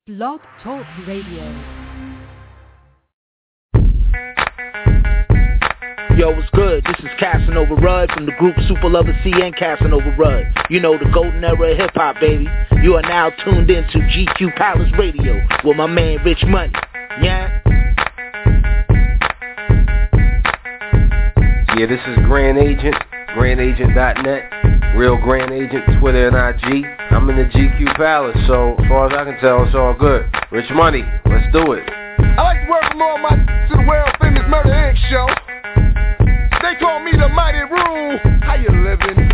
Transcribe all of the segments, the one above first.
Blog Talk Radio. Yo, what's good? This is Casanova Rudd from the group Super Lover C and Casanova Rudd. You know, the golden era of hip-hop, baby. You are now tuned in to GQ Palace Radio with my man Rich Money. Yeah? Yeah, this is Grand Agent, grandagent.net, Real Grand Agent, Twitter and IG. I'm in the GQ Palace, so as far as I can tell, it's all good. Rich Money, let's do it. I like to welcome all my to the world famous Murder Inc. show. They call me the Mighty Rule. How you living?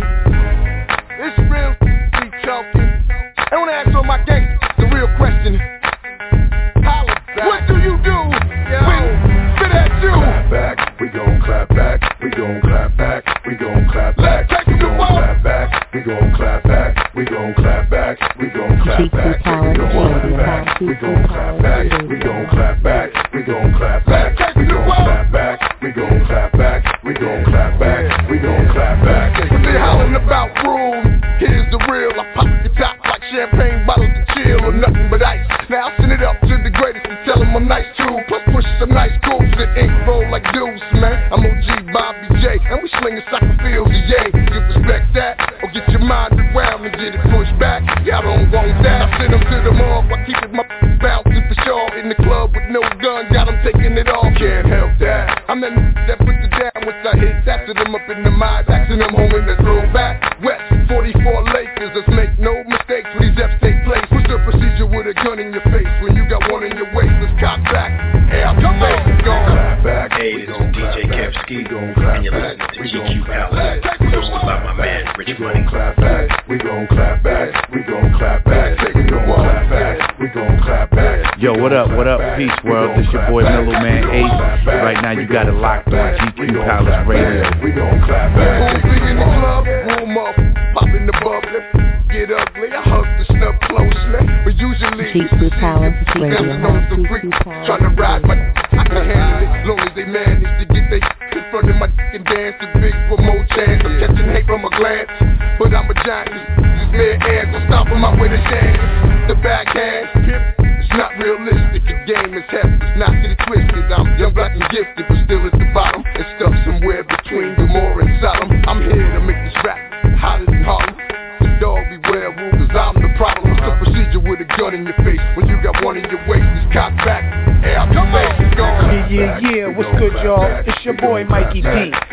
It's real street talking. I wanna ask all my gangsters the real question. Holla back. What do you do when spit at you? Clap back, we gon' clap back. We gon' clap back. We gon' clap back. We gon' clap back. We gon' clap back. We gon' clap back. We gon' clap back. We gon' clap back. We gon' clap back. We gon' clap back. We gon' clap back. We gon' clap back. We gon' clap back. We gon' clap back. We gon' clap back. When they hollering about rules, here's the real. I pop the top like champagne bottles to chill or nothing but ice. Now I send it up to the greatest and tell them I'm nice too. Plus push some nice goals that ink roll like deuce, man. I'm OG Bobby J, and we slinging soccer fields, yay. You respect that, or get your mind around and get it pushed back. Y'all don't want that. I send them to the morgue, I keep it my bouncing for sure. In the club with no gun, got them taking it all. Can't help that. I'm that puts it down with the hits. After them up in the mind, asking them home in the throwback. West 44 Lakers, let's make no mistakes when these F's take place. What's the procedure with a gun in your face when you got one in your waist? Let's cop back. Hey, I'm come on. Clap back. Hey, this is DJ Kevski, and you're listening to GQ Palace, hosted by my man Rich Money. Clap back. We gon' clap back. We gon' clap back. We gon' clap back. We gon' clap back. Yo, what up, Peace World, this your boy Mellow Man Ace. Right now you got it locked on GQ Palace Radio. We gon' clap back. Who's in the club, warm up, pop in the bubbly, get ugly, I hug the stuff closely, but usually GQ Palace Radio. trying to ride my I can handle it, long as they manage to get they in front of my and dance the big for more chance of catching hate from a glance, but I'm a giant, these mere ants will stop them out with a chance, the backhand, pimp. It's not realistic, the game is hefty, it's not get it twisted. I'm young, black and gifted, but still at the bottom. It's stuck somewhere between Gomorrah and Sodom. I'm here to make this rap hotter than Harlem. The dog beware rule, cause I'm the problem. What's the procedure with a gun in your face when you got one in your waist? It's cocked back, hey, I'm come on. Yeah, what's good, y'all? It's your boy Mikey D,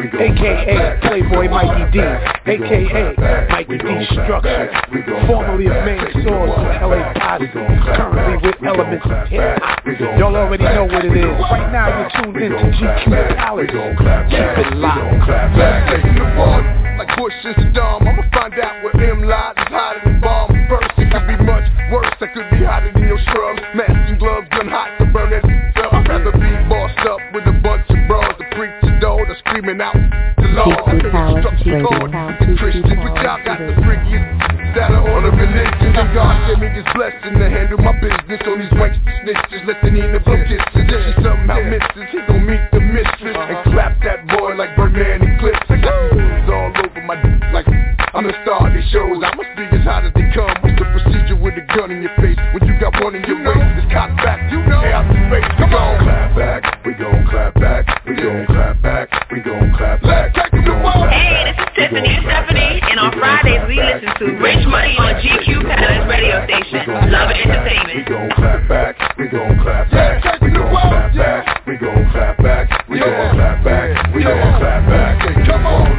a.k.a. Playboy Mikey D, a.k.a. Mikey D Structure, formerly of Main Source with LA Posse, currently with Elements of Hip Hop. Y'all already know what it is. Right now you're tuned in to GQ Palace. Keep it locked. Taking the ball like Bush and Saddam. I'ma find out where M lies is hotter than bomb. First, it could be much worse. I could be hotter than your scrubs. Mask and gloves, gun hot to burn it up. I'd rather be bossed up with a bunch of bras. The preach the door, the screaming out the law. I feel instruction going. The Christians, but y'all got the freakiest saddle on the religion. And God gave me this blessing to handle my business on these wanks snitches. Let the Nina blow kisses. If she somehow misses, he gon' meet the mistress and clap that boy like Birdman and Clips. I got these all over my like I'm the star of these shows. I must be as hot as they come. What's the procedure with a gun in your face when you got one in your waist? It's cocked back, you know. Hey, out the face, come on. Clap back. We gon' clap back. We gon' clap back. We gon' clap back. Hey, this is Stephanie, and on Fridays we listen to Rich Money on GQ Palace radio station, Love and Entertainment. We gon' clap back. We gon' clap back. We gon' clap back. We gon' clap back. We gon' clap back. We gon' clap back. Come on.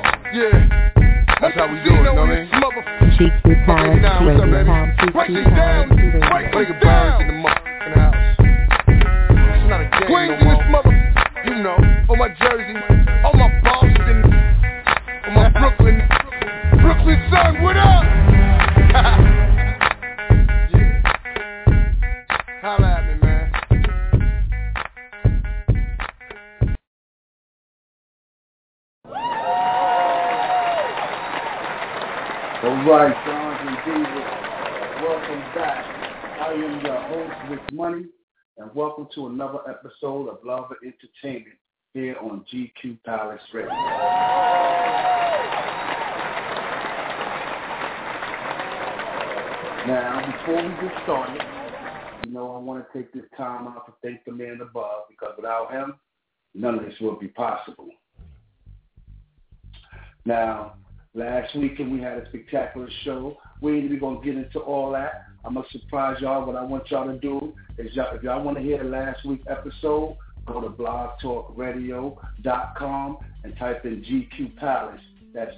Yeah. That's how we do it, you know what I mean? GQ Palace Radio. Break it down. Break it down in the motherfucking house. It's not a game Queens no more. In this mother, you know, on my Jersey, on my Boston, on my Brooklyn son, what up? Yeah. Holla at me, man. Alright, John and David, welcome back. I am your host, Rich Money, and welcome to another episode of Love and Entertainment here on GQ Palace Radio. Now, before we get started, want to take this time out to thank the man above, because without him, none of this would be possible. Now, last weekend we had a spectacular show. We ain't even going to get into all that. I'm going to surprise y'all. What I want y'all to do is, if y'all want to hear the last week's episode, go to blogtalkradio.com and type in GQ Palace. That's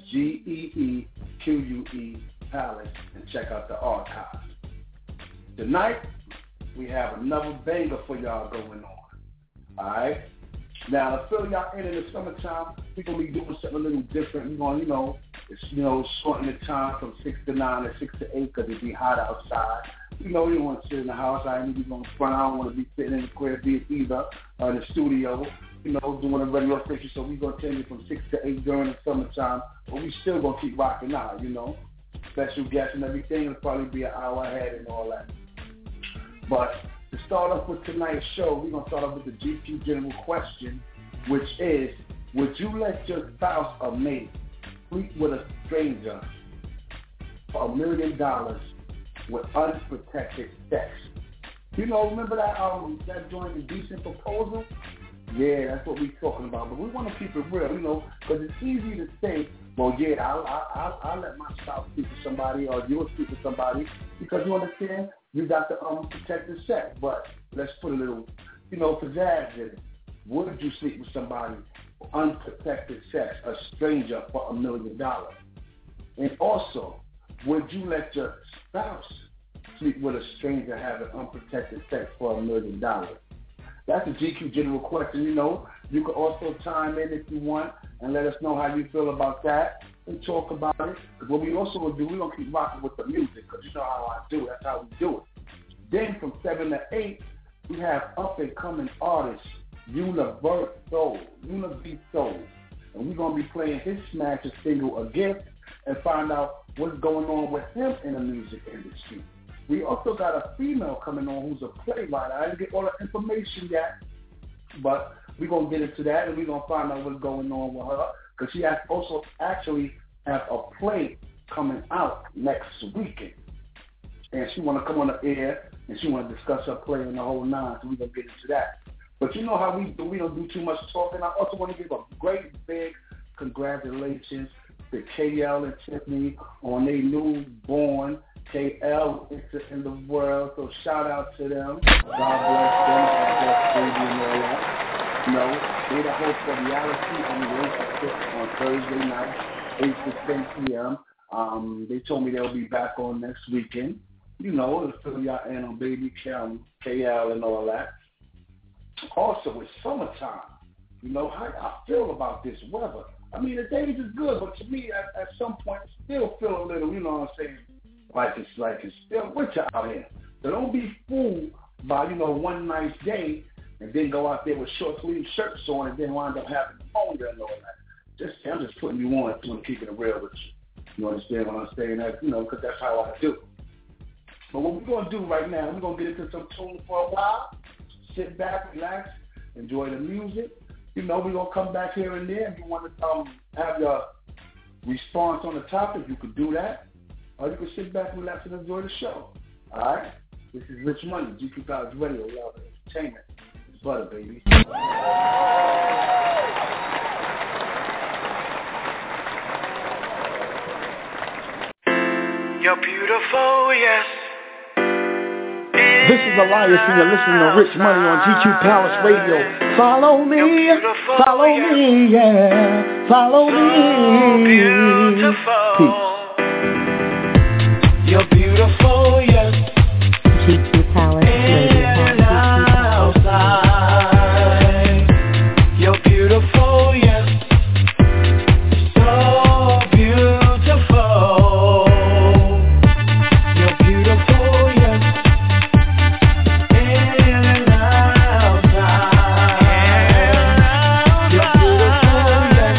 GEEQUE Palace, and check out the archives. Tonight, we have another banger for y'all going on. All right? Now, to fill y'all in the summertime, we're going to be doing something a little different. We're going to, shorten the time from 6 to 9 or 6 to 8 because it be hot outside. You don't want to sit in the house. I ain't even going to front. I don't want to be sitting in the crib either, or in the studio, doing a radio station. So we're going to take it from 6 to 8 during the summertime, but we still going to keep rocking out, Special guests and everything. It'll probably be an hour ahead and all that. But to start off with tonight's show, we're going to start off with the GQ general question, which is, would you let your spouse or mate sleep with a stranger for $1 million with unprotected sex? Remember that joint, The Decent Proposal? Yeah, that's what we're talking about. But we want to keep it real, because it's easy to say, well, yeah, I'll let my spouse sleep with somebody, or you'll sleep with somebody, because you understand, you got the unprotected sex. But let's put a little, pizzazz in it. Would you sleep with somebody for unprotected sex, a stranger, for $1 million? And also, would you let your spouse sleep with a stranger having unprotected sex for $1 million? That's a GQ general question. You can also chime in if you want and let us know how you feel about that and talk about it. Because what we also will do, we're going to keep rocking with the music, because you know how I do it. That's how we do it. Then from 7 to 8, we have up-and-coming artist, Universo. And we're going to be playing his smash single, A Gift, and find out what's going on with him in the music industry. We also got a female coming on who's a playwright. I didn't get all the information yet, but we're going to get into that, and we're going to find out what's going on with her, because she also actually has a play coming out next weekend. And she want to come on the air, and she want to discuss her play and the whole nine, so we're going to get into that. But you know how we do. We don't do too much talking. I also want to give a great big congratulations to KL and Tiffany on their newborn. KL is in the world, so shout out to them. God bless them. They're the host of Reality on the Relationship on Thursday night, 8 to 10 p.m. They told me they'll be back on next weekend. To fill y'all in on Baby KL and all that. Also, it's summertime. How I feel about this weather. I mean, the days is good, but to me, at some point, I still feel a little, like it's still winter out here. So don't be fooled by, one nice day and then go out there with short sleeve shirts on and then wind up having pneumonia and all that. I'm just putting you on to keep it real with you. You understand what I'm saying? That, because that's how I do. But what we're going to do right now, we're going to get into some tunes for a while. Sit back, relax, enjoy the music. We're going to come back here and there. If you want to have your response on the topic, you could do that. Or you can sit back, relax, and enjoy the show. All right? This is Rich Money, GQ Palace Radio, Love Entertainment. It's butter, baby. You're beautiful, yes. This is Elias, and you're listening to Rich Money on GQ Palace Radio. Follow me, yeah. Follow me. Beautiful. Peace. You're beautiful, yes. GQ Palace Radio. And outside. You're beautiful, yes. So beautiful. You're beautiful, yes. And outside. You're beautiful, yes.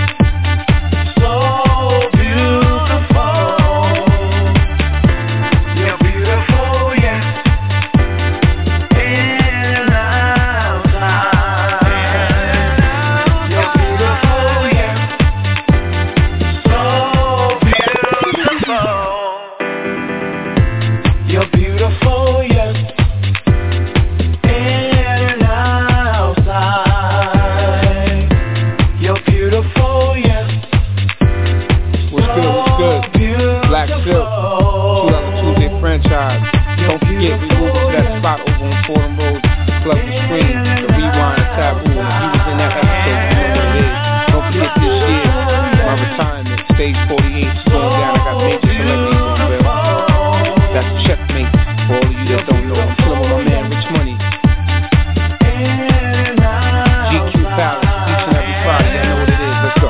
So beautiful. spot over on Fordham Road, Club the Screen, the Rewind Taboo. If you was in that episode, you know what it is. Don't forget this year, my retirement, stage 48, is going down. I got major celebrities on the bill. That's Checkmate. For all of you that don't know, I'm chilling with my man Rich Money. GQ Palace, each and every Friday. I know what it is. Let's go.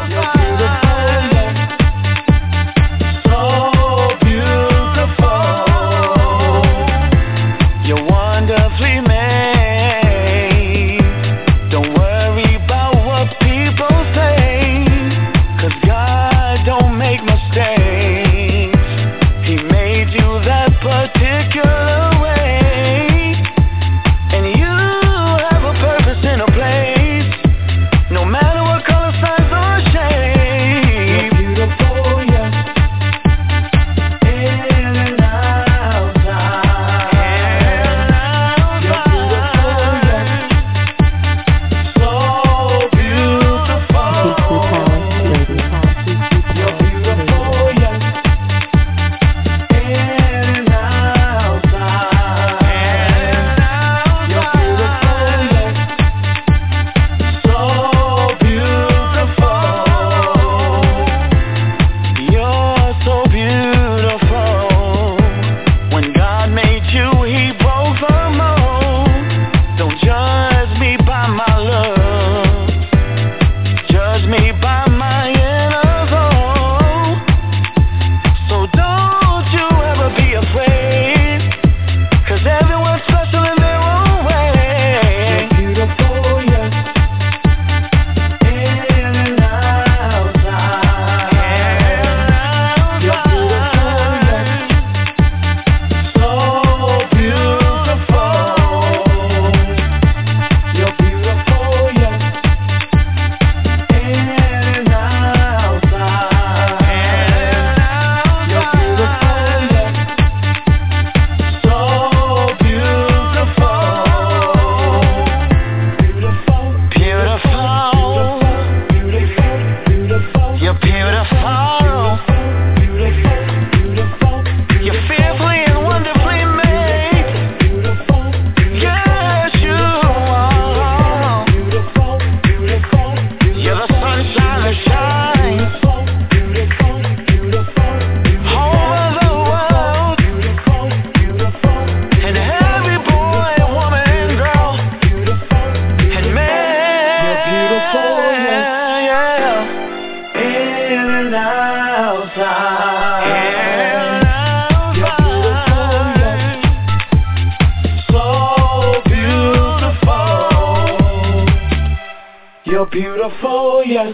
You're beautiful, yes.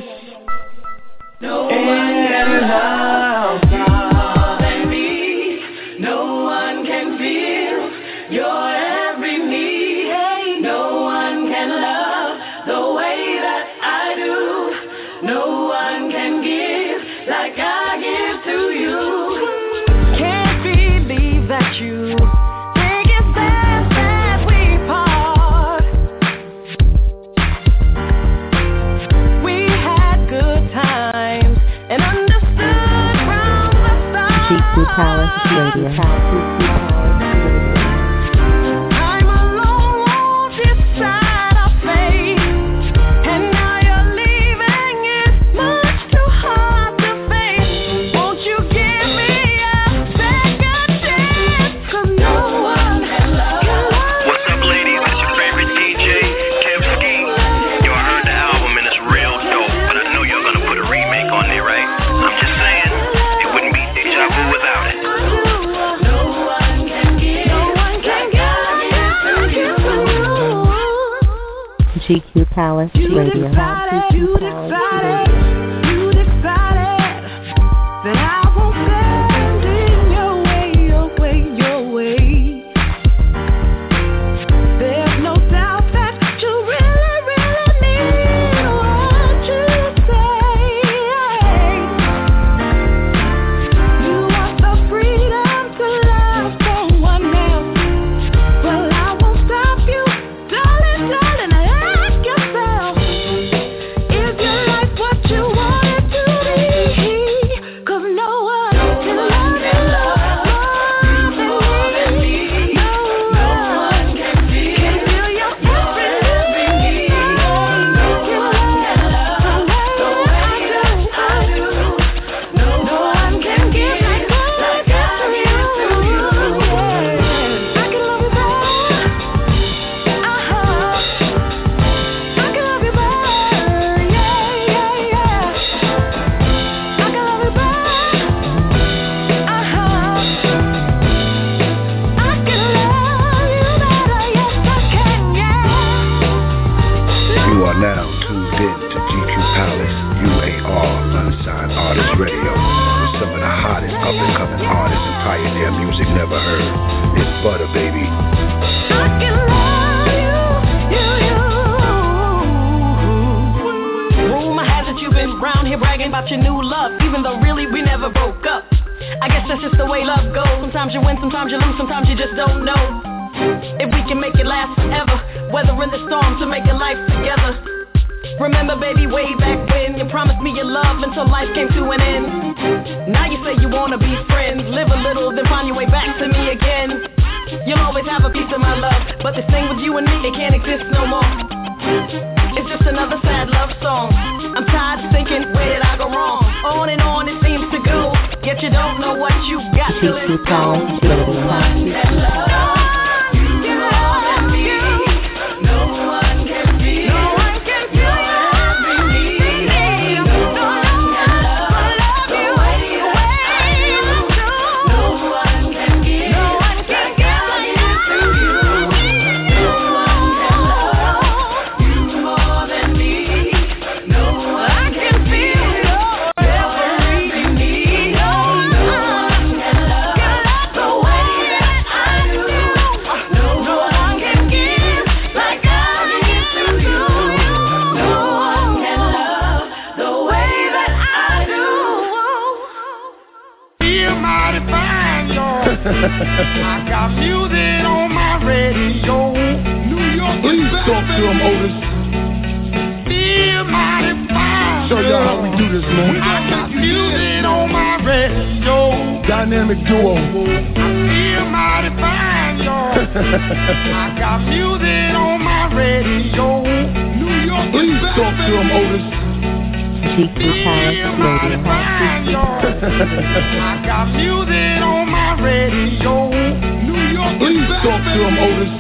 No one can love you more than me. No one can feel your every need. No one can love the way that I do. No one can give like I give to you. Can't believe that you think it's best that we part. We had good times and understood from the start. GQ Palace Radio. I'm alone, won't decide our fate. And now you're leaving, it's much too hard to face. Won't you give me a second chance? 'Cause no one can love you. What's up, ladies? It's your favorite DJ, Kev Ski. Yo, I heard the album and it's real dope, but I know y'all gonna put a remake on there, right? I'm just saying, it wouldn't be Deja Vu without it. No one can give GQ Palace Radio. You decided that I won't stand in your way. There's no doubt that you really mean what you say. You want the freedom to love someone else. Well, I won't stop you, darling, ask yourself, is your life what you want? never heard. It's butter, baby. Rumor has it you've been round here bragging about your new love, even though really we never broke up. I guess that's just the way love goes. Sometimes you win, sometimes you lose, sometimes you just don't know if we can make it last forever, weathering the storm to make a life together. Remember, baby, way back when you promised me your love until life came to an end. Now you say you wanna be friends, live a little, then find your way back to me again. You'll always have a piece of my love, but this thing with you and me, it can't exist no more. It's just another sad love song. I'm tired of thinking, where did I go wrong? On and on it seems to go, yet you don't know what you got till it's gone. I got music on my radio. New York, please talk to him, Otis. Feel mighty fine. Show y'all how we do this, man. I got music on my radio. Dynamic duo. I feel mighty fine, y'all. I got music on my radio. New York, please talk to him, Otis. GQ Palace Radio. I got music on my radio. New York, please talk to him, Otis.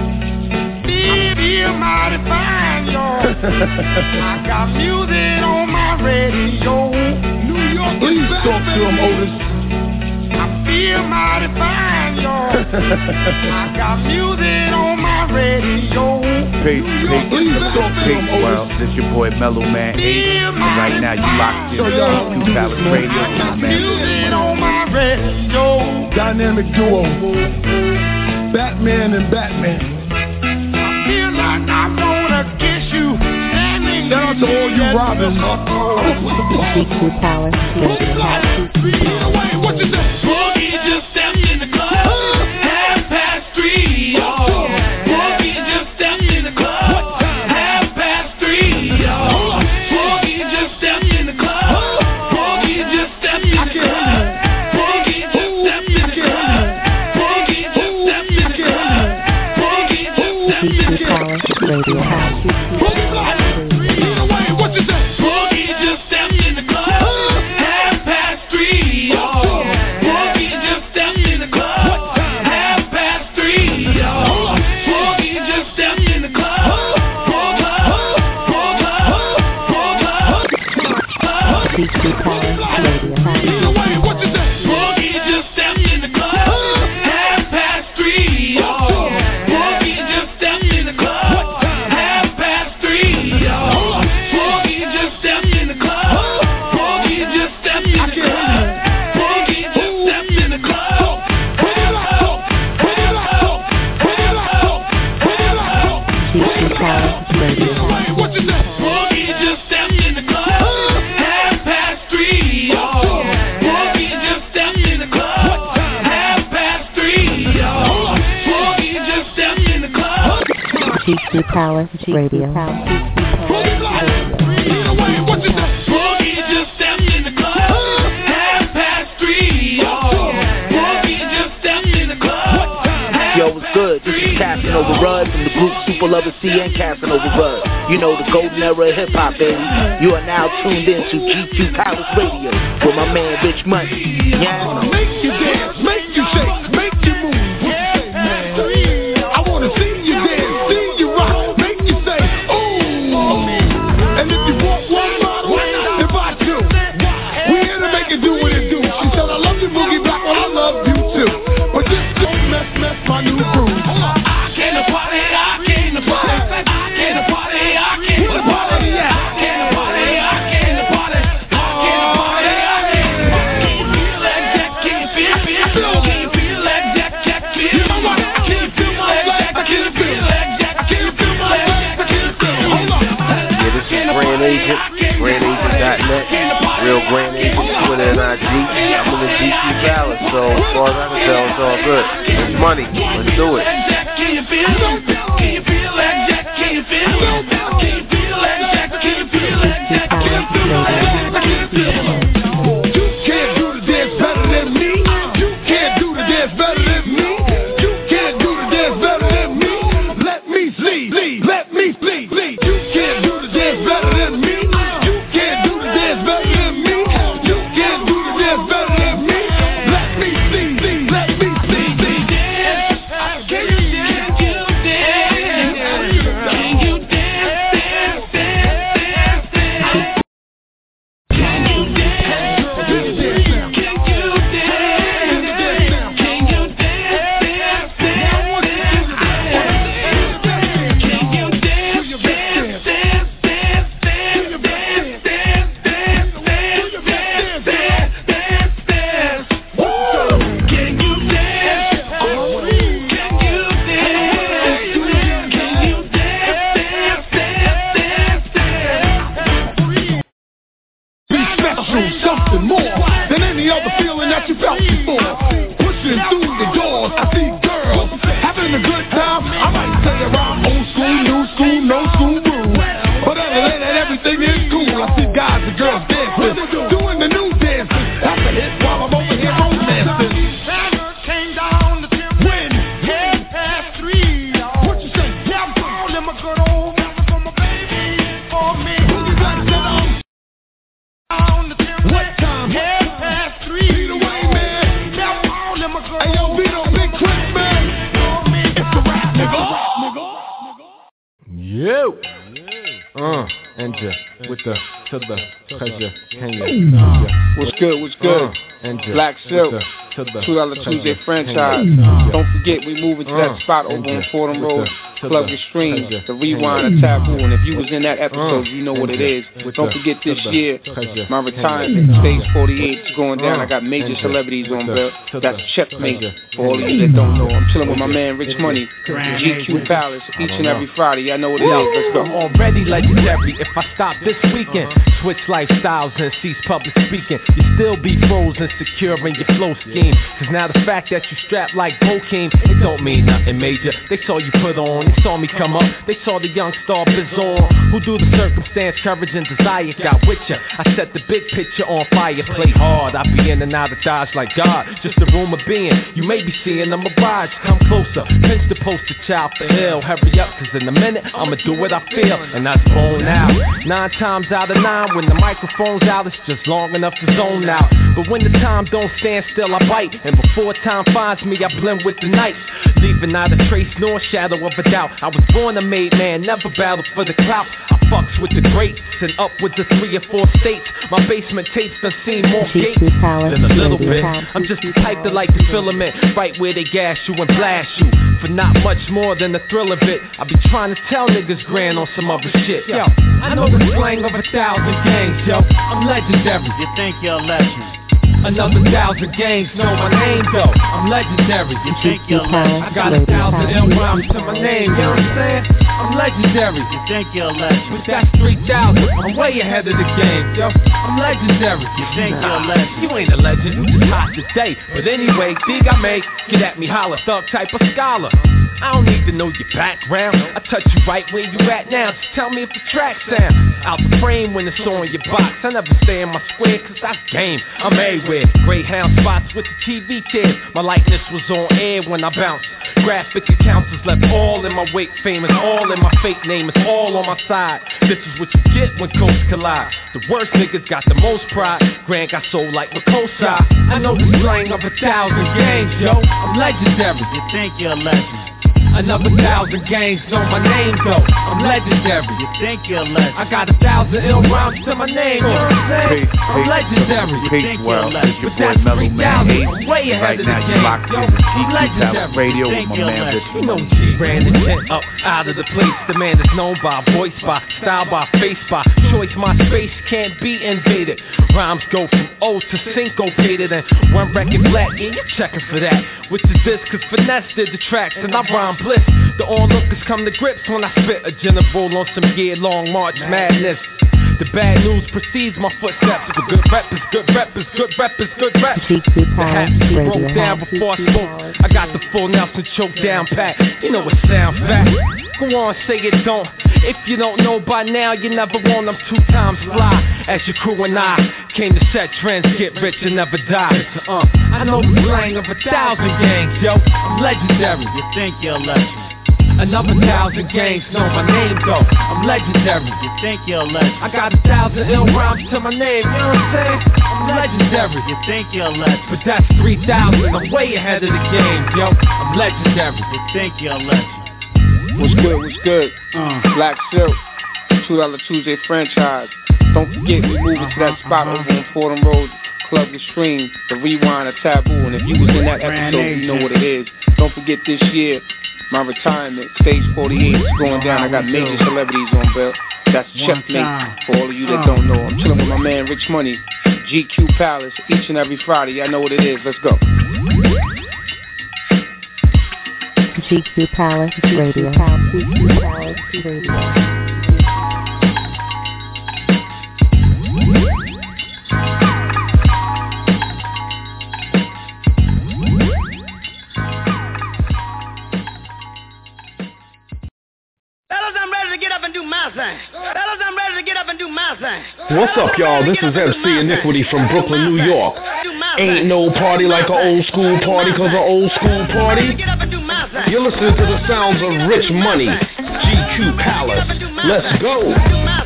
Feel mighty fine, y'all. I got music on my radio. New York, please talk to him, Otis. I feel mighty fine, y'all. I got music on my radio. Peace, well, this your boy Mellow Man 8, and right now you locked in GQ Palace Radio with my man Rich Money. Dynamic duo, Batman and Batman. I feel like I wanna kiss you. Shout out to all you Robins. GQ Palace Radio. What you say? Boogie just stepped in the club. 3:30, y'all. Boogie just stepped in the club. 3:30, y'all. Boogie just stepped in the club. Boogie just stepped in the club. Boogie just stepped in the club. Boogie just stepped in the club. Boogie just stepped in the club. GQ Palace Radio. What you say? Boogie just stepped in the club. 3:30, y'all. Boogie just stepped in the club. 3:30, y'all. Boogie just stepped in the club. GQ Palace Radio. What you say? Boogie just stepped in the club. 3:30, y'all. Boogie just stepped in the club. 3:30, y'all. Boogie just stepped in the club. Boogie just stepped in the club. Boogie just stepped in the club. GQ Palace Radio. What you say? Boogie just stepped in the club. 3:30, y'all. Boogie just stepped in the club. 3:30, y'all. Boogie just stepped in the club. GQ Palace Radio. What you say? Boogie just stepped in the club. 3:30, y'all. Boogie just stepped in the club. Yo, what's good? This is Casanova Rudd from the group Super Lover C and Casanova Rudd. You know, the golden era of hip-hop, baby. You are now tuned in to GQ Palace Radio with my man Rich Money. Yeah. Make you dance, make you shake, make you move. I wanna see you dance, see you rock, make you say, ooh. And if you walk one mile, then I do. We here to make it do what it do. She said, I love you, Boogie Black, well, I love you too. But this don't mess my new groove. I came to party, I came to party. I came to party, I came to party. I came to party, I came to party. I came to party, I came to party. Feel that jack, can you feel? Real Grand Agent, Twitter and IG. I'm in the GQ Palace, so as far as I can tell, it's all good. It's money. Let's do it. Can you feel it? Can you feel that Jack? Can you feel it? Can you feel that Jack? Can you feel that Jack? Can you feel that Jack? Can you feel it? You can't do the dance better than me. You can't do the dance better than me. You can't do the dance better than me. Let me see. Let me see. You can't do the dance better than me. You can't do the dance better than me. You can't do the dance better than me. Let me see. Let me see. Can you dance? Can you dance? Can you dance? Something more than any other feeling that you felt before. Pushing through the doors, I see girls having a good time. I might say around old school, new school, no school rules. But other than that, everything is cool. I see guys and girls dancing, doing the new dances. That's a hit while I'm over here romancing. Came down the when head past 3. What you say? Yeah, I'm calling my good old mother for my baby, for me. Who you got to sit on? What time? Half past 3. Beat away, man. Hey, yo, beat on Big Chris, man. It's a rap, nigga. Yo. Enter with the to the treasure. Can you? What's good? What's good? Black Silk. $2 Tuesday franchise. Don't forget, we moving to that spot over on Fordham Road. Plug the stream, the rewind of Taboo. And if you was in that episode, you know what it is. Don't forget this year, my retirement, Stage 48 is going down. I got major celebrities on bill. That's checkmate for all of you that don't know. I'm chilling with my man Rich Money, GQ Palace, each and every Friday. I know what it is. Let's go. I'm already legendary. If I stop this weekend, switch lifestyles and cease public speaking, you still be frozen, secure in your flow scheme. Cause now the fact that you strapped like Bokeem, it don't mean nothing major. They saw you put on, they saw me come up, they saw the young star Bizarre, who do the circumstance, courage and desire got with ya. I set the big picture on fire, play hard, I be in and out of Dodge like God, just a rumor being, you may be seeing a mirage, come closer, pinch the poster child for ill, hurry up cause in a minute, I'ma do what I feel, and I zone out, 9 times out of 9, when the microphone's out, it's just long enough to zone out, but when the time don't stand still, I bite, and before time finds me, I blend with the night, leaving not a trace nor shadow of a doubt. I was born a made man, never battled for the clout. I fucks with the greats and upwards of 3 or 4 states. My basement tapes done seen more gates than a little bit. I'm just the type that like the filament, right where they gas you and blast you, for not much more than the thrill of it. I be trying to tell niggas grand on some other shit. Yo, I know the slang of 1,000 gangs, yo. I'm legendary. You think you're a legend? Another 1,000 gangs know my name though. I'm legendary. You think you're a legend? I got 1,000 ill rhymes to my name. You know what I'm saying? I'm legendary. You think you're a legend? But that's 3,000. I'm way ahead of the game, yo. I'm legendary. You think you're a legend? You ain't a legend. You just hot today. But anyway, dig I make. Get at me, holler, thug type of scholar. I don't need to know your background. I touch you right where you at now. Just tell me if the track sound out the frame when it's on your box. I never stay in my square cause that's game. I'm everywhere. Greyhound spots with the TV chairs. My likeness was on air when I bounced. Graphic accounts is left all in my wake. Fame is all in my fake name. It's all on my side. This is what you get when coasts collide. The worst niggas got the most pride. Grant got sold like Makosa. I know the slang of 1,000 gangs, yo. I'm legendary. You think you're a legend? Another 1,000 gangs know my name though. I'm legendary. You think you're a legend? I got 1,000 ill rhymes to my name. You know what I'm saying? I'm legendary. You think you're a legend? It's your boy Mellow Man Ace. Way ahead Right of the now game. you locked into GQ Palace Radio with my man Rich. You know G ran the tent up out of the place. The man is known by voice, by style, by face, by choice. My space can't be invaded. Rhymes go from O to syncopated and one record flat. Yeah, you're checking for that. Which is this? Cause finesse did the tracks and I rhyme bliss. The onlookers come to grips when I spit a general on some year-long March Madness. The bad news precedes my footsteps. The good rep is good rep is good rep is good rep. GQ The hat Palace be Radio. broke down before I spoke. I got the full Nelson choke down pat. You know it sounds fat. Go on, say it don't. If you don't know by now, you never won. I'm 2 times fly. As your crew and I came to set trends, get rich and never die. I know the slang of 1,000 gangs, yo. I'm legendary. You think you're a legend. Another 1,000 gangs know my name though. I'm legendary. You think you're a legend. I got 1,000 ill rhymes to my name, you know what I'm saying? I'm legendary. You think you're a legend. But that's 3,000, I'm way ahead of the game, yo. I'm legendary. You think you're a legend. What's good, what's good? Black Silk, $2 Tuesday franchise. Don't forget, we moving to that spot over on Fordham Road, Club The Stream, the Rewind of Taboo. And if you was in that episode, you know what it is. Don't forget this year, my retirement, Stage 48 is going down. I got major celebrities on bill. That's Checkmate for all of you that don't know. I'm chilling with my man Rich Money, GQ Palace, each and every Friday. I know what it is. Let's go. GQ Palace Radio. GQ Palace Radio. What's up, y'all? This is MC Iniquity from Brooklyn, New York. Ain't no party like an old school party, cause an old school party. You're listening to the sounds of Rich Money, GQ Palace. Let's go.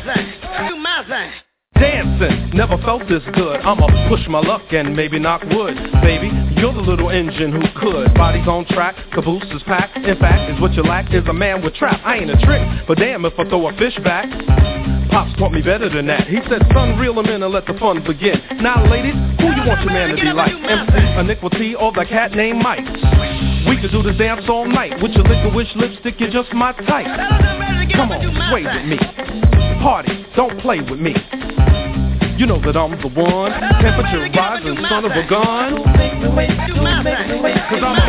Dancing, never felt this good. I'ma push my luck and maybe knock wood. Baby, you're the little engine who could. Body's on track, caboose is packed. In fact, is what you lack is a man with trap. I ain't a trick, but damn if I throw a fish back. Pops taught me better than that. He said, son, reel him in and let the fun begin. Now, ladies, who you want your man to be like? MC, Iniquity, or that cat named Mike? We could do this dance all night. With your liquor-wish lipstick, you're just my type. Come on, sway with me. Party, don't play with me. You know that I'm the one. Temperature rising, son of a gun. Cause I'm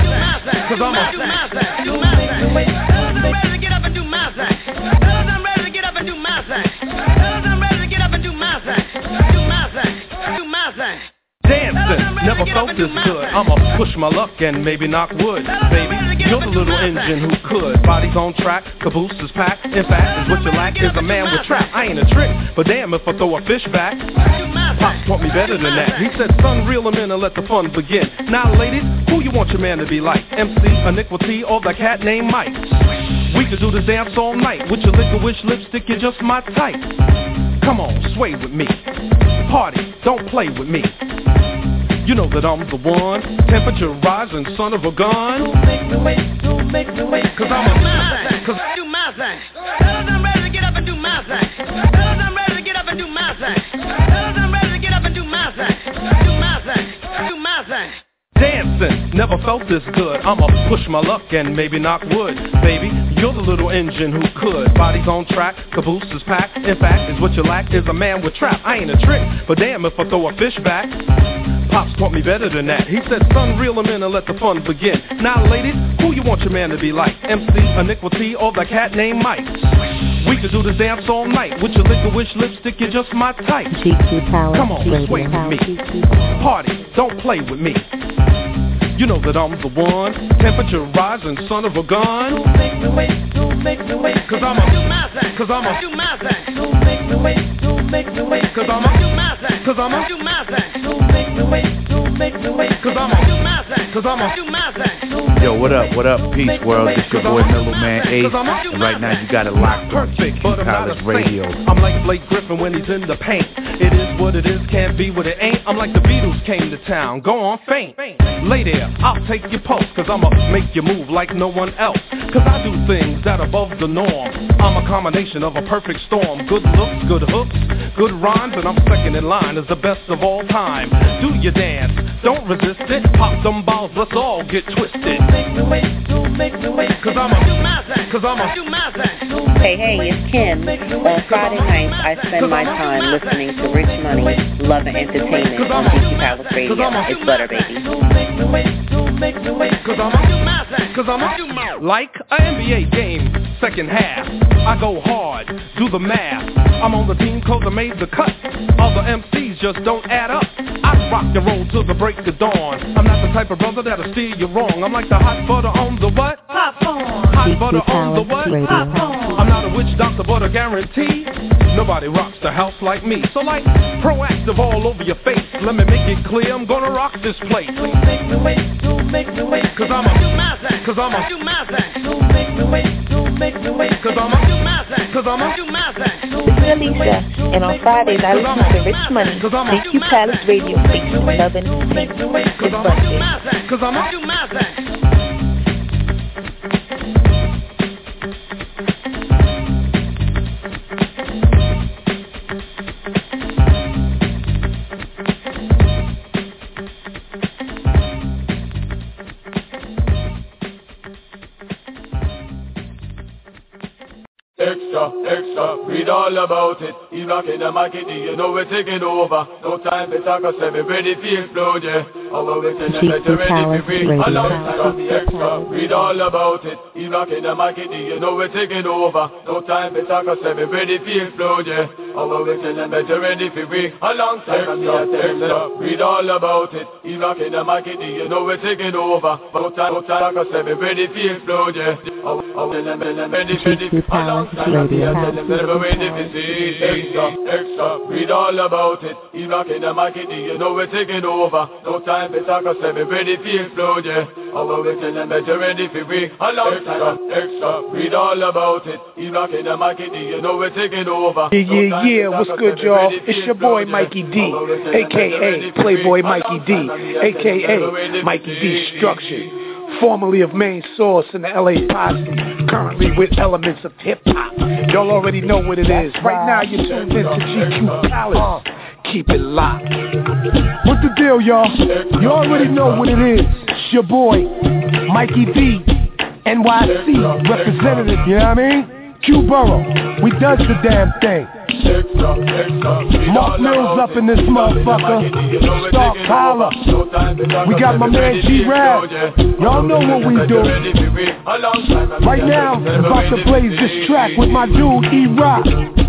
ready to get up and do my thing. I'm ready to get up and do my thing. I'm ready to get up and do my thing. Do my thing. Do my thing. Dancing, never felt this good. I'ma push my luck and maybe knock wood. Baby, you're the little engine who could. Body's on track, caboose is packed. In fact, is what you lack is a man with trap. I ain't a trick, but damn if I throw a fish back. Pops taught me better than that. He said, son, reel him in and let the fun begin. Now, ladies, who you want your man to be like? MC, Iniquity, or that cat named Mike? We could do this dance all night. With your liquor-wish lipstick, you're just my type. Come on, sway with me. Party, don't play with me. You know that I'm the one. Temperature rising, son of a gun. Don't make me wait. Cause I'm do my thing. I'm ready to get up and do my thing. I'm ready to get up and do my thing. I'm ready to get up and do my thing. Do my thing. Do my thing. Dancing, never felt this good. I'ma push my luck and maybe knock wood. Baby, you're the little engine who could. Body's on track, caboose is packed. In fact, is what you lack is a man with trap. I ain't a trick, but damn if I throw a fish back. Pops taught me better than that. He said, son, reel him in and let the fun begin. Now, ladies, who you want your man to be like? MC, Iniquity, or that cat named Mike? We could do this dance all night. With your liquor-wish lipstick, you're just my type. GQ Palace. Come on, sway with me. Party, don't play with me. You know that I'm the one. Temperature rising, son of a gun. Don't make me wait. Cause I'm do my thing. Don't make me wait. Cause I'm do my thing. Don't make me wait. Cause I'm do my thing. Yo, what up, peace world, it's your boy Mellow Man Ace, and right now you got it locked on GQ Palace Radio. I'm like Blake Griffin when he's in the paint. It is what it is, can't be what it ain't. I'm like the Beatles came to town, go on faint. Lay there, I'll take your pulse, cause I'ma make you move like no one else. Cause I do things that above the norm. I'm a combination of a perfect storm. Good looks, good hooks, good rhymes, and I'm second in line as the best of all time. Do your dance, don't resist it. Pop them balls, let's all get twisted. Don't make me wait, cause I'ma do my thing. Hey, it's Kim. On Friday nights, I spend my time listening to Rich Money, Love and Entertainment on GQ Palace Radio. It's Butter, baby. Cause I'ma do my thing. Like an NBA game, second half. I go hard, do the math. I'm on the team cause I made the cut. Other MCs just don't add up. I rock and roll till the break of dawn. I'm not the type of brother that'll steer you wrong. I'm like the hot butter on the what? Popcorn. Hot butter on the what? Popcorn. I'm not a witch doctor but a guarantee. Nobody rocks the house like me. So like proactive all over your face. Let me make it clear I'm gonna rock this place. Don't make me wait, don't make me wait. Cause I'm a do my thing. Cause I'm a do my thing. Don't make me wait, don't make me wait. Cause I'm a do my thing. Cause I'm a do my thing. This is Alicia, and on Fridays I listen to Rich Money, GQ Palace Radio Station, Love and Entertainment. It's Sunday. Cause I'm a do my thing. Extra, read all about it. He's rocking the market, you know we're taking over. No time to talk, cause we ready for explode, yeah. Our way to the ready for free. Alongside extra, read all about it. He's rocking the market, you know we're taking over. No time to talk, cause we ready for explode, yeah. Our way to the ready for free. Alongside extra, read all about it. He's rocking the market, you know we're taking over. No time, cause we ready for explode, yeah. Our way to the ready for free. Extra, read all about it. He's rocking the market, you know we're taking over. No time to talk, cause we're ready for explode, yeah. Our way to the ready for free. Extra, read all about it. He's rocking the market, you know we're taking over. Yeah, what's good, y'all? It's your boy Mikey D, a.k.a. Playboy Mikey D, a.k.a. Mikey D Structure. Formerly of Main Source in the LA Posse, currently with elements of hip-hop. Y'all already know what it is. Right now you're tuned in to GQ Palace. Keep it locked. What's the deal, y'all? You already know what it is. It's your boy, Mikey D, NYC representative, you know what I mean? Q Borough, we does the damn thing. Mark Mills up in this motherfucker. Stark Tyler. We got my man G-Rap. Y'all know what we do. Right now, I'm about to blaze this track with my dude E-Rock.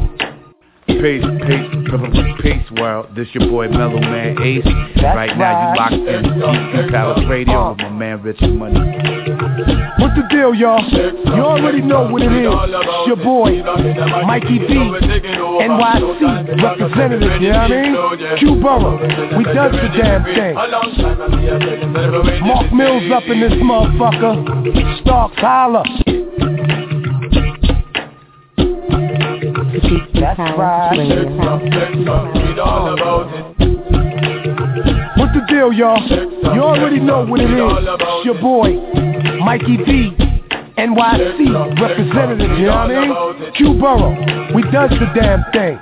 Peace world, this your boy Mellow Man Ace. Right now you locked in GQ Palace Radio with my man Richard Money. What's the deal, y'all? You already know what it is. It's your boy Mikey D, NYC representative, you know what I mean? Q Borough, we does the damn thing. Mark Mills up in this motherfucker. Stark Tyler. That's right. What's the deal, y'all? You already know what it is. It's your boy, Mikey D, NYC representative, you know what I mean? Q Borough, we does the damn thing.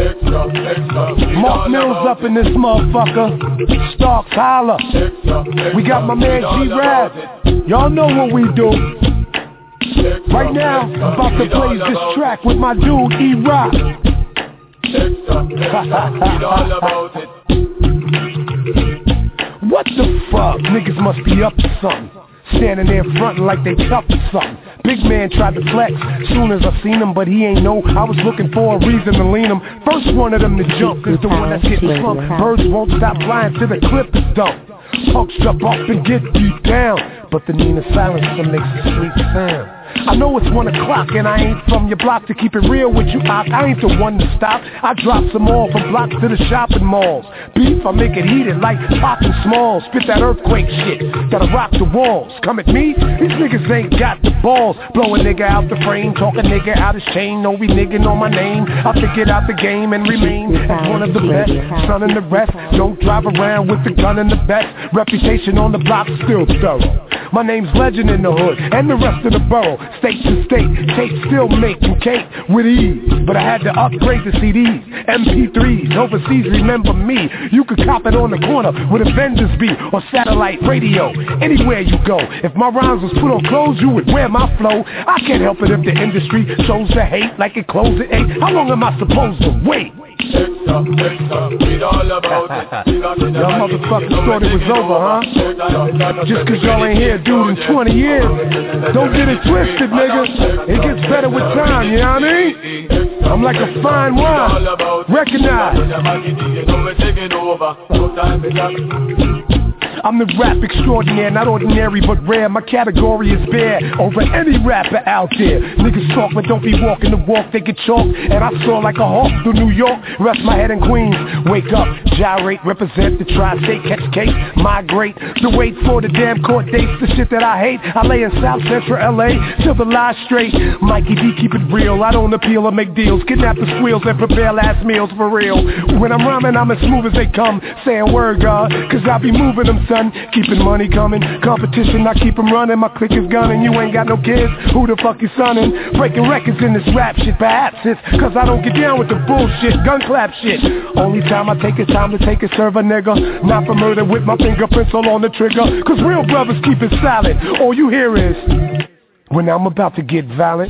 Mark Mills up in this motherfucker. Stark Tyler. We got my man G-Rap. Y'all know what we do. Right now, I'm about to play this track with my dude E-Rock. What the fuck? Niggas must be up to something. Standing there frontin' like they tough or something. Big man tried to flex soon as I seen him, but he ain't know I was looking for a reason to lean him. First one of them to jump is the one that's getting slumped. Birds won't stop flying till the clip is dumped. Punks jump up and get beat down, but the Nina silencer makes a sweet sound. I know it's 1 o'clock and I ain't from your block. To keep it real with you, I ain't the one to stop. I drop some more from blocks to the shopping malls. Beef, I make it heated like popping Smalls. Spit that earthquake shit that'll rock the walls. Come at me, these niggas ain't got the balls. Blow a nigga out the frame, talk a nigga out his chain. No we nigga know my name. I'll take it out the game and remain as one of the best. Son in the rest, don't drive around with the gun in the best. Reputation on the block still thorough. My name's legend in the hood and the rest of the borough. State to state, tape still making cake with ease. But I had to upgrade the CDs, MP3s, overseas remember me. You could cop it on the corner with a vendor's be or satellite radio. Anywhere you go, if my rhymes was put on clothes, you would wear my flow. I can't help it if the industry shows the hate like it closed at 8. How long am I supposed to wait? Y'all motherfuckers thought it was over, huh? Just cause y'all ain't here, dude, in 20 years. Don't get it twisted, nigga. It gets better with time, you know what I mean? I'm like a fine wine. Recognize. I'm the rap extraordinaire, not ordinary but rare. My category is bare over any rapper out there. Niggas talk but don't be walking the walk, they get chalked. And I soar like a hawk through New York. Rest my head in Queens. Wake up, gyrate, represent the tri-state, catch case, migrate. To wait for the damn court dates, the shit that I hate. I lay in South Central LA till the lie straight. Mikey D, keep it real. I don't appeal or make deals. Kidnap the squeals and prepare last meals for real. When I'm rhyming, I'm as smooth as they come. Saying word, God, cause I be moving them, son. Keeping money coming, competition, I keep them running. My clique is gunning, you ain't got no kids. Who the fuck is sonning? Breaking records in this rap shit, perhaps it's cause I don't get down with the bullshit, gun clap shit. Only time I take is time to take it, serve a nigga. Not for murder with my fingerprints all on the trigger. Cause real brothers keep it silent. All you hear is, when I'm about to get violent.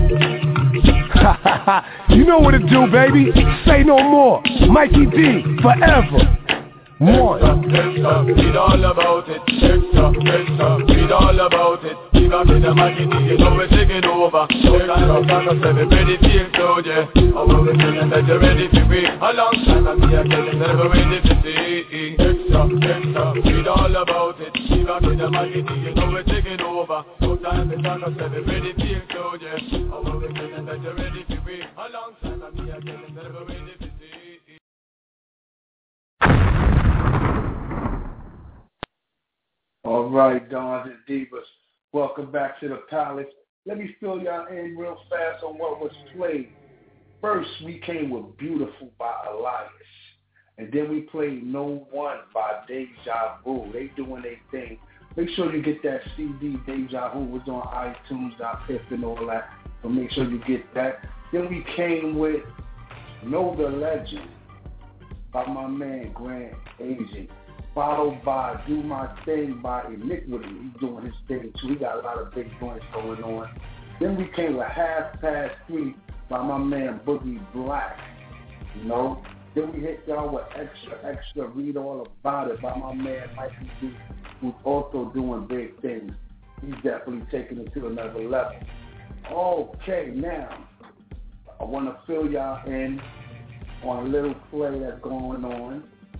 You know what to do, baby. Say no more. Mikey D, forever. One. Read all about it. Read all about it. Keep up in the Mikey D, you know we're taking over. No time to say we're ready to explode, yeah. I want to tell them that you're ready to be. A long time and me I tell them that we're ready to see. Read all about it. Keep up in the Mikey D, you know we're taking over. No time to say we're ready to explode, yeah. I want to tell them that you're ready to be. A long time and me I tell them that we're ready to see. All right, Dons and Divas, welcome back to the Palace. Let me fill y'all in real fast on what was played. First, we came with Beautiful by Elias. And then we played No One by Deja Vu. They doing their thing. Make sure you get that CD, Deja Vu was on iTunes, .pip and all that. So make sure you get that. Then we came with Know the Legend by my man Grand Agent. Followed by Do My Thing by Iniquity. He's doing his thing too. He got a lot of big joints going on. Then we came with 3:30 by my man Boogie Black. You know. Then we hit y'all with Extra, Read All About It by my man Mikey D, who's also doing big things. He's definitely taking it to another level. Okay, now I want to fill y'all in on a little play that's going on.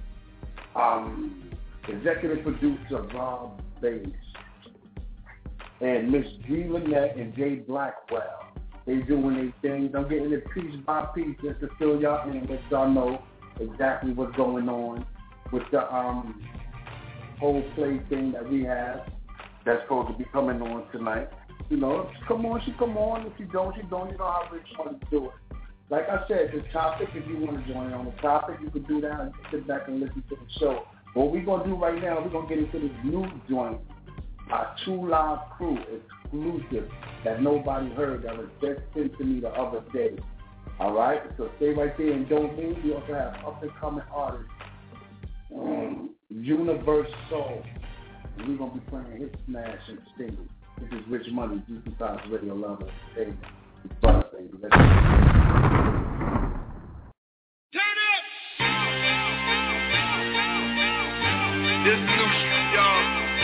Executive producer Rob Bass and Miss G. Lynette and Jay Blackwell. They doing their things. I'm getting it piece by piece just to fill y'all in, let y'all know exactly what's going on with the whole play thing that we have that's supposed to be coming on tonight. You know, if she come on, she come on. If you don't, you don't. You know how Rich want to do it. Like I said, the topic, if you want to join on the topic, you can do that and sit back and listen to the show. What we're going to do right now, we're going to get into this new joint by True Live Crew, exclusive, that nobody heard, that was just sent to me the other day. All right? So stay right there and don't move. We also have up-and-coming artists, Universe Soul. And we're going to be playing hit smash and singles. This is Rich Money, GQ Palace Radio Lover. Hey, it's brother, baby. Let's go. This new shit, y'all.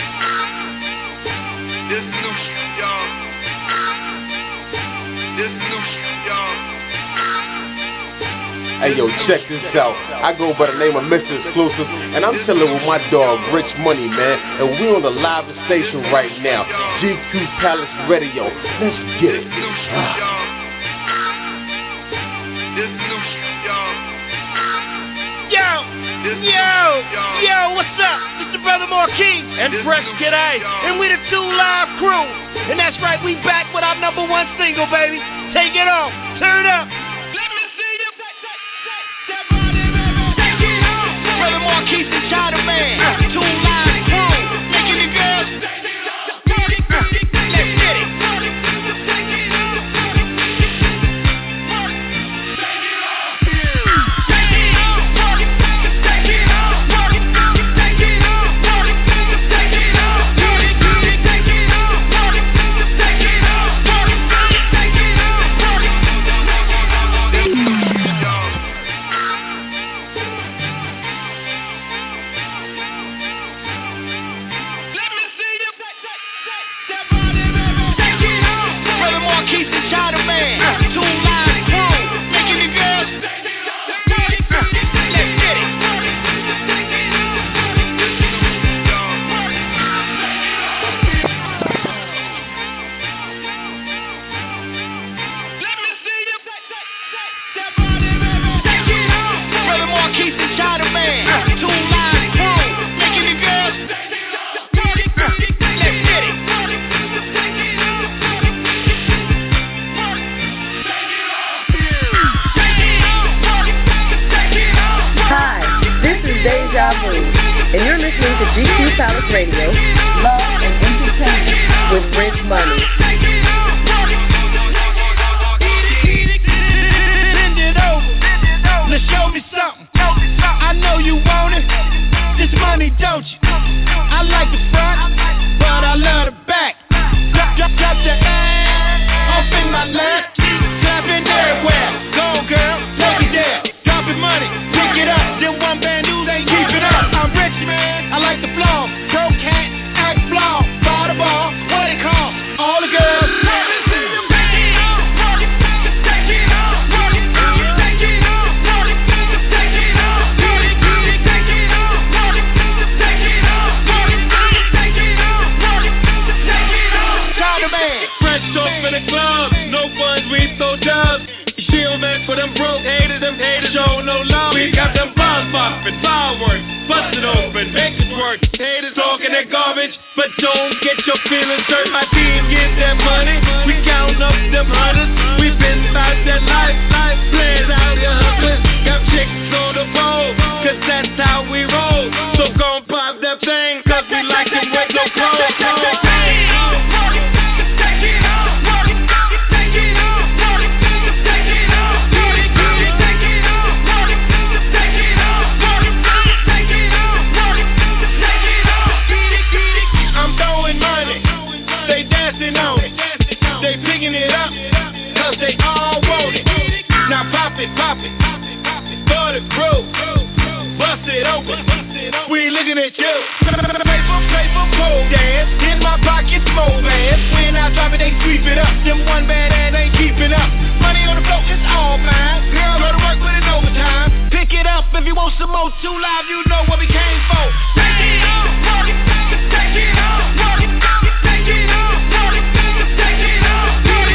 This new shit, y'all. This new shit, y'all. Hey yo, check this out. I go by the name of Mr. Exclusive, and I'm chilling with my dog Rich Money, man. And we on the live station right now, GQ Palace Radio. Let's get it. This new shit, y'all. Yo, what's up? It's the brother Marquis and Fresh Kid A, and we the True Live Crew. And that's right, we back with our #1 single, baby. Take it off, turn it up. Let me see you. Brother Marquis and China Man, True Live Crew, making the girls. Let's get it. listening to GQ Palace Radio, Love and Entertainment with Rich Money. Bend it over. Let's show me something. I know you want it. This money, don't you? I like the front, but I love the back. Drop the ass off in my lap. Clapping everywhere. Go on, girl, take it there. Drop it money, pick it up. Then one band news ain't keep it up. I'm rich, man. I like the flow. Pro cat, act flaw. Ball the ball, what they call all the girls. The club, no funds, we so dubs. Shield man for them broke haters, them haters show no love. We got them buzz busting, fireworks, busted open, make it work. Haters talking that garbage, but don't get your feelings hurt. My team get that money, we count up them hundreds. We been about that life, players out here hustling. Got chicks on the pole, cause that's how we roll. So gon' pop that thing, cause we like them with no clothes. Pop it, for the crew, bust it open, we looking at you. Paper, pole dance, in my pocket, smoke bands. When I drop it, they sweep it up. Them one bad ass ain't keeping up. Money on the floor, it's all mine. Girl, go to work with it overtime. Pick it up if you want some more. 2 Live, you know what we came for. Take it off, take it off, take it off, take it off, take it off, take it off.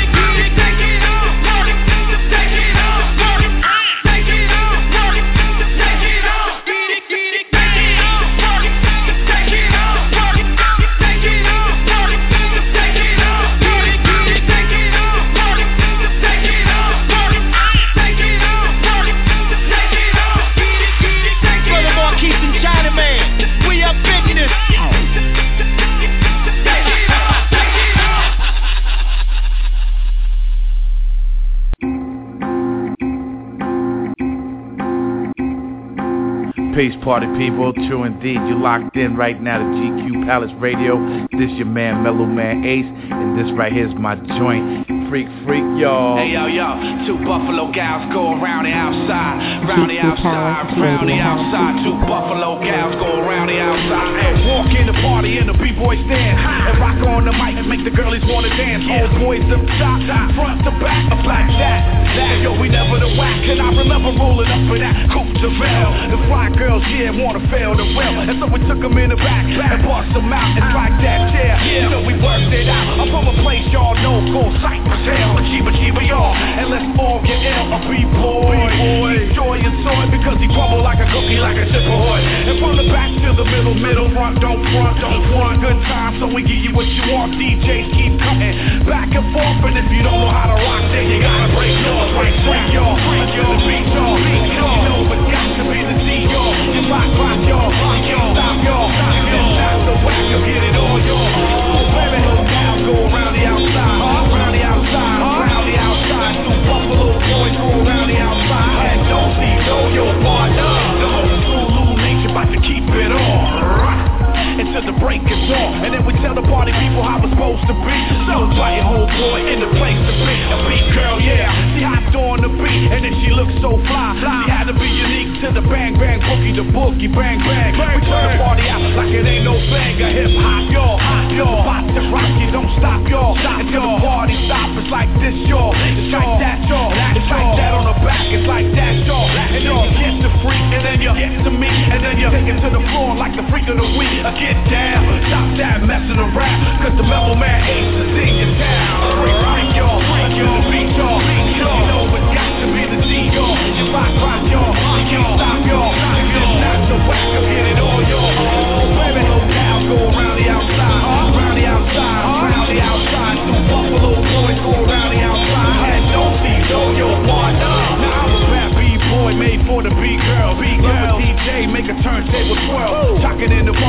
Peace, party people, true indeed. You locked in right now to GQ Palace Radio. This your man, Mellow Man Ace, and this right here is my joint. Freak, y'all. Hey, yo, 2 Buffalo gals go around the outside, round the outside, round the outside. 2 Buffalo gals go around the outside. And walk in the party and the B-boy stand and rock on the mic and make the girlies wanna dance. Old boys up top, front to back, a black that. Yo, we never the whack, and I remember rolling up for that Coupe de Ville. The fly girls, yeah, wanna fail the will, and so we took them in the back and bust them out and like that chair. You know we worked it out. I'm from a place y'all know called Cypress Hill, Chiba, y'all, and let's all get ill. A B-boy, enjoy your sword because he crumble like a cookie, like a chipper hood. And from the back to the middle, front, don't front. Good time, so we give you what you want. DJs keep cutting back and forth, and if you don't know how to rock, then you gotta break yours. Break y'all, to the beat, y'all. You know it's got to be the D, y'all. Just rock, y'all. Stop, y'all. It's time to whack, you'll get it all, y'all. Baby, those gals go around the outside, around the outside, around the outside. 2 Buffalo boys go around the outside, and don't see, your partner. The whole school Lou Nation about to keep it on. Until the break is on, and then we tell the party people how it's supposed to be. So play whole boy in the place to be. A beat girl, yeah, she hopped on the beat, and then she looked so fly. She had to be unique to the bang boogie, the boogie bang. We turn the party out like it ain't no banger. Hip hop, y'all, about to rock you, don't stop, y'all. Until the party stop, it's like this, y'all. It's like that, y'all. It's like that on the back, it's like that, y'all. And then you get the freak, and then you get to me, and then you take it to the floor like the freak of the week. Get down, stop that messing around, cause the Mellow Man Ace is in your town. Freak y'all, you the beat y'all. You know it's got to be the D y'all. You rock y'all, you can't stop y'all. If it's not the whack, you'll get it all y'all. Baby, no cows go around the outside, around the outside, around the outside. 2 Buffalo boys go around the outside, and don't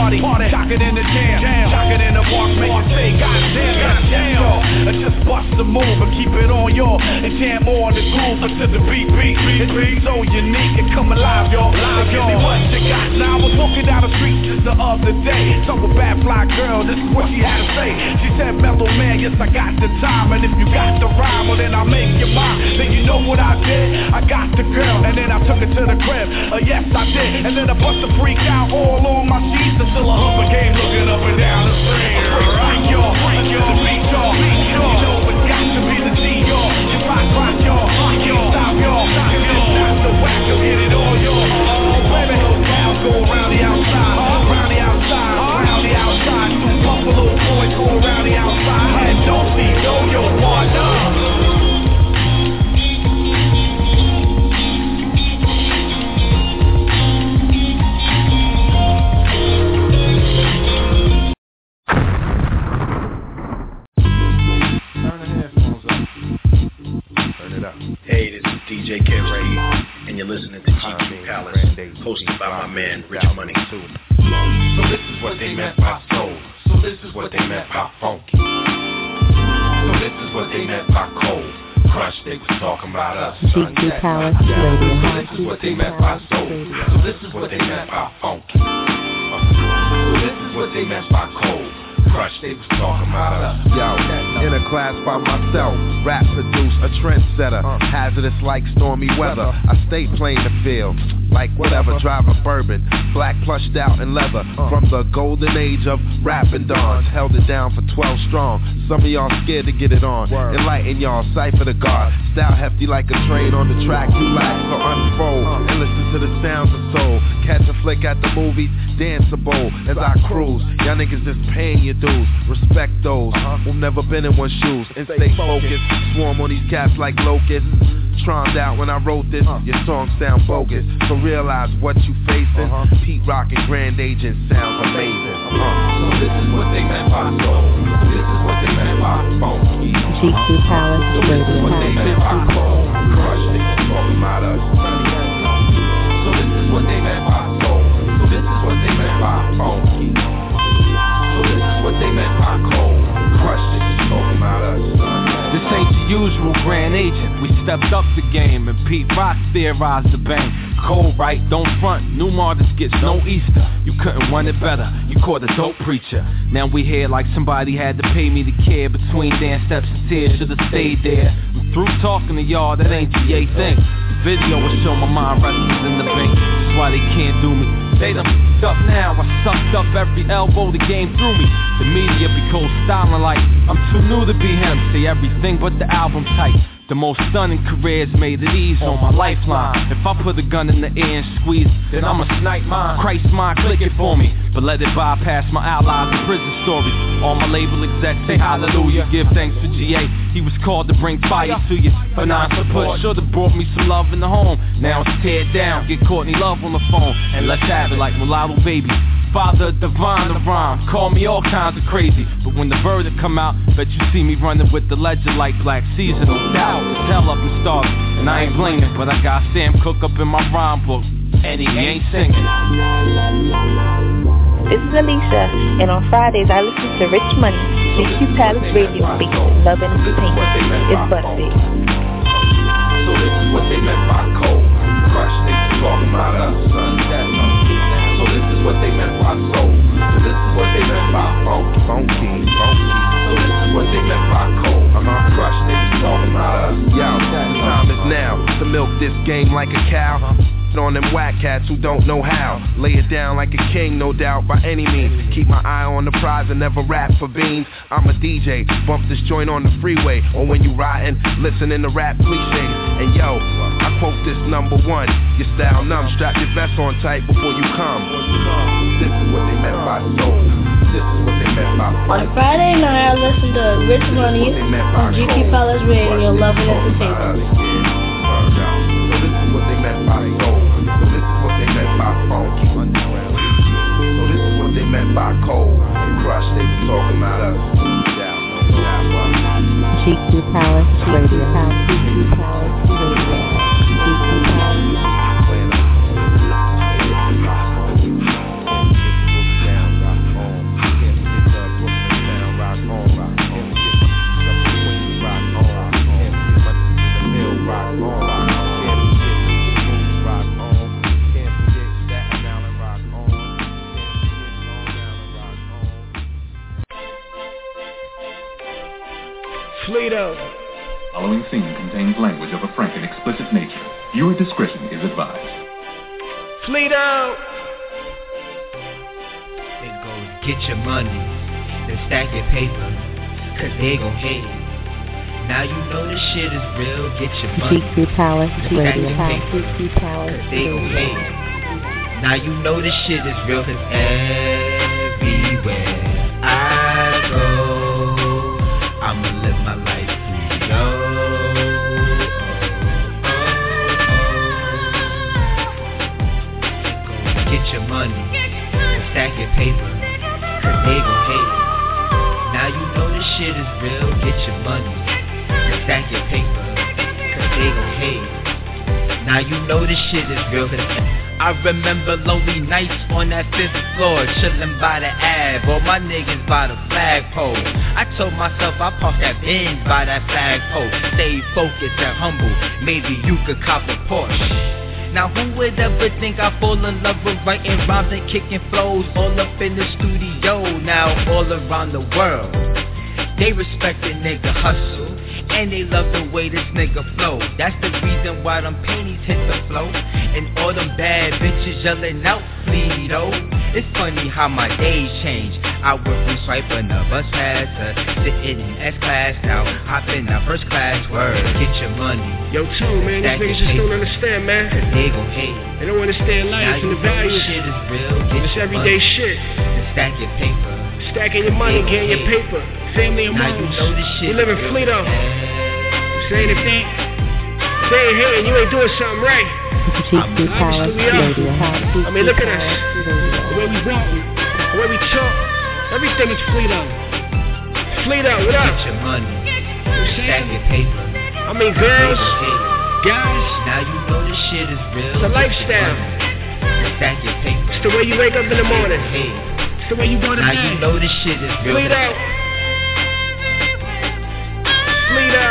party. Shocking in the jam, shocking in the box, make you say, goddamn. Just bust the move and keep it on, y'all. And jam on the groove until the beat. It's so unique and come alive, y'all. Give me what you got. Now I was walking down the street just the other day. Talk with bad fly girl, this is what she had to say. She said, mellow man, yes I got the time. And if you got the rhyme, well then I'll make you mine. Then you know what I did? I got the girl and then I took her to the crib. Yes I did. And then I bust the freak out all on my sheets until a humper came looking up and down the street. Freak y'all, the beat y'all. You know it's got to be the G y'all. Just rock y'all. You can't stop y'all. If it's not the whack, you'll get it all y'all. Oh baby, those gals go around the outside. Round the outside, round the outside. Two Buffalo boys go around the outside. And don't see yo partner. Hey, this is DJ Kid Ray, and you're listening to GQ Palace, hosted by my man Rich Money. So this is what they meant by soul. So this is what they meant by funky. So this is what they meant by cold. Crush, they was talking about us. GQ Palace Radio. So this is what they meant by soul. So this is what they meant by funky. So this is what they meant by cold. Crush, they was talking about us. Yo, in a class by myself, rap produce a trendsetter. Hazardous like stormy weather. I stay playing the field, like whatever, driving bourbon. Black plushed out in leather. From the golden age of rapping dons. Held it down for 12 strong. Some of y'all scared to get it on. Enlighten y'all, cipher the God. Style hefty like a train on the track. You lack, so unfold and listen to the sounds of soul. Catch a flick at the movies, danceable as I cruise. Y'all niggas just paying your dues. Respect those who've never been in one's shoes and stay focused. Swarm on these cats like locusts. Troned out when I wrote this. Your songs sound bogus, so realize what you facing. Pete Rock and Grand Agent sounds amazing. So this is what they meant by soul. This is what they meant by funky. GQ Palace So this is what they meant by cold. Crush, they was talking about us. So this is what they meant by soul. So this is what they meant by funky. So this is what they meant by cold. Crush, they was talking about us. This ain't the usual Grand Agent. We stepped up the game and Pete Rock theorized the bang. Cold right, don't front. New Martyrs gets no Easter. You couldn't run it better. You caught a dope preacher. Now we here like somebody had to pay me to care. Between dance steps and tears, should've stayed there. I'm through talking to y'all, that ain't the yay thing. The video will show my mind wrestlers in the bank. That's why they can't do me. They done f***ed up now. I sucked up every elbow the game threw me. The media be cold styling like I'm too new to be him. Say everything but the album type. The most stunning careers made it easy on my lifeline. If I put a gun in the air and squeeze, then I'ma snipe mine. Christ mind, click it for me. But let it bypass my allies and prison stories. All my label execs say hallelujah. Give thanks for GA. He was called to bring fire to you. For non-support, should've brought me some love in the home. Now it's teared down. Get Courtney Love on the phone. And let's have it like Mulatto Baby. Father divine the rhyme, call me all kinds of crazy. But when the verdict come out, bet you see me running with the legend like Black Caesar. No doubt, it's hell up and starving, and I ain't blaming. But I got Sam Cooke up in my rhyme book, and he ain't singing. This is Alicia, and on Fridays I listen to Rich Money, GQ Palace Radio Station, Love and Entertainment. It's Buffett. So this is what they meant by cold. Crush, they talking about us, son. So this is what they meant by soul. So this is what they meant by funky. So this is what they meant by cold. Crush, they talking about us. Yo, the time is now to milk this game like a cow. On them whack cats who don't know how. Lay it down like a king, no doubt, by any means. Keep my eye on the prize and never rap for beans. I'm a DJ, bump this joint on the freeway. Or when you riding, listening to rap cliches. And yo, I quote this number one. Your style numb, strap your vest on tight before you come. This is what they meant by soul. This is what they meant by fun. On Friday night I listen to Rich Money on GQ Palace Radio, Love and Entertainment. So this is what they meant by soul. So this is what they meant by funky. So this is what they meant by cold. And Crush, they be talking about us. GQ Palace Radio. GQ Palace Radio. GQ Palace. of a frank and explicit nature. Viewer discretion is advised. Fleeto! It goes, get your money, then stack your paper, cause they gon' hate it. Now you know this shit is real, get your money. GQ Palace Radio. GQ Palace Radio. They gon' hate it. Now you know this shit is real, cause everywhere I go, I'ma live my life free, yo. Get your money and stack your paper, cause they gon' hate it. Now you know this shit is real, get your money and stack your paper, cause they gon' hate it. Now you know this shit is real, cause I remember lonely nights on that 5th floor, chillin' by the Ave, all my niggas by the flagpole. I told myself I park that Benz by that flagpole, stay focused and humble, maybe you could cop a Porsche. Now who would ever think I fall in love with writing rhymes and kicking flows all up in the studio? Now all around the world, they respect the nigga hustle, and they love the way this nigga flow. That's the reason why them panties hit the flow, and all them bad bitches yelling out Fleeto. It's funny how my days change. I went from swiping a bus pass to sitting in S-class, now hopping in first class. Word, get your money. Yo, too, man, these niggas just don't understand, man. Cause they gon' hate it. They don't understand life and the values. Shit is real. Get this everyday shit. And stack your paper. Stacking your money, getting your paper. Family and moms. You know this shit. We live in Fleeto. I'm saying if they ain't hating, you ain't doing something right. Obviously we are. I mean, look at us. The way we walk, the way we talk, everything is Fleeto. Fleeto, what up? Get your money. Stack your paper. I mean, girls, guys. Now you know this shit is real. It's a lifestyle. Stack your paper. It's the way you wake up in the morning. It's the way you go to bed. Now you know this shit is real. Fleeto. Fleeto.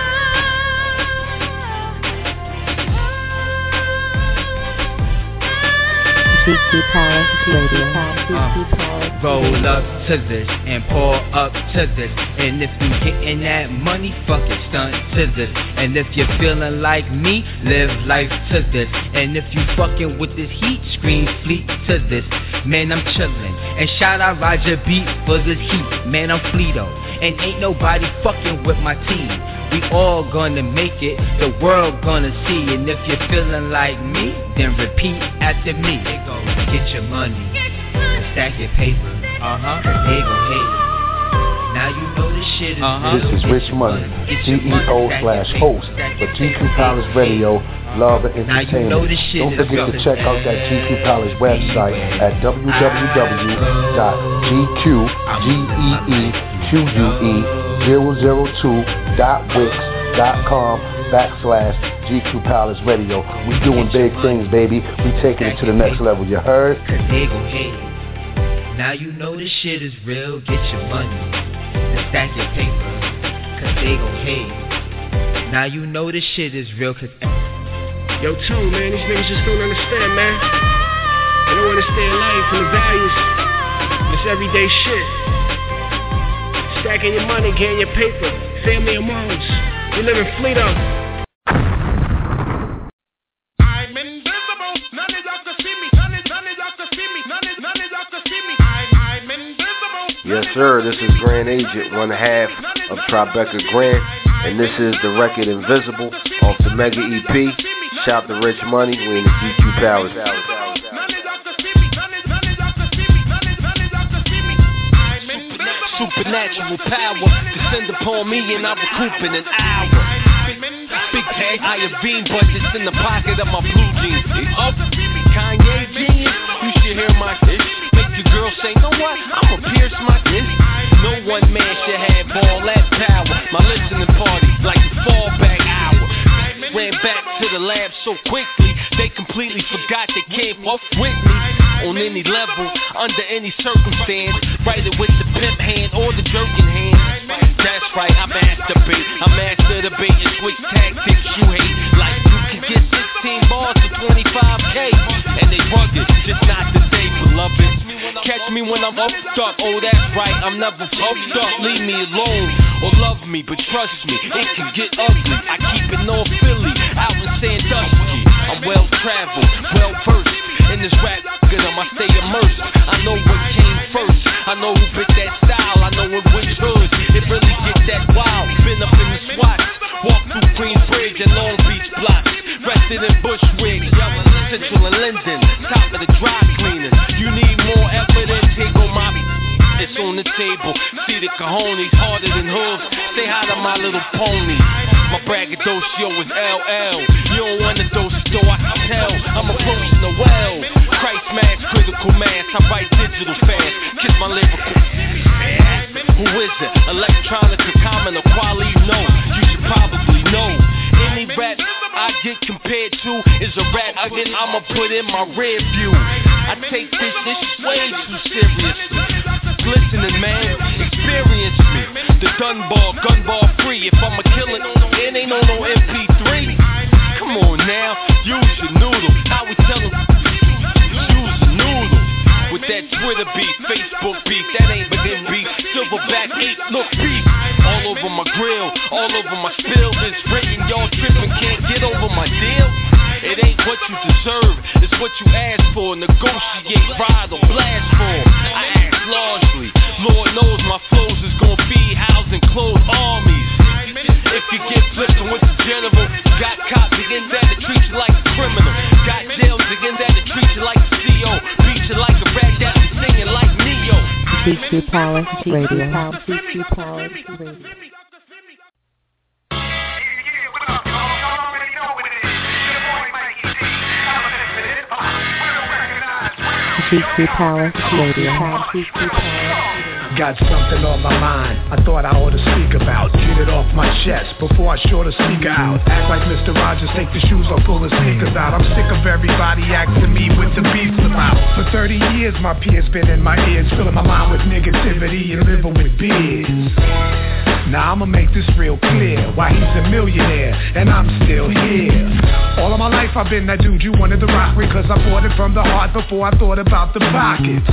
GQ Palace Radio. Roll up to this and pour up to this, and if you getting that money, fuck it, stunt to this. And if you're feeling like me, live life to this. And if you fucking with this heat, scream fleet to this. Man, I'm chillin', and shout out Roger Beat for this heat. Man, I'm Fleeto, and ain't nobody fucking with my team. We all gonna make it, the world gonna see. And if you're feeling like me, then repeat after me. Get your money, and stack your paper, cause they gon' hate it. Now you know this shit is real. This is Rich Money, CEO/host for GQ Palace Radio, Love and Entertainment. Don't forget to check out that GQ Palace website at www.GQGEE002.wix.com/GQ Palace Radio. We doing big things, baby. We taking it to the next level. You heard? Cause they gon' hate it. Now you know this shit is real. Get your money and stack your paper, cause they gon' hate it. Now you know this shit is real. Cause yo, too, man, these niggas just don't understand, man. They don't understand life and the values. This everyday shit. Stacking your money, getting your paper. Family and moms. We live in Fleeto. I'm invisible. None of y'all can see me. None of y'all can see me. None of y'all can see me. I'm invisible. Yes, sir. This is Grand Agent, one half of Tribeca Grand, and this is the record Invisible off the Mega EP. Shout to Rich Money. We in the GQ Palace. Supernatural power descend upon me and I recoup in an hour. Big tag, higher beam budgets in the pocket of my blue jeans. Up, Kanye genius, you should hear my dish. Make your girl say, know what, I'ma pierce my dish. No one man should have all that power. My listening party like the fallback hour. Ran back to the lab so quickly, they completely forgot they can't fuck with me. On any level, under any circumstance, write it with the pimp hand or the jerking hand. That's right, I masturbate. I master the bait and switch tactics you hate. Like you can get 16 bars for 25K, and they rugged, just not today, beloved. Catch me when I'm fucked up. Oh, that's right, I'm never fucked up. Leave me alone or love me, but trust me, it can get ugly. I keep it North Philly, out in Sandusky. I'm well traveled, well versed in this rap. Good, I stay immersed. I know what came first. I know who picked that style. I know in which hood it really get that wild. Been up in the SWAT, walk through Queensbridge and Long Beach blocks. Rested in Bushwick, Central and Linden, top of the dry cleaners. You need more evidence, here go my. It's on the table. See the cojones harder than hooves. Say hi to my little pony. My braggadocio is LL. You don't want to dose it, though I can tell. I'm approaching the well. Christ mass, critical mass. I write digital fast. Kiss my lyrical. Who is it? Electronica, common or quality? No, you should probably know. Any rap I get compared to is a rap again. I'ma put in my rear view. I take this way too seriously. Listening, man, experience me. The gun bar free. If I'ma kill it, it ain't on no MP3. Come on now, use your noodle. How we tell them? Use a noodle. With that Twitter beef, Facebook beef, that ain't but then beef. Silverback 8, look beef. All over my grill, all over my spill. It's written, y'all tripping, can't get over my deal. It ain't what you deserve, it's what you ask for. Negotiate, ride or blast for. I ask largely, Lord knows my flows is gon' feed, house and clothe armies. If you get flipped with the general, got cops again that to treat you like a criminal. Got jails again that to treat you like a CO. Beat you like a rag that be singing like Neo. GQ Palace Radio. GQ Palace Radio. GQ Palace Radio. Got something on my mind I thought I ought to speak about. Get it off my chest before I short a speaker out. Act like Mr. Rogers, take the shoes off, pull the sneakers out. I'm sick of everybody asking me what the beef's about. For 30 years my peers been in my ears, filling my mind with negativity and living with beers. Now I'ma make this real clear, why he's a millionaire and I'm still here. All of my life I've been that dude you wanted to rock with, cause I bought it from the heart before I thought about the pockets.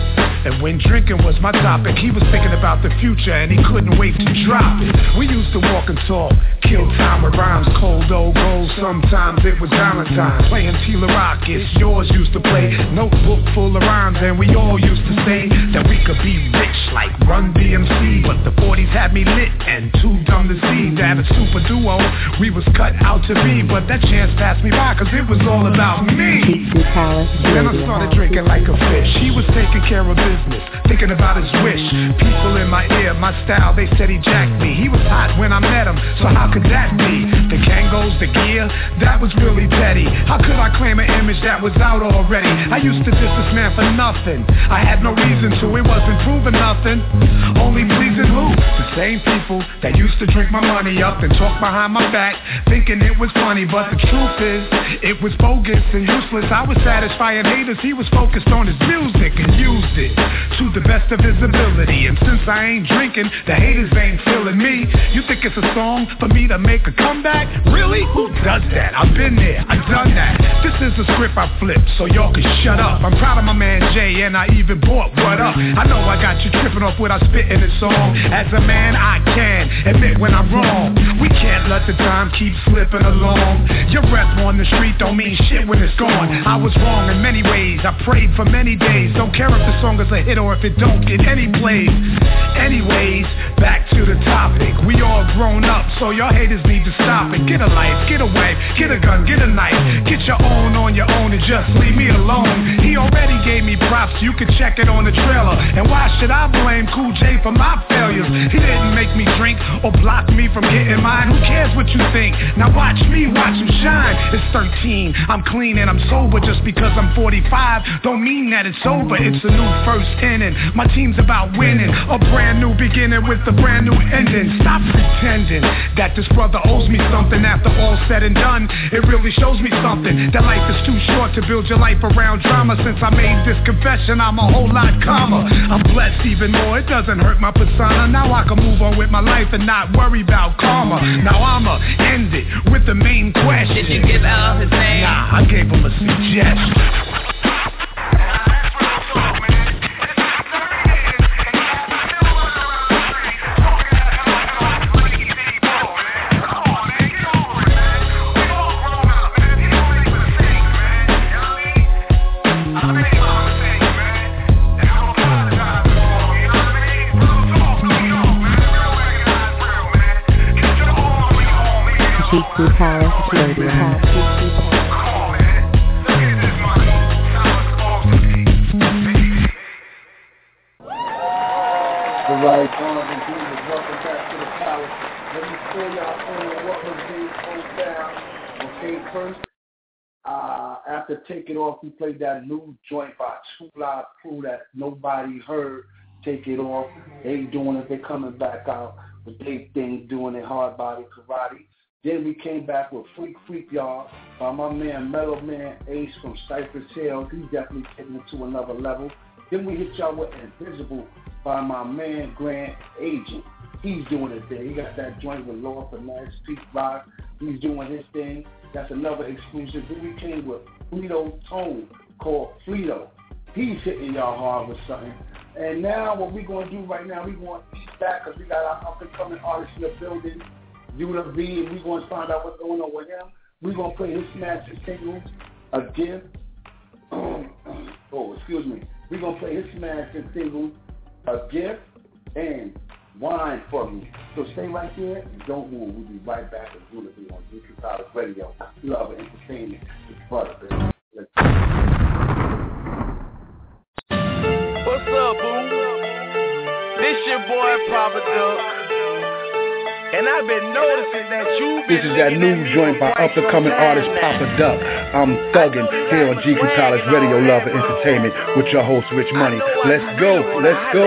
And when drinking was my topic, he was thinking about the future and he couldn't wait to drop it. We used to walk and talk, kill time with rhymes, cold old gold. Sometimes it was Valentine's, playing Tila Rockets. Yours used to play, notebook full of rhymes, and we all used to say that we could be rich like Run DMC. But the 40s had me lit and too dumb to see that a super duo we was cut out to be. But that chance passed me by cause it was all about me. Then I started drinking like a fish. He was taking care of business, thinking about his wish. People in my ear, my style, they said he jacked me. He was hot when I met him, so how could that be? The Kangos, the gear, that was really petty. How could I claim an image that was out already? I used to diss this man for nothing. I had no reason to, it wasn't proving nothing. Only pleasing who? The same people that used to drink my money up and talk behind my back, thinking it was funny. But the truth is, it was bogus and useless. I was satisfying haters, he was focused on his music and used it to the best of his ability. And since I ain't drinking, the haters ain't feeling me. You think it's a song for me to make a comeback? Really? Who does that? I've been there, I've done that. This is a script I flipped, so y'all can shut up. I'm proud of my man Jay, and I even bought What Up. I know I got you tripping off what I spit in this song. As a man, I can admit when I'm wrong. We can't let the time keep slipping along. Your breath on the street don't mean shit when it's gone. I was wrong in many ways, I prayed for many days. Don't care if the song is a hit or if it don't get any plays. Anyways, back to the topic. We all grown up, so y'all haters need to stop it. Get a life, get a wife, get a gun, get a knife. Get your own on your own and just leave me alone. He already gave me props, you can check it on the trailer. And why should I blame Cool J for my failures? He didn't make me drink or block me from getting mine. Who cares what you think? Now watch me, watch him shine. It's 13, I'm clean and I'm sober. Just because I'm 45 don't mean that it's over. It's a new first inning, my team's about winning. A brand new beginning with a brand new ending. Stop pretending that this brother owes me something. After all said and done, it really shows me something. That life is too short to build your life around drama. Since I made this confession, I'm a whole lot calmer. I'm blessed even more, it doesn't hurt my persona. Now I can move on with my life and not worry about karma. Now I'ma end it with the main question. Did you give out his name? Nah, I gave him a suggestion. GQ Palace Radio. All right, Jonathan Jesus, welcome back to the Palace. Let me fill y'all in what was being pulled down. Okay, first, after Take It Off, we played that new joint by Two Live Crew that nobody heard. Take It Off. They doing it. They coming back out with they thing, doing it, hard body karate. Then we came back with Freak Y'all by my man Mellow Man Ace from Cypress Hill. He's definitely taking it to another level. Then we hit y'all with Invisible by my man Grant Agent. He's doing it there. He got that joint with Lord Finesse, Pete Rock. He's doing his thing. That's another exclusive. Then we came with Fleeto Tone called Fleeto. He's hitting y'all hard with something. And now what we're going to do right now, we're going to eat back because we got our up-and-coming artist in the building, Yuda V, and we're going to find out what's going on with him. We're going to play his smashing singles, A Gift. We're going to play his smashing singles, A Gift, and Wine for Me. So stay right there and don't move. We'll be right back with Yuda V on GQ Palace Radio. Love and entertainment. It's butter, baby. Let's go. What's up, boo? This your boy, Papa Duck. And I've been noticing that you've been. This is that new joint by up-and-coming artist Papa Duck. I'm thugging here on GQ Palace Radio, Love and Entertainment with your host, Rich Money. Let's go. Let's go.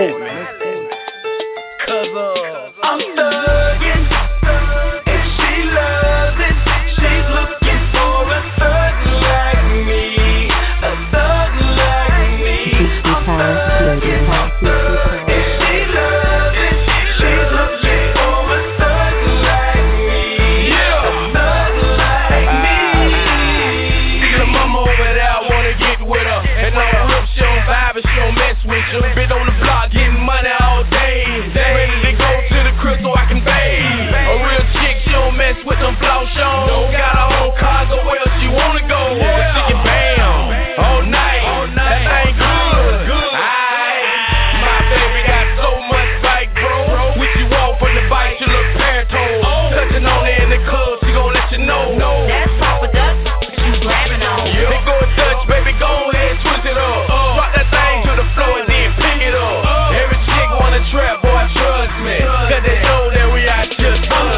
I'm thugging, and she loves it. She's looking for a thug like me, a thug like me. I'm thugging, and she loves it. She's looking for a thug like me, a thug like me. See the mama over there, I wanna get with her. And on the rip, she don't vibe and she don't mess with you. Been on the block getting money all day. Ready to go to the crib so I can bathe. A real chick, she don't mess with them blouse on. Got her own car, go where she wanna go. But she can bam all night. That thing good. My baby got so much bike, bro. When she walk from the bike, she look paratold. Touching on her in the club, she gon' let you know. That's Papa Duck, you grabbing on. They go touch, baby, go ahead, twist it up. Drop that thing to the floor and then pick it up. Every chick wanna trap, boy, trust me. Cause they know that we out just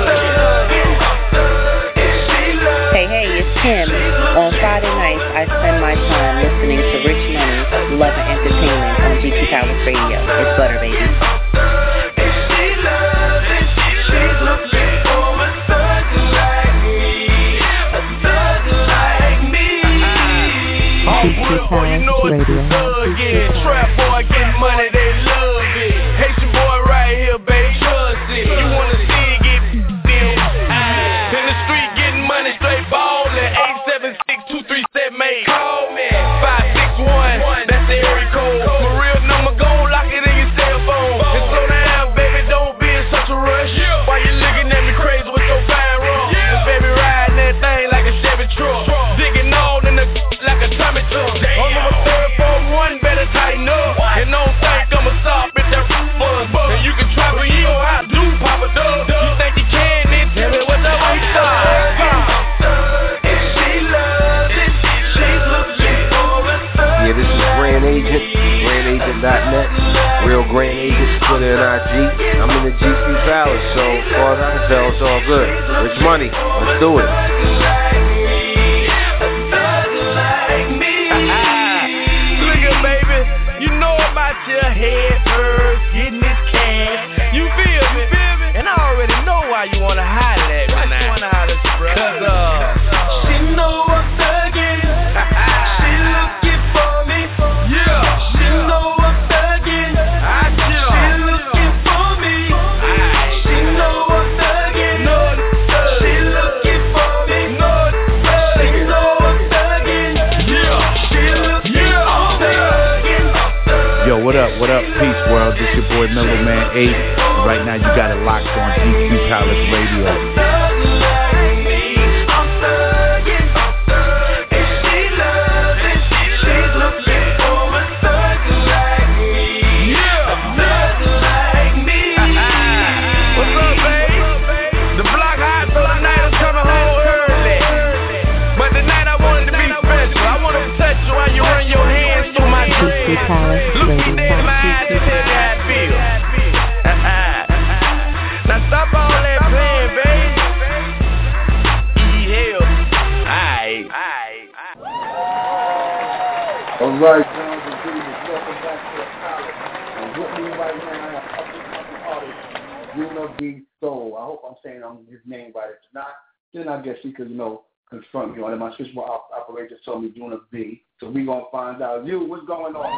Hey, it's Kim. On Friday nights, I spend my time listening to Rich Money, Love and Entertainment on GQ Palace Radio. It's Butter, baby. GQ Palace Radio. Trap boy getting money, they love it. Haitian boy right here, baby, trust it. You wanna see it get them? In the street getting money, straight ballin'. 876-237-8. Call me 561. That's the area code. My real number, go lock it in your cell phone. And slow down, baby, don't be in such a rush. While you looking at me crazy with your fine rum. And baby riding that thing like a Chevy truck. Digging all in the like a Tommy truck. On number 341, better tighten up. And don't think I'ma stop at that buzz. And you can try, but you know how I do, Papa Duck. You think you can, then tell me what the fuck you Yeah, this is Grand Agent, GrandAgent.net, Real Grand Agent, Twitter and IG. I'm in the GQ Palace, so as far as I can tell, it's all good. Rich Money, let's do it. Look at baby, you know about your head first, getting this cash. You feel me? And I already know why you wanna holler at me now. Why you wanna holler, bro? Cause she know I'm thugging. She looking for me. Yeah. She know I'm thugging. She looking for me. She know I'm thugging. She looking for me. She know I'm thugging. Yeah. She looking thugging. Yo, what up? What up? Peace world. This your boy Mellow Man 8. Right now you got it locked on GQ Palace Radio. What's up, babe? The block hot, so tonight I'm coming home All right, John and Davis, welcome back to the college. And with me right now, I have up-and-coming artist, Juna B. Soul. I hope I'm saying his name right. If not, then I guess he could, confront me on it. My switchboard operator told me Juna B. So we're going to find out. You, what's going on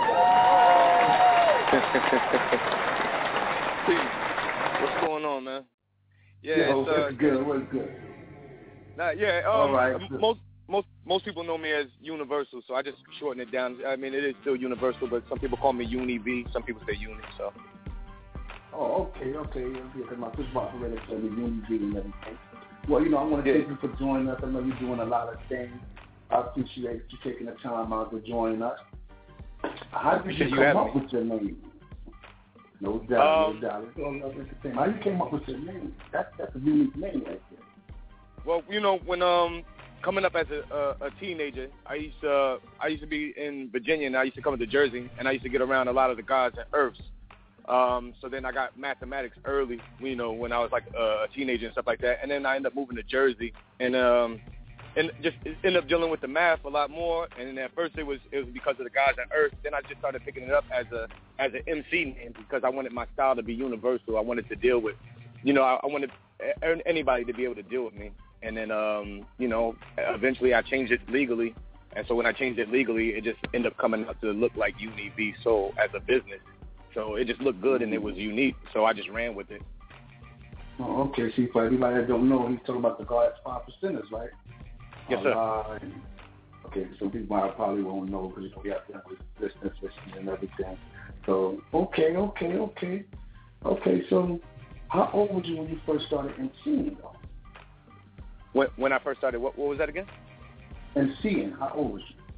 here? What's going on, man? Yeah, it's good. What's good? All right. Most people know me as Universal, so I just shorten it down. I mean, it is still Universal, but some people call me Uni V. Some people say Uni. So. Oh, okay. Because my switchboard operator told me Uni V and everything. Well, I want to thank you for joining us. I know you're doing a lot of things. I appreciate you taking the time out to join us. How did you come up with your name? No doubt. How you came up with your name? That's a unique name right there. Well, when coming up as a teenager, I used to be in Virginia, and I used to come to Jersey, and I used to get around a lot of the guys at Earths. So then I got mathematics early, when I was like a teenager and stuff like that. And then I ended up moving to Jersey and just ended up dealing with the math a lot more. And then at first it was because of the guys at Earth. Then I just started picking it up as an MC name because I wanted my style to be universal. I wanted to deal with, I wanted anybody to be able to deal with me. And then, eventually I changed it legally. And so when I changed it legally, it just ended up coming out to look like Uni V Soul as a business. So it just looked good and it was unique, so I just ran with it. Oh, okay. See, for everybody that don't know, he's talking about the God's 5%ers, right? Yes, sir. Okay, some people probably won't know because we have to with listeners and everything. So, okay. So, how old were you when you first started emceeing, though? When I first started, what was that again? Emceeing. How old was you?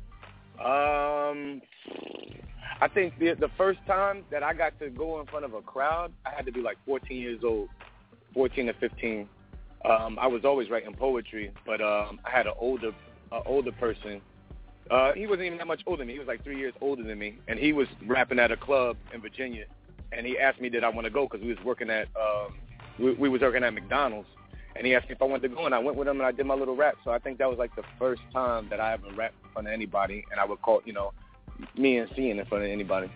I think the first time that I got to go in front of a crowd, I had to be like 14 years old, 14 or 15. I was always writing poetry, but I had an older person. He wasn't even that much older than me. He was like 3 years older than me, and he was rapping at a club in Virginia. And he asked me did I want to go because we was working at we was working at McDonald's. And he asked me if I wanted to go, and I went with him, and I did my little rap. So I think that was like the first time that I ever rapped in front of anybody, and I would call, me and seeing in front of anybody.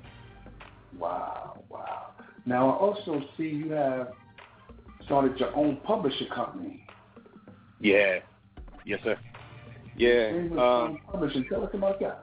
Wow. Now, I also see you have started your own publishing company. Yeah. Yes, sir. Yeah. Publishing. Tell us about that.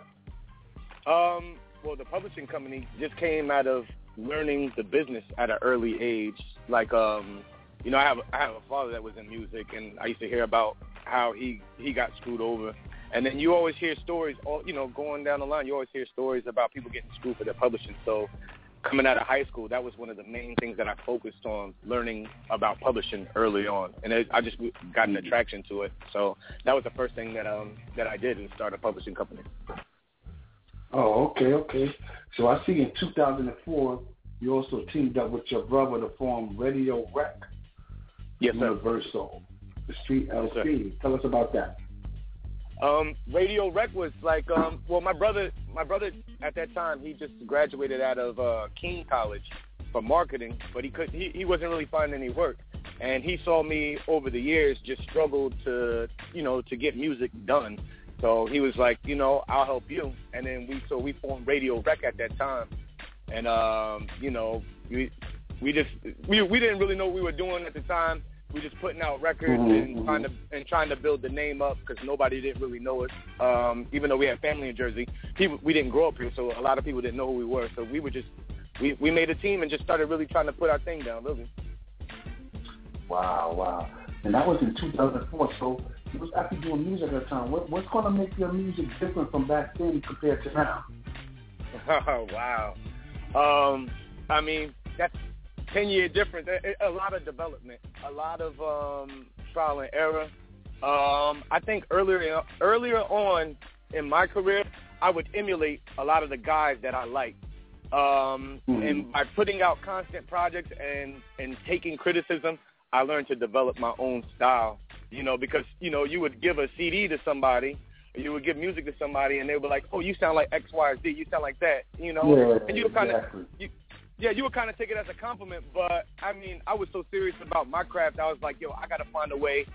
Well, the publishing company just came out of learning the business at an early age. Like, I have a father that was in music, and I used to hear about how he got screwed over. And then you always hear stories, going down the line, you always hear stories about people getting screwed for their publishing. So coming out of high school, that was one of the main things that I focused on, learning about publishing early on. And I just got an attraction to it. So that was the first thing that I did, is start a publishing company. Oh, okay. So I see in 2004, you also teamed up with your brother to form Radio Rec. Yes, sir. Universal, the Street LC. Yes, tell us about that. Radio Rec was like, my brother at that time, he just graduated out of King College for marketing, but he wasn't really finding any work. And he saw me over the years just struggle to get music done. So he was like, I'll help you. And then we formed Radio Rec at that time. And, we didn't really know what we were doing at the time. We were just putting out records and trying to build the name up because nobody didn't really know us. Even though we had family in Jersey, we didn't grow up here, so a lot of people didn't know who we were. So we were we made a team and just started really trying to put our thing down, really. Wow. And that was in 2004, so it was after doing music at the time. What's going to make your music different from back then compared to now? Oh, wow. I mean, that's 10-year difference. A lot of development, a lot of trial and error. I think earlier on in my career, I would emulate a lot of the guys that I like. And by putting out constant projects and taking criticism, I learned to develop my own style. Because you would give a CD to somebody, you would give music to somebody, and they would be like, "Oh, you sound like X, Y, Z. You sound like that." Yeah, and you would kind of, you would kind of take it as a compliment. But I mean, I was so serious about my craft. I was like, "Yo, I got to find a way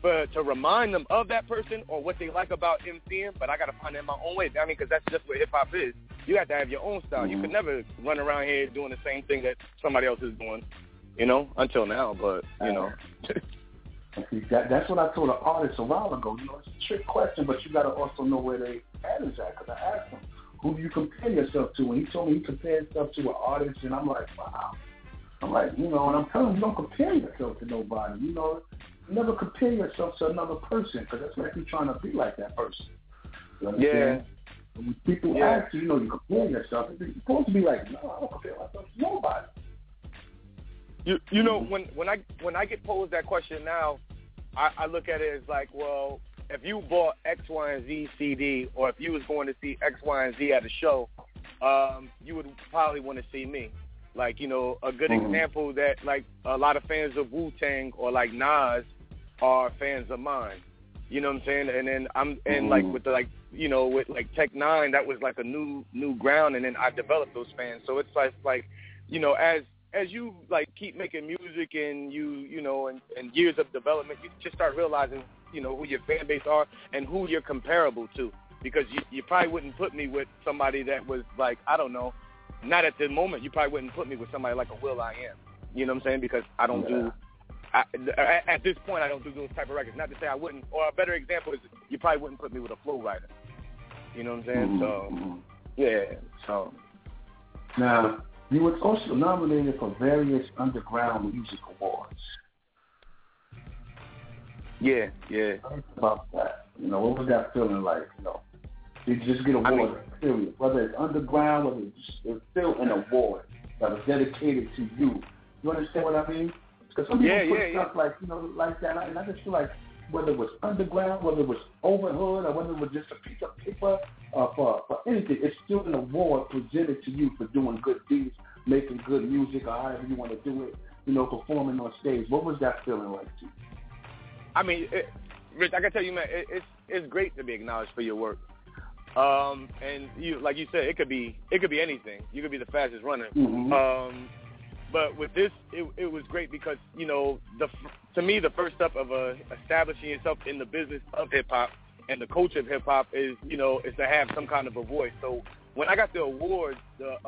to remind them of that person or what they like about MCing, but I got to find it in my own way. I mean, because that's just what hip-hop is. You have to have your own style. You can never run around here doing the same thing that somebody else is doing, you know, until now, but, you know. That's what I told an artist a while ago. You know, it's a trick question, but you got to also know where they at is at, because I asked him, who do you compare yourself to? And he told me he compared himself to an artist, and I'm like, wow. I'm like, you know, and I'm telling him, you don't compare yourself to nobody. You know, you never compare yourself to another person, because that's like you trying to be like that person. You understand? Yeah. When people ask you, you know, you compare yourself, you're supposed to be like, no, I don't compare myself to nobody. You know, when I get posed that question now, I look at it as like, well, if you bought X, Y, and Z CD, or if you was going to see X, Y, and Z at a show, you would probably want to see me. Like, you know, a good example that, like, a lot of fans of Wu-Tang or, like, Nas are fans of mine. You know what I'm saying? And then like, with the, like, you know, with, like, Tech Nine, that was, like, a new ground, and then I developed those fans. So it's like, you know, as you, like, keep making music and you know, and years of development, you just start realizing, you know, who your fan base are and who you're comparable to. Because you probably wouldn't put me with somebody that was, like, I don't know, not at the moment. You probably wouldn't put me with somebody like a Will.I.Am. You know what I'm saying? Because I don't do, at this point, I don't do those type of records. Not to say I wouldn't, or a better example is you probably wouldn't put me with a Flow Rider. You know what I'm saying? So, yeah. So now, you were also nominated for various underground music awards. Yeah. Talk about that. You know, what was that feeling like? You know, did you just get awards, period? Whether it's underground, whether it's still an award that was dedicated to you. You understand what I mean? Because some people put stuff like, you know, like that, and I just feel like whether it was underground, whether it was overhood, or whether it was just a piece of paper, for anything, it's still an award presented to you for doing good deeds, making good music, or however you want to do it, you know, performing on stage. What was that feeling like to you? I mean, Rich, I can tell you, man, it's great to be acknowledged for your work. And you, like you said, it could be anything. You could be the fastest runner. But with this, it was great because, you know, to me, the first step of establishing yourself in the business of hip hop and the culture of hip hop is, you know, is to have some kind of a voice. So when I got the awards,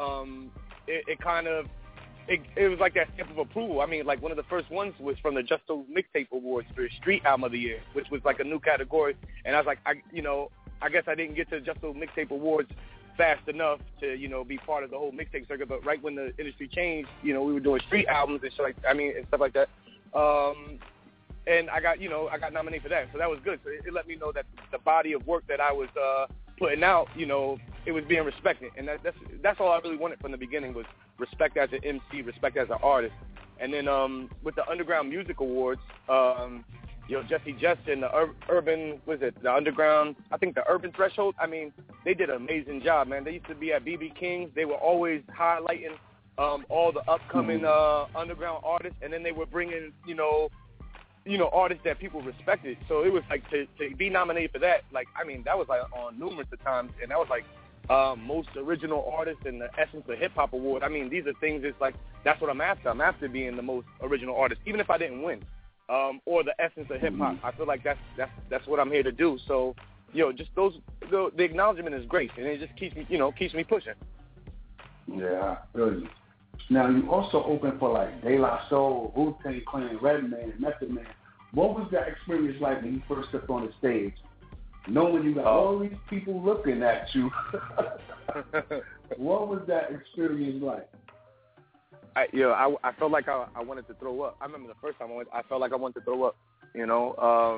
it was like that stamp of approval. I mean, like one of the first ones was from the Justo Mixtape Awards for Street Album of the Year, which was like a new category. And I was like, I guess I didn't get to the Justo Mixtape Awards fast enough to, you know, be part of the whole mixtape circuit. But right when the industry changed, you know, we were doing street albums and shit and stuff like that. And I got nominated for that. So that was good. So it let me know that the body of work that I was putting out, you know, it was being respected. And that's all I really wanted from the beginning was respect as an MC, respect as an artist. And then with the Underground Music Awards, Jesse Justin, the Urban, the Underground, I think the Urban Threshold, I mean, they did an amazing job, man. They used to be at BB King's. They were always highlighting all the upcoming underground artists, and then they were bringing, you know, artists that people respected. So it was like to be nominated for that, like, I mean, that was like on numerous of times, and that was like most original artist and the Essence of Hip Hop Award. I mean, these are things, it's like, that's what I'm after. I'm after being the most original artist, even if I didn't win. Or the essence of hip hop. I feel like that's what I'm here to do. So, just the acknowledgement is great, and it just keeps me pushing. Yeah, really. Now you also open for like De La Soul, Wu-Tang Clan, Redman, Method Man. What was that experience like when you first stepped on the stage, knowing you got all these people looking at you? What was that experience like? I felt like I wanted to throw up. I remember the first time I felt like I wanted to throw up, you know.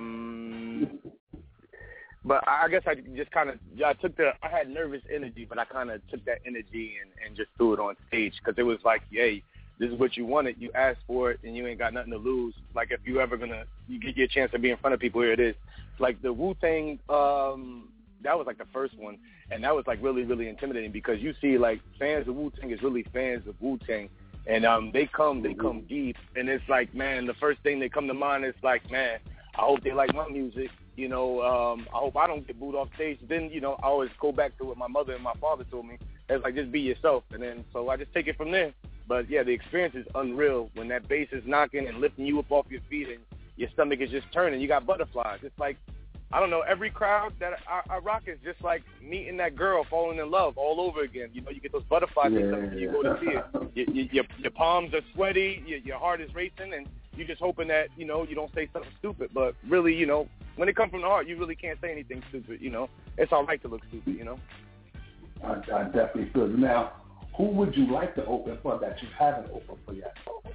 But I guess I just kind of, I had nervous energy, but I kind of took that energy and just threw it on stage because it was like, hey, this is what you wanted. You asked for it, and you ain't got nothing to lose. Like, if you ever you get your chance to be in front of people, here it is. Like, the Wu-Tang, that was like the first one, and that was like really, really intimidating because you see, like, fans of Wu-Tang is really fans of Wu-Tang. And they come deep, and it's like, man, the first thing that come to mind is like, man, I hope they like my music, you know, I hope I don't get booed off stage. Then, you know, I always go back to what my mother and my father told me. It's like, just be yourself, and then, so I just take it from there. But, yeah, the experience is unreal when that bass is knocking and lifting you up off your feet, and your stomach is just turning. You got butterflies. It's like, I don't know, every crowd that I rock is just like meeting that girl, falling in love all over again. You know, you get those butterflies when you go to see it. Your palms are sweaty, your heart is racing, and you're just hoping that, you know, you don't say something stupid. But really, you know, when it comes from the heart, you really can't say anything stupid, you know. It's all right to look stupid, you know. I definitely feel you. Now, who would you like to open for that you haven't opened for yet?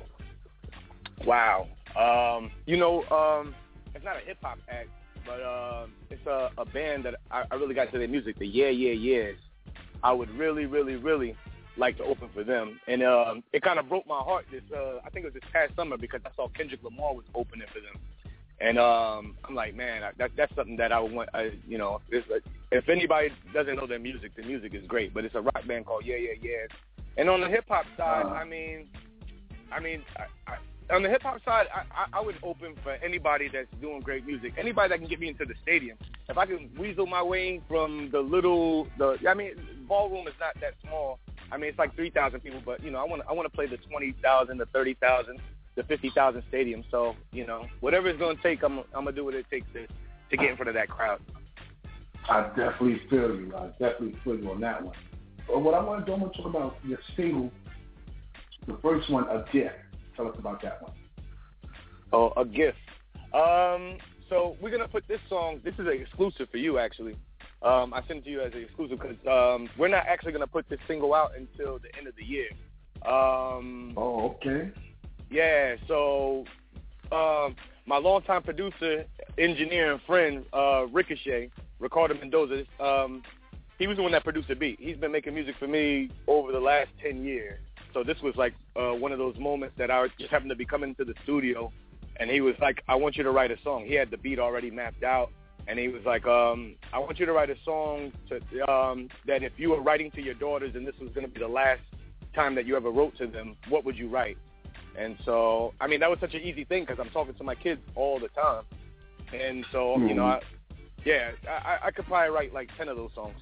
Wow. You know, it's not a hip-hop act, but it's a band that I really got to their music, the Yeah Yeah Yeahs. I would really, really, really like to open for them. And it kind of broke my heart I think it was this past summer, because I saw Kendrick Lamar was opening for them. And I'm like, man, that's something that I would want. You know, if anybody doesn't know their music, the music is great. But it's a rock band called Yeah Yeah Yeahs. And on the hip hop side, I mean, on the hip hop side, I would open for anybody that's doing great music. Anybody that can get me into the stadium. If I can weasel my way from ballroom is not that small. I mean, it's like 3,000 people, but you know, I want to play the 20,000, the 30,000. The 50,000 stadium. So, you know, whatever it's going to take, I'm going to do what it takes to get in front of that crowd. I definitely feel you. On that one. But what I want to talk about your single, the first one, A Gift. Tell us about that one. Oh, A Gift. So we're going to put this song, this is an exclusive for you, actually. I sent it to you as an exclusive because we're not actually going to put this single out until the end of the year. Okay. Yeah, so my longtime producer, engineer, and friend, Ricochet, Ricardo Mendoza, he was the one that produced the beat. He's been making music for me over the last 10 years. So this was like one of those moments that I just happened to be coming to the studio, and he was like, I want you to write a song. He had the beat already mapped out, and he was like, I want you to write a song that if you were writing to your daughters and this was going to be the last time that you ever wrote to them, what would you write? And so, I mean, that was such an easy thing because I'm talking to my kids all the time. And so, you know, I could probably write like 10 of those songs.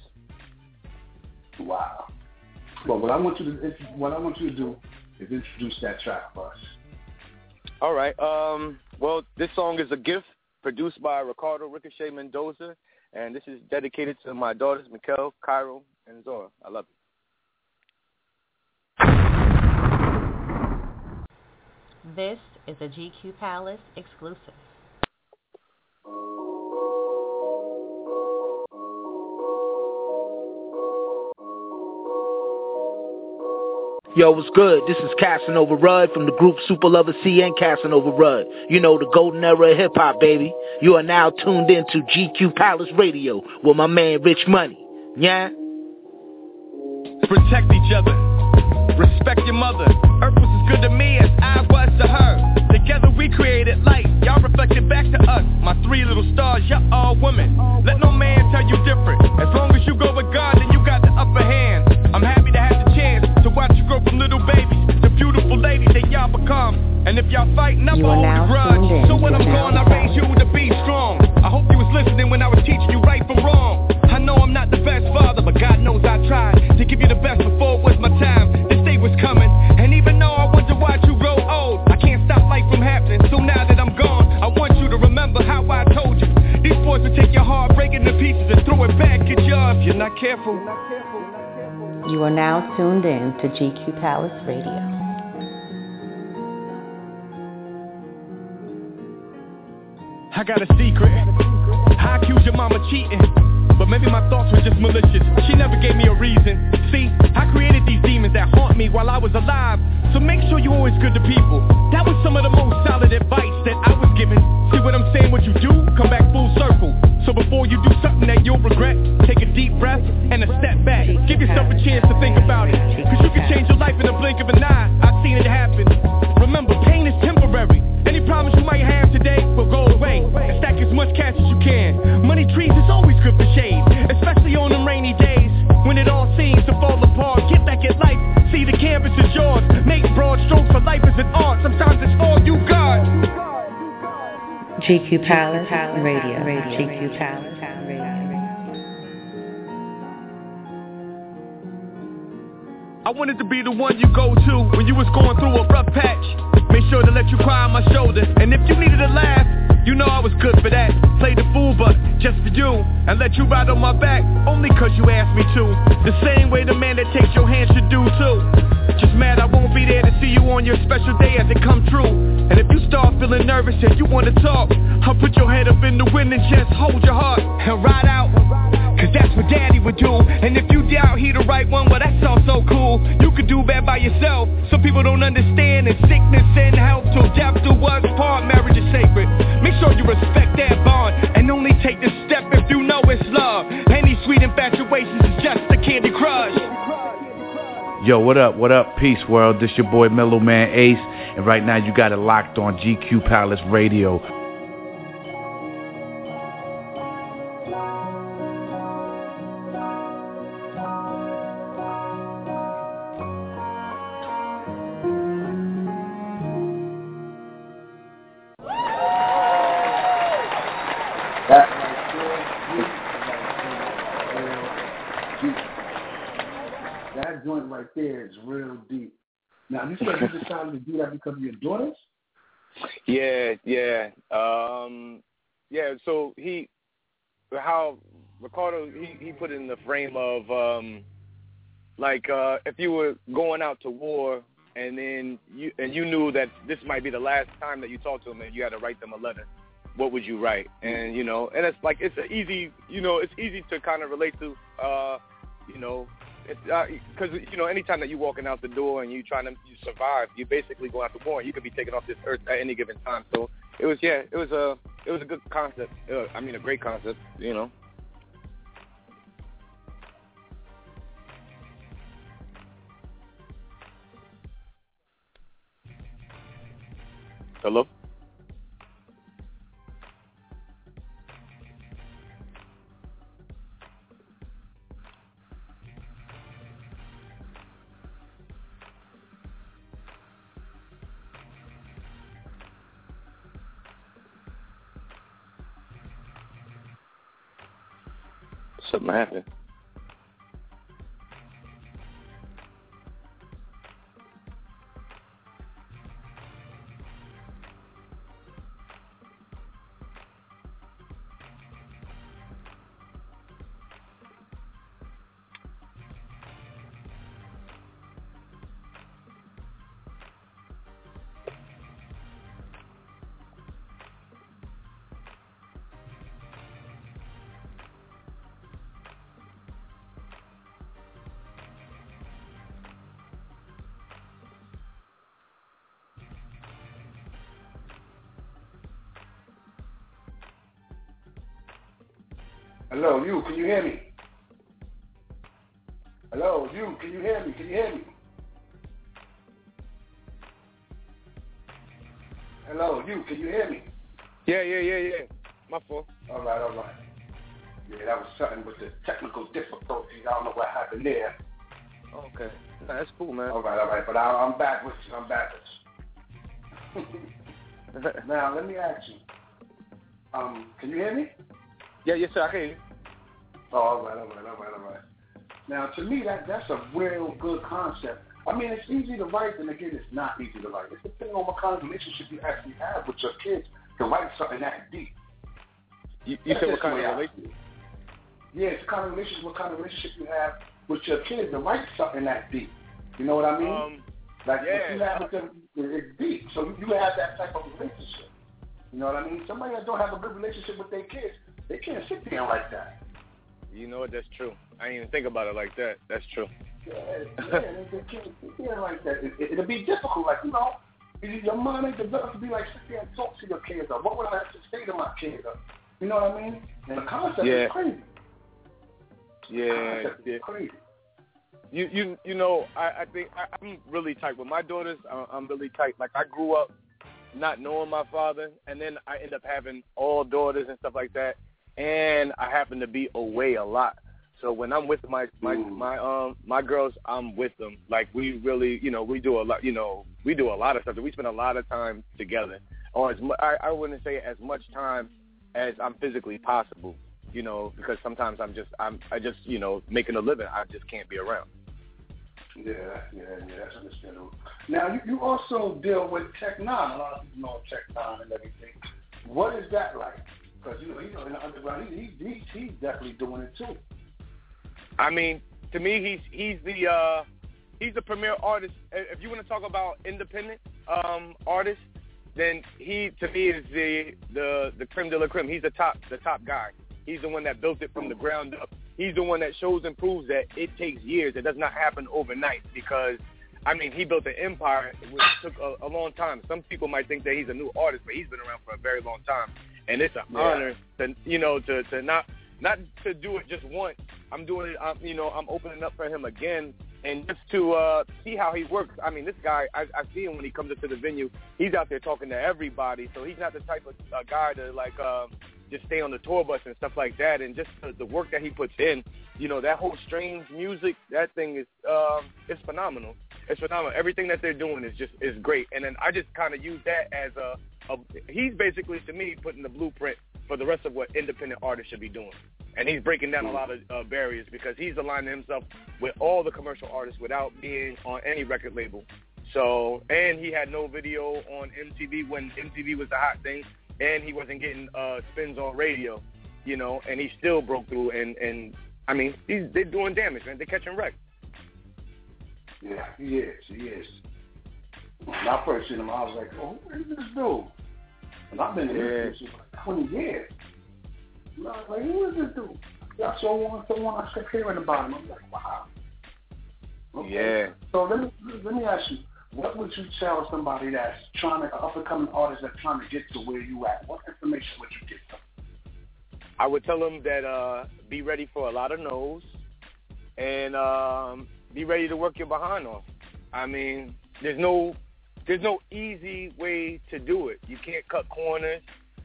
Wow. Well, what I want you to do is introduce that track for us. All right. Well, this song is A Gift, produced by Ricardo Ricochet Mendoza, and this is dedicated to my daughters, Mikkel, Cairo, and Zora. I love you. This is a GQ Palace exclusive. Yo, what's good? This is Casanova Rudd from the group Super Lover C and Casanova Rudd. You know, the golden era of hip-hop, baby. You are now tuned in to GQ Palace Radio with my man Rich Money. Yeah? Protect each other. Respect your mother. Earth was as good to me as I was to her. Together we created light. Y'all reflected back to us. My 3 little stars, y'all all women. Let no man tell you different. As long as you go with God, then you got the upper hand. I'm happy to have the chance to watch you grow from little babies to beautiful ladies that y'all become. And if y'all fight, never hold a grudge. So when I'm gone, I raise you to be strong. I hope you was listening when I was teaching you right from wrong. I know I'm not the best father, but God knows I tried to give you the best before it was my time. This day was coming, and even though I want to watch you grow old, I can't stop life from happening. So now that I'm gone, I want you to remember how I told you. These boys will take your heart, break it into pieces, and throw it back at you if you're not careful. You are now tuned in to GQ Palace Radio. I got a secret. I accuse your mama cheating, but maybe my thoughts were just malicious. She never gave me a reason. See, I created these demons that haunt me while I was alive. So make sure you're always good to people. That was some of the most solid advice that I was given. See what I'm saying? What you do, come back full circle. So before you do something that you'll regret, take a deep breath and a step back. Give yourself a chance to think about it, cause you can change your life in a blink of an eye. I've seen it happen. Remember, pain is temporary. Any problems you might have today will go away. And stack as much cash as you can. Money trees is always good for shade, especially on them rainy days when it all seems to fall apart. Get back at life, see the canvas is yours. Make broad strokes for life is an art. Sometimes it's all you got. GQ Palace Radio. GQ Palace Radio. I wanted to be the one you go to when you was going through a rough patch. Make sure to let you cry on my shoulder. And if you needed a laugh, you know I was good for that. Play the fool but just for you. And let you ride on my back only cause you asked me to. The same way the man that takes your hand should do too. Just mad I won't be there to see you on your special day as it come true. And if you start feeling nervous and you wanna talk, I'll put your head up in the wind and just hold your heart and ride out. Cause that's what daddy would do. And if you doubt he the right one, well that's also cool. You could do bad by yourself. Some people don't understand that sickness and health till death do us part. Marriage is sacred. Make sure you respect that bond and only take the step if you know it's love. Any sweet infatuations is just a Candy Crush. Yo, what up? What up? Peace world. This your boy Mellow Man Ace, and right now you got it locked on GQ Palace Radio. Right there is real deep. Now, you said you decided to do that because of your daughters? Yeah. So Ricardo, he put it in the frame of if you were going out to war and then you knew that this might be the last time that you talked to them and you had to write them a letter, what would you write? And and it's like it's easy to kind of relate to, It's because anytime that you're walking out the door and you survive, you're basically going out the war. And you could be taken off this earth at any given time. So it was a good concept. A great concept. Hello. Something happened. Hello, you, can you hear me? Hello, you, can you hear me? Can you hear me? Hello, you, can you hear me? Yeah. My fault. All right. Yeah, that was something with the technical difficulties. I don't know what happened there. Okay. Nah, that's cool, man. All right. But I'm back with you. Now, let me ask you. Can you hear me? Yeah, yes, sir. I can hear you. Oh, all right. Now, to me, that's a real good concept. It's easy to write, and again, it's not easy to write. It's depending on what kind of relationship you actually have with your kids to write something that deep. You said what kind of relationship? Yeah, it's what kind of relationship you have with your kids to write something that deep. You know what I mean? What you have with them is deep. So you have that type of relationship. You know what I mean? Somebody that don't have a good relationship with their kids, they can't sit there like that. You know what? That's true. I didn't even think about it like that. That's true. Yeah, they can't sit there like that. It'll be difficult. Your mind ain't developed to be sit there and talk to your kids. Or what would I have to say to my kids? You know what I mean? And the concept is crazy. Yeah. Crazy. I think I'm really tight with my daughters. I'm really tight. I grew up not knowing my father, and then I end up having all daughters and stuff like that. And I happen to be away a lot. So when I'm with my girls, I'm with them. We really, we do a lot. We do a lot of stuff. We spend a lot of time together, or I wouldn't say as much time as I'm physically possible. Because sometimes I just making a living. I just can't be around. Yeah, that's understandable. Now, you also deal with Tech N9ne. A lot of people know Tech N9ne and everything. What is that like? Because, in the underground, he's definitely doing it, too. I mean, to me, he's the premier artist. If you want to talk about independent artists, then he, to me, is the creme de la creme. He's the top guy. He's the one that built it from the ground up. He's the one that shows and proves that it takes years. It does not happen overnight because, I mean, he built an empire, which took a long time. Some people might think that he's a new artist, but he's been around for a very long time. And it's an honor to not to do it just once. I'm doing it, I'm opening up for him again. And just to see how he works. I mean, this guy, I see him when he comes into the venue. He's out there talking to everybody. So he's not the type of guy to, just stay on the tour bus and stuff like that. And just the work that he puts in, that whole strange music, that thing is it's phenomenal. It's phenomenal. Everything that they're doing is great. And then I just kind of use that as he's basically, to me, putting the blueprint for the rest of what independent artists should be doing. And he's breaking down a lot of barriers because he's aligning himself with all the commercial artists without being on any record label. So, and he had no video on MTV when MTV was the hot thing, and he wasn't getting spins on radio, and he still broke through. And I mean, they're doing damage, man. They're catching wreck. Yeah, he is. When I first seen him, I was like, oh, who is this dude? And I've been in this for like 20 years. And I was like, who is this dude? I saw one, I kept hearing about him. I'm like, wow. Okay. Yeah. So let me ask you, what would you tell somebody that's trying to, up-and-coming artist that's trying to get to where you at? What information would you give them? I would tell them that be ready for a lot of no's and be ready to work your behind off. I mean, there's no easy way to do it. You can't cut corners.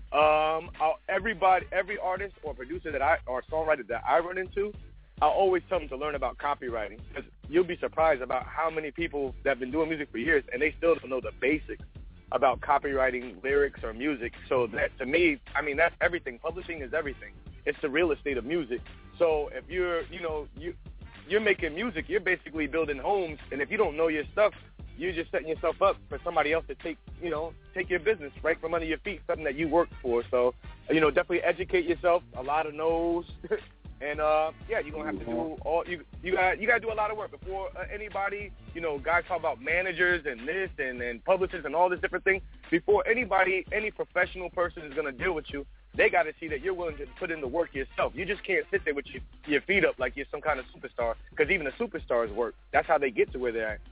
Every artist or producer or songwriter that I run into, I always tell them to learn about copywriting because you'll be surprised about how many people that have been doing music for years and they still don't know the basics about copywriting lyrics or music. So that, to me, I mean, that's everything. Publishing is everything. It's the real estate of music. So if you're making music, you're basically building homes, and if you don't know your stuff, you're just setting yourself up for somebody else to take your business right from under your feet, something that you worked for. So, definitely educate yourself. A lot of no's, and you're gonna have to do all you gotta do a lot of work before anybody. Guys talk about managers and this and publishers and all this different thing. Before any professional person is gonna deal with you, they got to see that you're willing to put in the work yourself. You just can't sit there with your feet up like you're some kind of superstar, because even the superstars work. That's how they get to where they're at.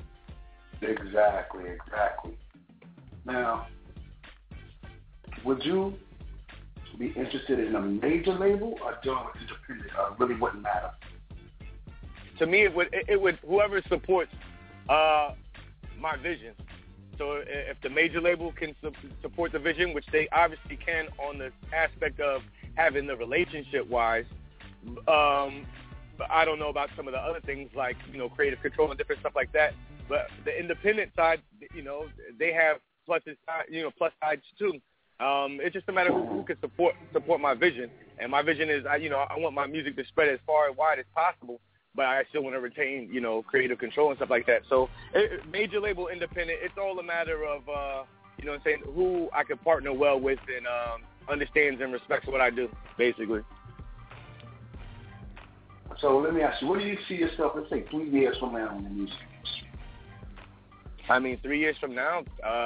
Exactly. Now, would you be interested in a major label or doing independent? Really wouldn't matter. To me, it would whoever supports my vision. So if the major label can support the vision, which they obviously can on the aspect of having the relationship-wise, but I don't know about some of the other things like, creative control and different stuff like that. But the independent side, they have plus sides too. It's just a matter of who can support my vision. And my vision is, I want my music to spread as far and wide as possible, but I still want to retain, creative control and stuff like that. So major label, independent, it's all a matter of, who I can partner well with and understands and respects what I do, basically. So let me ask you, what do you see yourself, let's say, 3 years from now in the music industry? I mean, 3 years from now,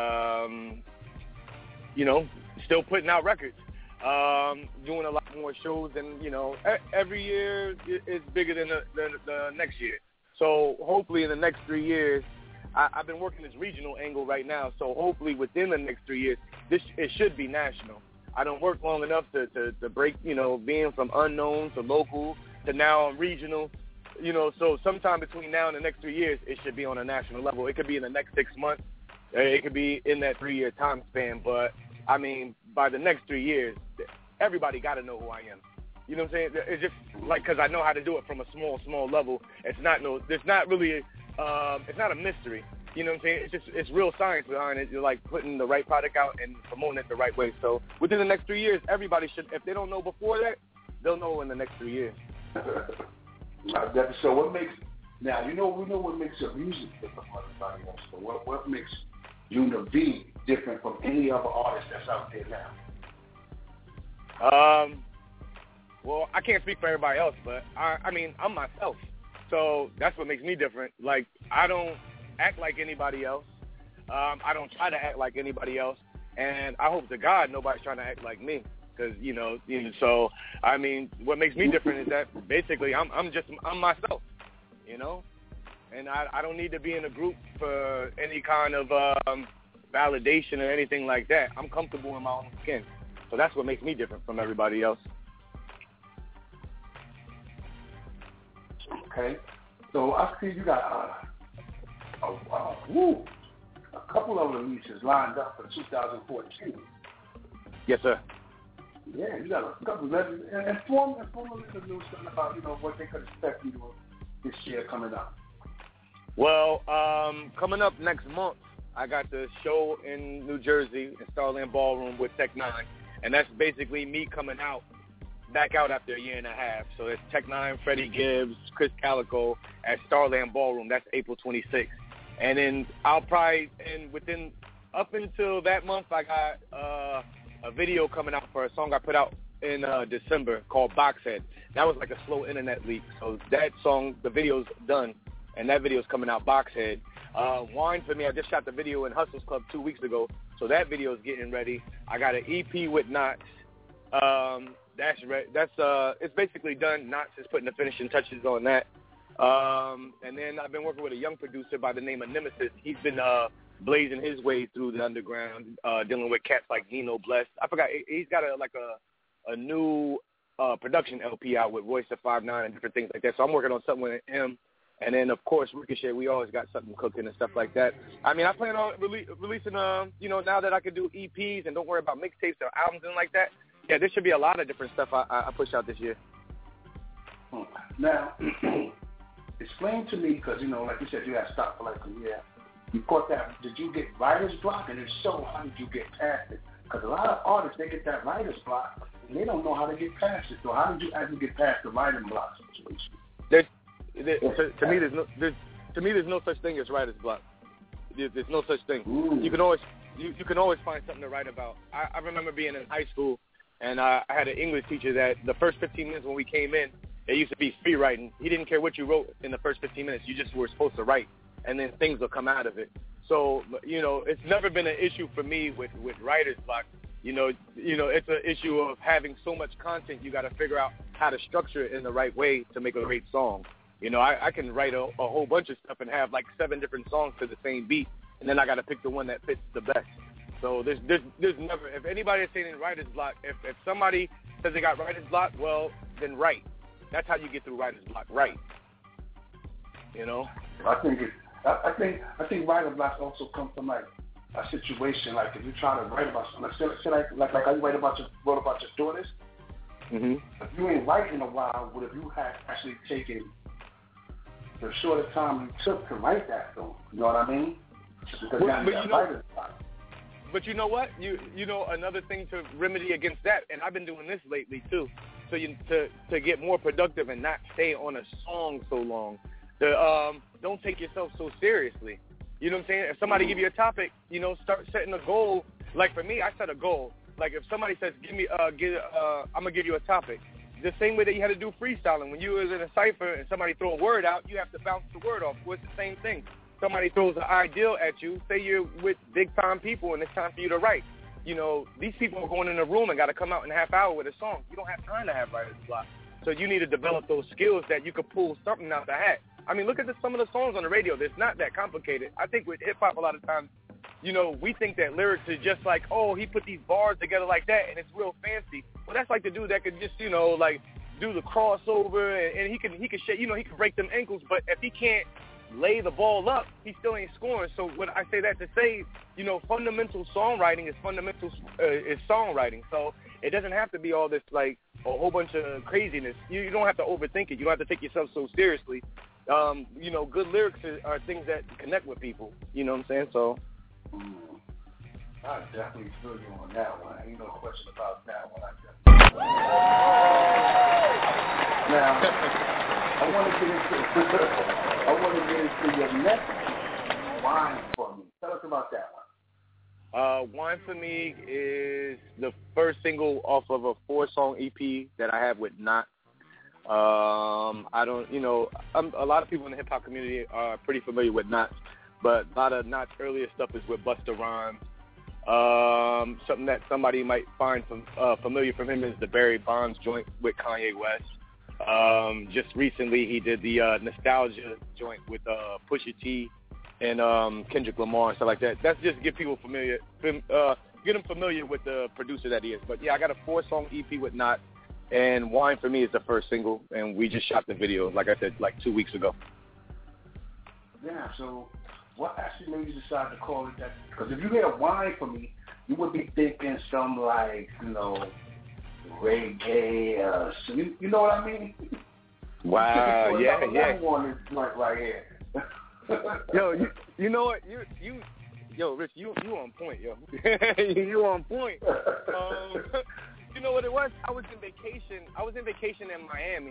still putting out records, doing a lot more shows, and every year is bigger than the next year. So hopefully in the next 3 years, I've been working this regional angle right now. So hopefully within the next 3 years, it should be national. I don't work long enough to break, being from unknown to local to now regional. So sometime between now and the next 3 years, it should be on a national level. It could be in the next 6 months. It could be in that 3 year time span. But, I mean, by the next 3 years, everybody got to know who I am. You know what I'm saying? It's just like, because I know how to do it from a small level. It's not a mystery. You know what I'm saying? It's real science behind it. You're like putting the right product out and promoting it the right way. So within the next 3 years, everybody should, if they don't know before that, they'll know in the next 3 years. So what makes Now, we know what makes your music different from everybody else. So what makes Univ different from any other artist that's out there now? Well, I can't speak for everybody else, but I mean, I'm myself. So that's what makes me different. Like, I don't act like anybody else. I don't try to act like anybody else. And I hope to God nobody's trying to act like me. Because, so, I mean, what makes me different is that basically I'm myself, And I don't need to be in a group for any kind of validation or anything like that. I'm comfortable in my own skin. So that's what makes me different from everybody else. Okay. So I see you got a couple of releases lined up for 2014. Yes, sir. Yeah, you got a couple of letters. And inform the listeners something about, what they could expect you to this year coming up. Well, coming up next month, I got the show in New Jersey in Starland Ballroom with Tech Nine. And that's basically me coming back out after a year and a half. So it's Tech Nine, Freddie Gibbs, Chris Calico at Starland Ballroom. That's April 26th. And then I'll probably, up until that month, I got a video coming out for a song I put out in December called Boxhead. That was like a slow internet leak. So that song, the video's done, and that video's coming out, Boxhead. Wine For Me, I just shot the video in Hustlers Club 2 weeks ago, so that video's getting ready. I got an EP with Knox. It's basically done. Knox is putting the finishing touches on that. And then I've been working with a young producer by the name of Nemesis. He's been blazing his way through the underground, dealing with cats like Nino Bless. I forgot, he's got a new production LP out with Royce the 5'9" and different things like that. So I'm working on something with him. And then, of course, Ricochet, we always got something cooking and stuff like that. I mean, I plan on releasing, now that I can do EPs and don't worry about mixtapes or albums and like that. Yeah, there should be a lot of different stuff I push out this year. Now, explain to me, because, like you said, you had stopped for like a year. You caught that. Did you get writer's block? And if so, how did you get past it? Because a lot of artists, they get that writer's block, and they don't know how to get past it. So how did you actually get past the writer's block situation? To me, there's no such thing as writer's block. There's no such thing. Ooh. You can always find something to write about. I remember being in high school, and I had an English teacher that the first 15 minutes when we came in, it used to be free writing. He didn't care what you wrote in the first 15 minutes. You just were supposed to write, and then things will come out of it. So, it's never been an issue for me with writer's block. It's an issue of having so much content, you got to figure out how to structure it in the right way to make a great song. I can write a whole bunch of stuff and have like 7 different songs to the same beat, and then I got to pick the one that fits the best. So there's never, if anybody is saying writer's block, if somebody says they got writer's block, well, then write. That's how you get through writer's block, write. I think writer's blocks also come from like a situation, like if you try to write about something, like how you wrote about your daughters. Mm-hmm. If you ain't writing in a while, what if you had actually taken the shorter time you took to write that song? You know what I mean? Because But you know what? Another thing to remedy against that, and I've been doing this lately too, so to get more productive and not stay on a song so long. Don't take yourself so seriously. You know what I'm saying? If somebody give you a topic, start setting a goal. Like for me, I set a goal. Like if somebody says, I'm gonna give you a topic. The same way that you had to do freestyling. When you was in a cipher and somebody throw a word out, you have to bounce the word off. Well, it's the same thing. Somebody throws an ideal at you. Say you're with big-time people and it's time for you to write. These people are going in a room and got to come out in a half hour with a song. You don't have time to have writer's block. So you need to develop those skills that you could pull something out the hat. I mean, look at some of the songs on the radio. It's not that complicated. I think with hip-hop a lot of times, we think that lyrics is just like, oh, he put these bars together like that and it's real fancy. Well, that's like the dude that could just, like do the crossover and he can he can break them ankles, but if he can't lay the ball up, he still ain't scoring. So when I say that to say, fundamental songwriting is songwriting. So it doesn't have to be all this like a whole bunch of craziness. You don't have to overthink it. You don't have to take yourself so seriously. Good lyrics are things that connect with people. You know what I'm saying? So I definitely feel you on that one. Ain't no question about that one. want to get into your next Wine for Me. Tell us about that one. Wine for Me is the first single off of a 4-song EP that I have with Not. I don't, you know, a lot of people in the hip hop community are pretty familiar with Not, but a lot of Not's earlier stuff is with Busta Rhymes. Something that somebody might find familiar from him is the Barry Bonds joint with Kanye West. Just recently, he did the Nostalgia joint with Pusha T and Kendrick Lamar and stuff like that. That's just to get people familiar, get them familiar with the producer that he is. But yeah, I got a 4-song EP with Not, and Wine for Me is the first single, and we just shot the video, like I said, like 2 weeks ago. Yeah, so what actually made you decide to call it that? Because if you hear Wine for Me, you would be thinking some like, you know, reggae, you know what I mean? Wow, yeah. One is like right here. Yo, you know what? Yo, Rich, you on point, yo. You on point. You know what it was? I was in vacation in Miami,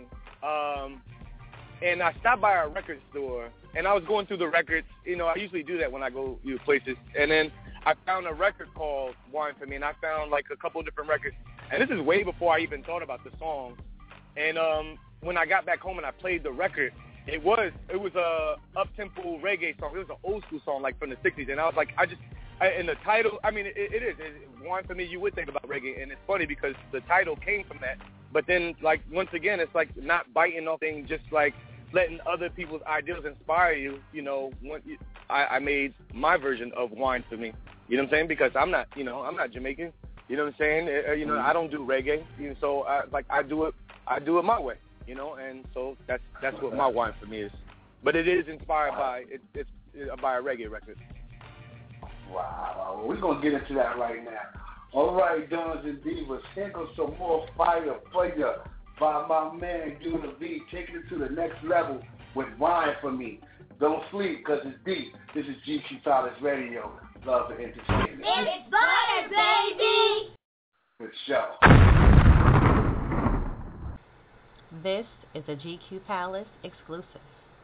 and I stopped by a record store, and I was going through the records. You know, I usually do that when I go places, and then I found a record called Wine for Me, and I found like a couple different records. And this is way before I even thought about the song. And when I got back home and I played the record, it was a up-tempo reggae song. It was an old school song, like from the 60s. And I was like, and the title, I mean, it is. Wine for Me, you would think about reggae. And it's funny because the title came from that. But then, like, once again, it's like not biting off things, just like letting other people's ideas inspire you. You know, I made my version of Wine for Me. You know what I'm saying? Because I'm not Jamaican. You know what I'm saying? You know, I don't do reggae. You know, so I do it my way. You know, and so that's what my Wine for Me is. But it is inspired by it's by a reggae record. Wow, we're gonna get into that right now. All right, Dons and Divas, here goes some more fire for you by my man Junior V, taking it to the next level with Wine for Me. Don't sleep, cause it's deep. This is GQ Palace Radio. Love and entertainment. It's butter, baby! Good show. This is a GQ Palace exclusive.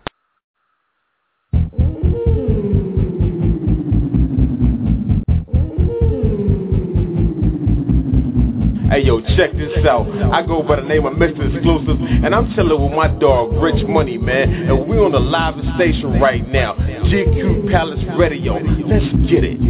Hey yo, check this out. I go by the name of Mr. Exclusive, and I'm chilling with my dog Rich Money, man. And we on the live station right now, GQ Palace Radio. Let's get it.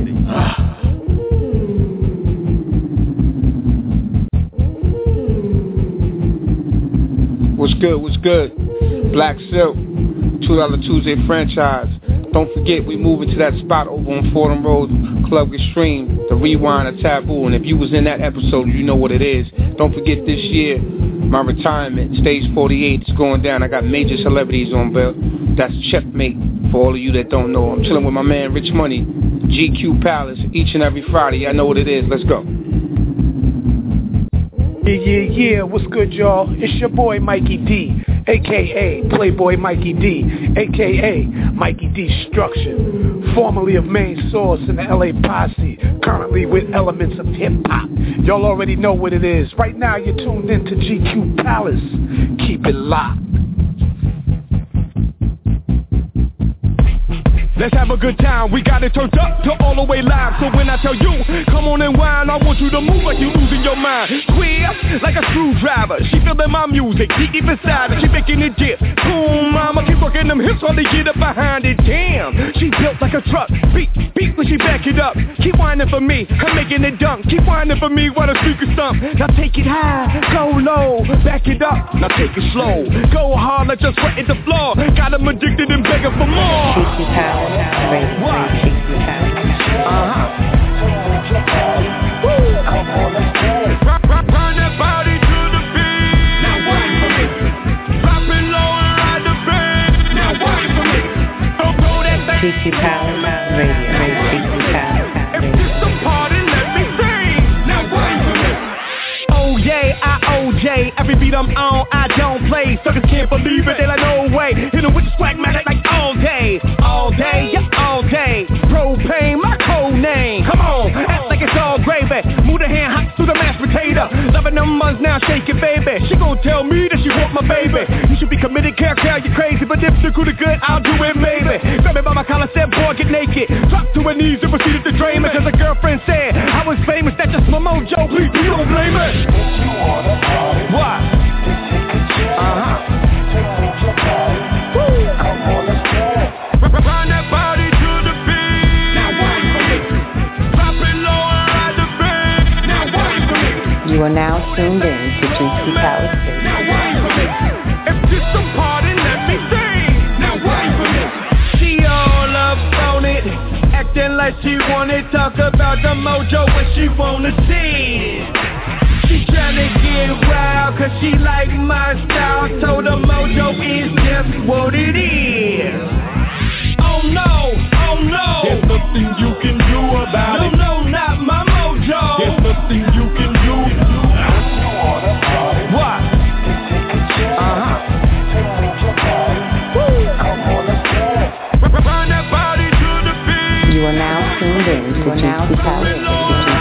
What's good? Black Silk, $2 Tuesday franchise. Don't forget, we moving to that spot over on Fordham Road, Club Extreme, the Rewind of Taboo. And if you was in that episode, you know what it is. Don't forget this year, my retirement, Stage 48, is going down. I got major celebrities on bill. That's Checkmate for all of you that don't know. I'm chilling with my man Rich Money, GQ Palace, each and every Friday. I know what it is. Let's go. Yeah, what's good, y'all? It's your boy Mikey D, a.k.a. Playboy Mikey D, a.k.a. Mikey Destruction, formerly of Main Source in the LA Posse, currently with elements of hip-hop. Y'all already know what it is. Right now, you're tuned in to GQ Palace. Keep it locked. Let's have a good time, we got it turned up to all the way live. So when I tell you, come on and whine, I want you to move like you losing your mind. Queer, like a screwdriver, she feeling my music, she keep inside it, she making it dip. Boom, mama, keep working them hips while they get up behind it. Damn, she built like a truck, beat when she back it up. Keep whining for me, I'm making it dunk. Keep whining for me while the speakers thump. Now take it high, go low, back it up, now take it slow. Go hard, like just sweat at the floor. Got them addicted and begging for more. What? Burn that body to the beat. Now wine for me. Drop it low and ride the beat. Now wine for me. Don't throw that thing. GQ Palace Radio. GQ Palace Radio. If it's a party, let me sing. Now wine for me. Oh yeah, I-O-J. Every beat I'm on, I don't play. Suckers can't believe it, they like no way. Hit them with the swag magic like all day. All day, yeah, all day. Propane, my code name. Come on, act like it's all gravy. Move the hand hot through the mashed potato. her. Loving them months now, shake it, baby. She gon' tell me that she want my baby. You should be committed, care, you crazy. But if the good is good, I'll do it, maybe. Grab me by my collar, said, boy, get naked. Drop to her knees and proceeded to drain me. Cause a girlfriend said I was famous, that's just my mojo. Please, you don't blame me. What? Run that body to the beat. Now wine for me. Drop it low and ride the beat. Now wine for me. You are now tuned in to GQ Palace. Now wine for me. If this a party, let me sing. Now wine for me. She all up on it, acting like she wanna talk about the mojo when she wanna see. She tryna get wild cause she like my style. Told her mojo is just what it is. Oh no, there's nothing you can do about it. No, not my mojo. There's nothing you can do. What? Run that body to the beat. You are now tuned in to GQ Palace.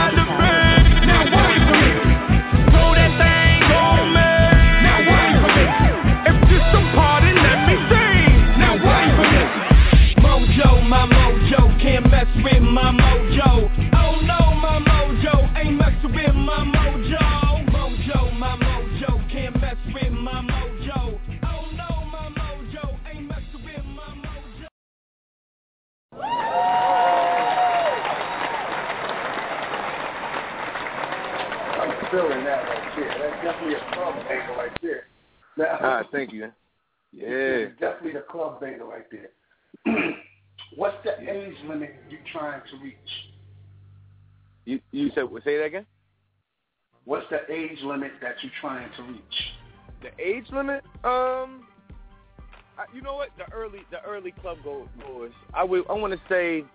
With my mojo, oh no, my mojo ain't messing with my mojo. Mojo, my mojo can't mess with my mojo. Oh no, my mojo ain't messing with my mojo. I'm feeling that right there. That's definitely a club banger right there. Now, thank you. Yeah, it's definitely a club banger right there. What's the age limit you trying to reach? You said, say that again? What's the age limit that you're trying to reach? The age limit? You know what? The early club goers. I want to say,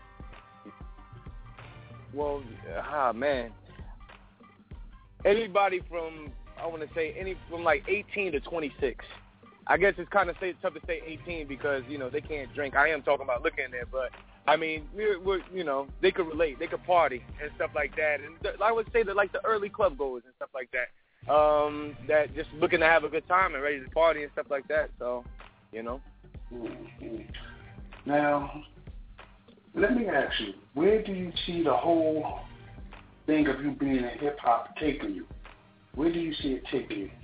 well, man. Anybody from, I want to say, from like 18 to 26. I guess it's kind of tough to say 18 because, you know, they can't drink. I am talking about looking there, but, I mean, we're you know, they could relate. They could party and stuff like that. And I would say that, like, the early club goers and stuff like that, that just looking to have a good time and ready to party and stuff like that. So, you know. Mm-hmm. Now, let me ask you, where do you see the whole thing of you being in hip-hop taking you? Where do you see it taking you?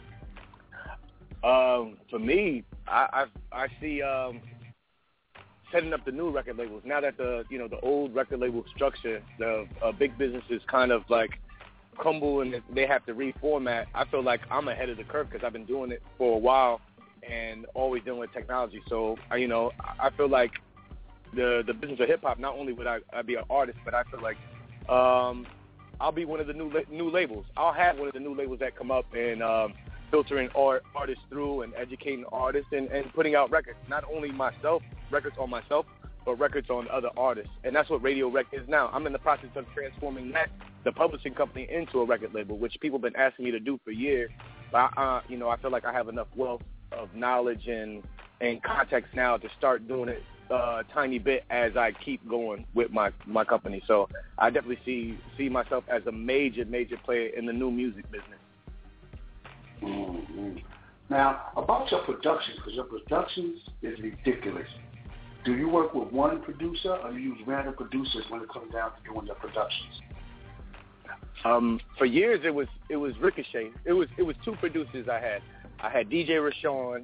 For me, I see setting up the new record labels. Now that the old record label structure, the big businesses kind of like crumble and they have to reformat. I feel like I'm ahead of the curve because I've been doing it for a while and always dealing with technology. So I feel like the business of hip hop. Not only would I be an artist, but I feel like I'll be one of the new labels. I'll have one of the new labels that come up and filtering artists through and educating artists and putting out records. Not only records on myself, but records on other artists. And that's what Radio Rec is now. I'm in the process of transforming the publishing company, into a record label, which people have been asking me to do for years. But, I feel like I have enough wealth of knowledge and context now to start doing it a tiny bit as I keep going with my company. So I definitely see myself as a major player in the new music business. Mm-hmm. Now, about your productions, because your productions is ridiculous. Do you work with one producer, or do you use random producers when it comes down to doing your productions? For years, it was Ricochet. It was two producers I had. I had DJ Rashawn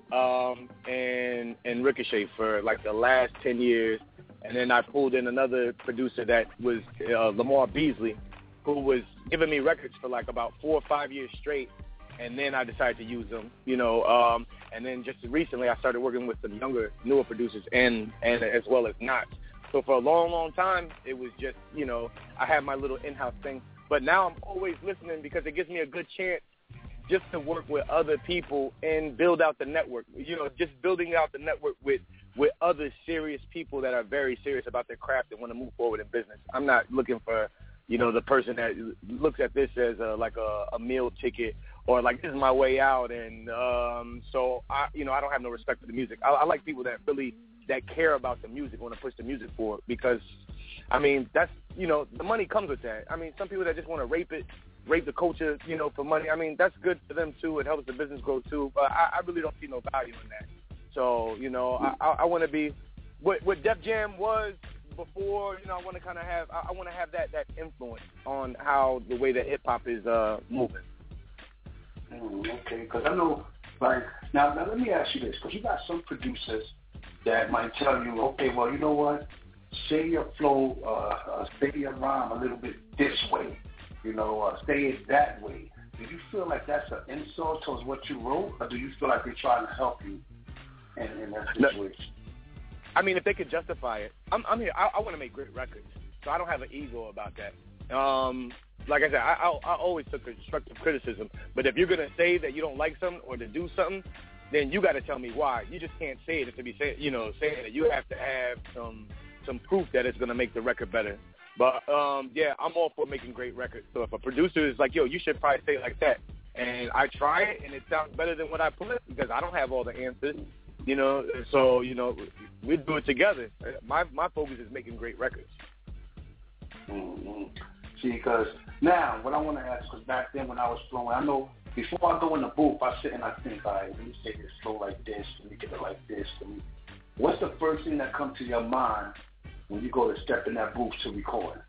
and Ricochet for like the last 10 years, and then I pulled in another producer that was Lamar Beasley, who was giving me records for like about 4 or 5 years straight. And then I decided to use them, and then just recently I started working with some newer producers and as well as not. So for a long time, it was just, I had my little in-house thing. But now I'm always listening because it gives me a good chance just to work with other people and build out the network, just building out the network with other serious people that are very serious about their craft and want to move forward in business. I'm not looking for, the person that looks at this as like a meal ticket or like this is my way out. And so I don't have no respect for the music. I like people that really that care about the music, want to push the music forward because, I mean, that's, the money comes with that. I mean, some people that just want to rape it rape the culture, for money. I mean, that's good for them too. It helps the business grow too. But I really don't see no value in that. So, I want to be what Def Jam was before. I want to kind of have that influence on how the way that hip hop is moving. Okay, because I know, like, now let me ask you this, because you got some producers that might tell you, okay, well, you know what, say your flow, say your rhyme a little bit this way, say it that way. Do you feel like that's an insult towards what you wrote, or do you feel like they're trying to help you in that situation? I mean, if they could justify it, I'm here. I want to make great records, so I don't have an ego about that. Like I said, I always took constructive criticism. But if you're going to say that you don't like something or to do something, then you got to tell me why. You just can't say it to be saying it. You have to have some proof that it's going to make the record better. But, yeah, I'm all for making great records. So if a producer is like, yo, you should probably say it like that, and I try it and it sounds better than what I put because I don't have all the answers, so, we do it together. My focus is making great records. Mm-hmm. See, because now what I want to ask, because back then when I was flowing, I know before I go in the booth, I sit and I think, all right, let me say this flow like this, let me get it like this. What's the first thing that comes to your mind when you go to step in that booth to record?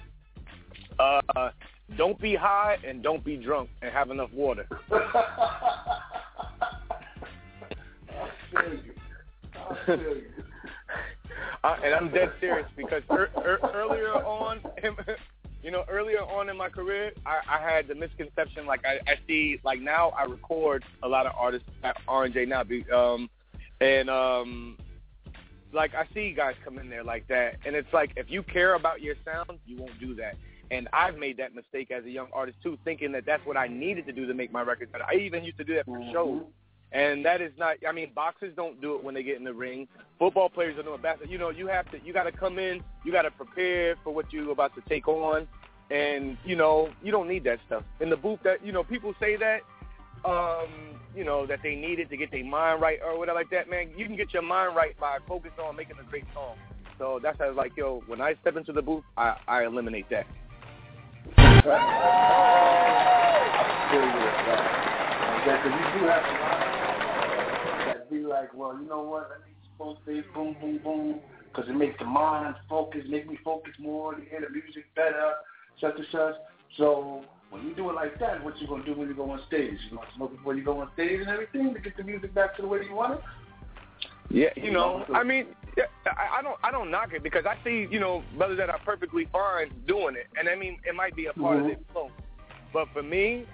Don't be high and don't be drunk and have enough water. I feel you. And I'm dead serious because earlier on in my career, I had the misconception, like I see, like now I record a lot of artists at R&J now, like I see guys come in there like that, and it's like if you care about your sound, you won't do that. And I've made that mistake as a young artist too, thinking that that's what I needed to do to make my record better. I even used to do that for shows. And that is not, I mean, boxers don't do it when they get in the ring. Football players are doing basketball. You got to come in, you got to prepare for what you're about to take on. And, you don't need that stuff. In the booth, that, people say that, that they need it to get their mind right or whatever like that, man. You can get your mind right by focusing on making a great song. So that's how, like, when I step into the booth, I eliminate that. I feel you with that. Because you do have a lot that be like, well, you know what, let me supposed to say boom, boom, boom, because it makes the mind focus, make me focus more, to hear the music better, such and such. So when you do it like that, what you going to do when you go on stage? You going to smoke before you go on stage and everything to get the music back to the way you want it? Yeah, I mean, I don't knock it because I see, brothers that are perfectly fine doing it. And I mean, it might be a part of their flow. But for me,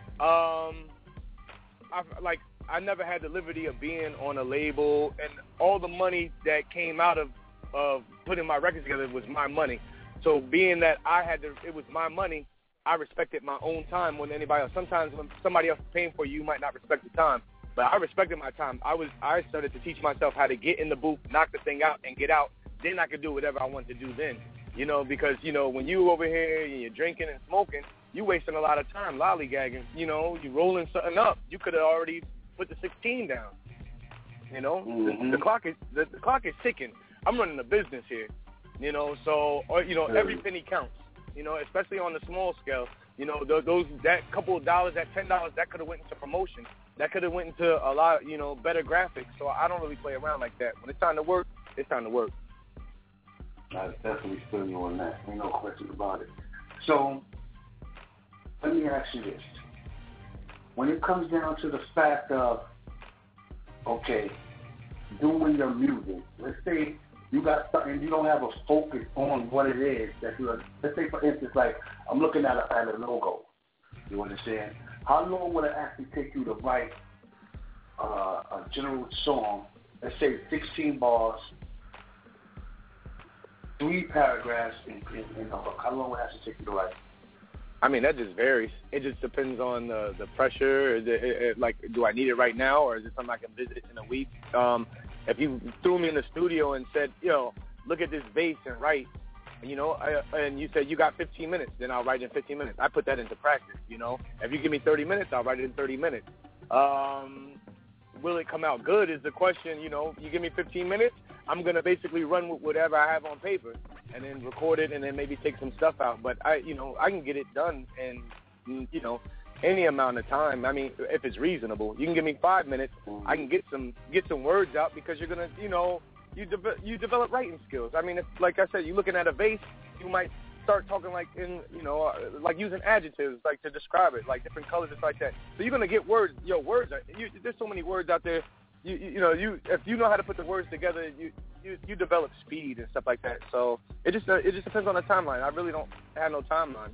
I never had the liberty of being on a label, and all the money that came out of putting my records together was my money. So being that it was my money, I respected my own time more than anybody else. Sometimes when somebody else is paying for you, you might not respect the time. But I respected my time. I started to teach myself how to get in the booth, knock the thing out, and get out. Then I could do whatever I wanted to do then. Because, when you over here and you're drinking and smoking, you wasting a lot of time lollygagging. You rolling something up. You could have already put the 16 down. The clock is ticking. I'm running a business here. So every penny counts. Especially on the small scale. That couple of dollars, that $10, that could have went into promotion. That could have went into a lot, better graphics. So I don't really play around like that. When it's time to work, it's time to work. I definitely feel you on that. Ain't no question about it. So let me ask you this. When it comes down to the fact of, okay, doing your music, let's say you got something, you don't have a focus on what it is that you're, let's say for instance, like I'm looking at a logo, you understand? How long would it actually take you to write a general song, let's say 16 bars, 3 paragraphs in a hook? How long would it actually take you to write? I mean, that just varies. It just depends on the pressure. Like, do I need it right now, or is it something I can visit in a week? If you threw me in the studio and said, look at this bass and write, and you said you got 15 minutes, then I'll write in 15 minutes. I put that into practice, If you give me 30 minutes, I'll write it in 30 minutes. Will it come out good is the question, You give me 15 minutes, I'm going to basically run with whatever I have on paper and then record it and then maybe take some stuff out. But I can get it done in, any amount of time. I mean, if it's reasonable, you can give me 5 minutes. I can get some words out because you're gonna, you develop writing skills. I mean, if, like I said, you're looking at a vase, you might start talking like like using adjectives, like to describe it, like different colors, just like that. So you're gonna get words. There's so many words out there. If you know how to put the words together, you develop speed and stuff like that. So it just depends on the timeline. I really don't have no timeline.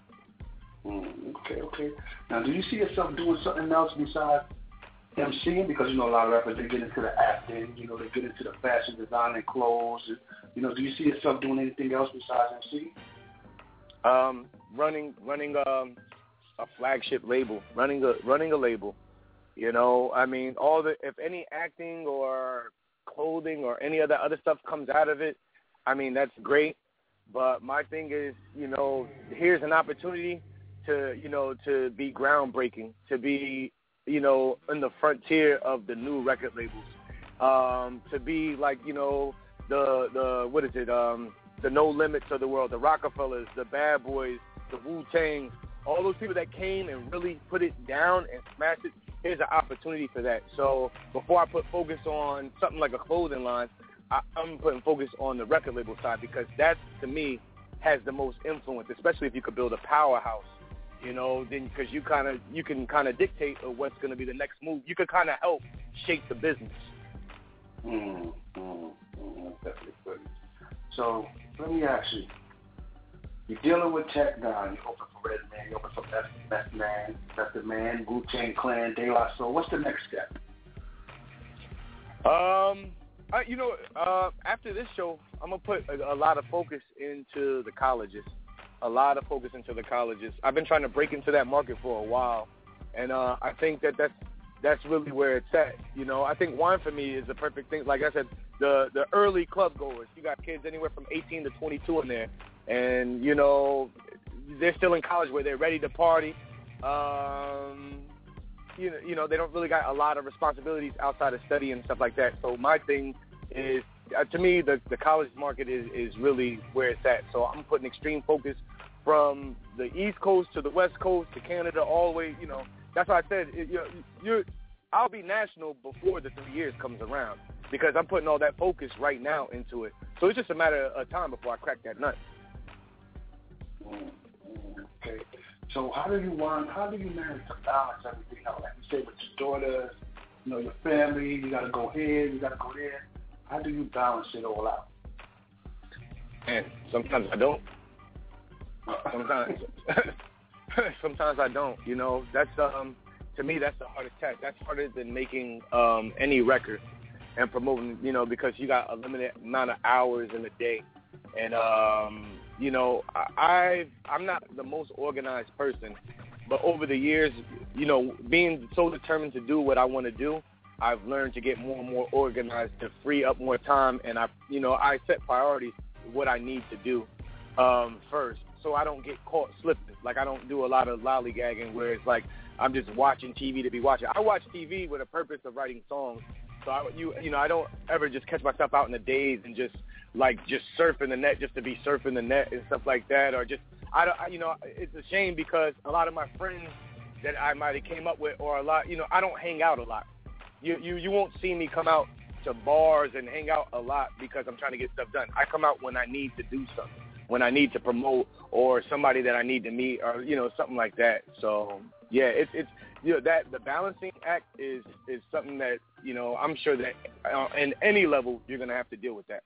Okay. Now, do you see yourself doing something else besides MCing? Because a lot of rappers, they get into the acting. They get into the fashion designing clothes. And, do you see yourself doing anything else besides MCing? Running a flagship label, running a label. I mean, if any acting or clothing or any of that other stuff comes out of it, I mean, that's great. But my thing is, here's an opportunity to be groundbreaking, to be, in the frontier of the new record labels, to be like, the what is it, the No Limits of the world, the Rockefellers, the Bad Boys, the Wu-Tang, all those people that came and really put it down and smashed it. Here's an opportunity for that. So before I put focus on something like a clothing line, I'm putting focus on the record label side because that, to me, has the most influence, especially if you could build a powerhouse, then because you can kind of dictate what's going to be the next move. You could kind of help shape the business. Definitely good. So let me ask you, you're dealing with Tech Nine, you're open for Redman, you're open for Method Man, Wu-Tang Clan, De La Soul. What's the next step? After this show, I'm going to put a lot of focus into the colleges. I've been trying to break into that market for a while, and I think that's really where it's at. I think Wine for Me is the perfect thing. Like I said, the early club goers, you got kids anywhere from 18 to 22 in there, and, they're still in college where they're ready to party. They don't really got a lot of responsibilities outside of study and stuff like that. So my thing is, to me, the college market is really where it's at. So I'm putting extreme focus from the East Coast to the West Coast to Canada, all the way, That's why I said I'll be national before the 3 years comes around because I'm putting all that focus right now into it. So it's just a matter of time before I crack that nut. Okay. So how do you manage to balance everything out? Like you say, with your daughters, your family, you got to go here, you got to go there. How do you balance it all out? And sometimes I don't. Sometimes I don't. That's to me that's the hardest task. That's harder than making any record and promoting. Because you got a limited amount of hours in a day, and I'm not the most organized person, but over the years, being so determined to do what I want to do, I've learned to get more and more organized to free up more time, and I set priorities, what I need to do first, so I don't get caught slipping. Like I don't do a lot of lollygagging where it's like I'm just watching TV to be watching. I watch TV with a purpose of writing songs, so I don't ever just catch myself out in the days and just surfing the net just to be surfing the net and stuff like that, or just it's a shame because a lot of my friends that I might have came up with, or a lot, I don't hang out a lot. You won't see me come out to bars and hang out a lot because I'm trying to get stuff done. I come out when I need to do something, when I need to promote, or somebody that I need to meet, or something like that. So yeah, it's that the balancing act is something that I'm sure that in any level you're gonna have to deal with that.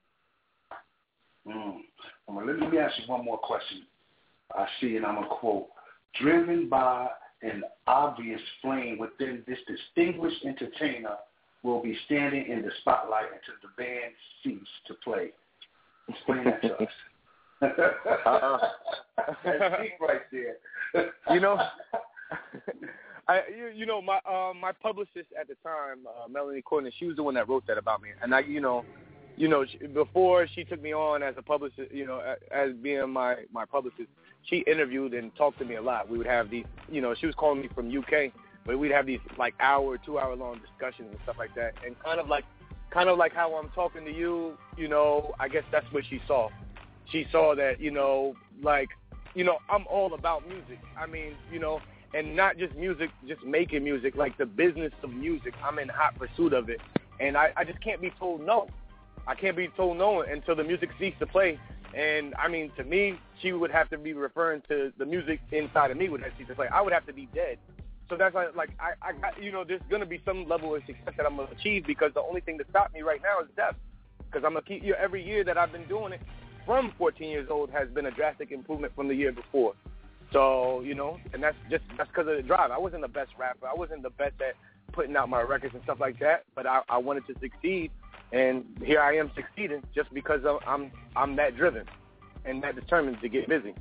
Well, let me ask you one more question. I see, and I'm going to quote, driven by an obvious flame within this distinguished entertainer will be standing in the spotlight until the band cease to play. Explain that to us. That's deep right there. My publicist at the time, Melanie Corner, she was the one that wrote that about me, and before she took me on as a publicist, as being my publicist, she interviewed and talked to me a lot. We would have these, she was calling me from UK, but we'd have these 2-hour long discussions and stuff like that. And kind of like how I'm talking to you, I guess that's what she saw. She saw that, I'm all about music. I mean, and not just music, just making music, like the business of music. I'm in hot pursuit of it. And I just can't be told no. I can't be told no until the music ceases to play. And, I mean, to me, she would have to be referring to the music inside of me would have to cease to play. I would have to be dead. So that's why, like, I got, there's going to be some level of success that I'm going to achieve because the only thing to stop me right now is death. Because I'm going to keep, every year that I've been doing it from 14 years old has been a drastic improvement from the year before. So, and that's because of the drive. I wasn't the best rapper. I wasn't the best at putting out my records and stuff like that, but I wanted to succeed, and here I am succeeding just because I'm that driven and that determined to get busy.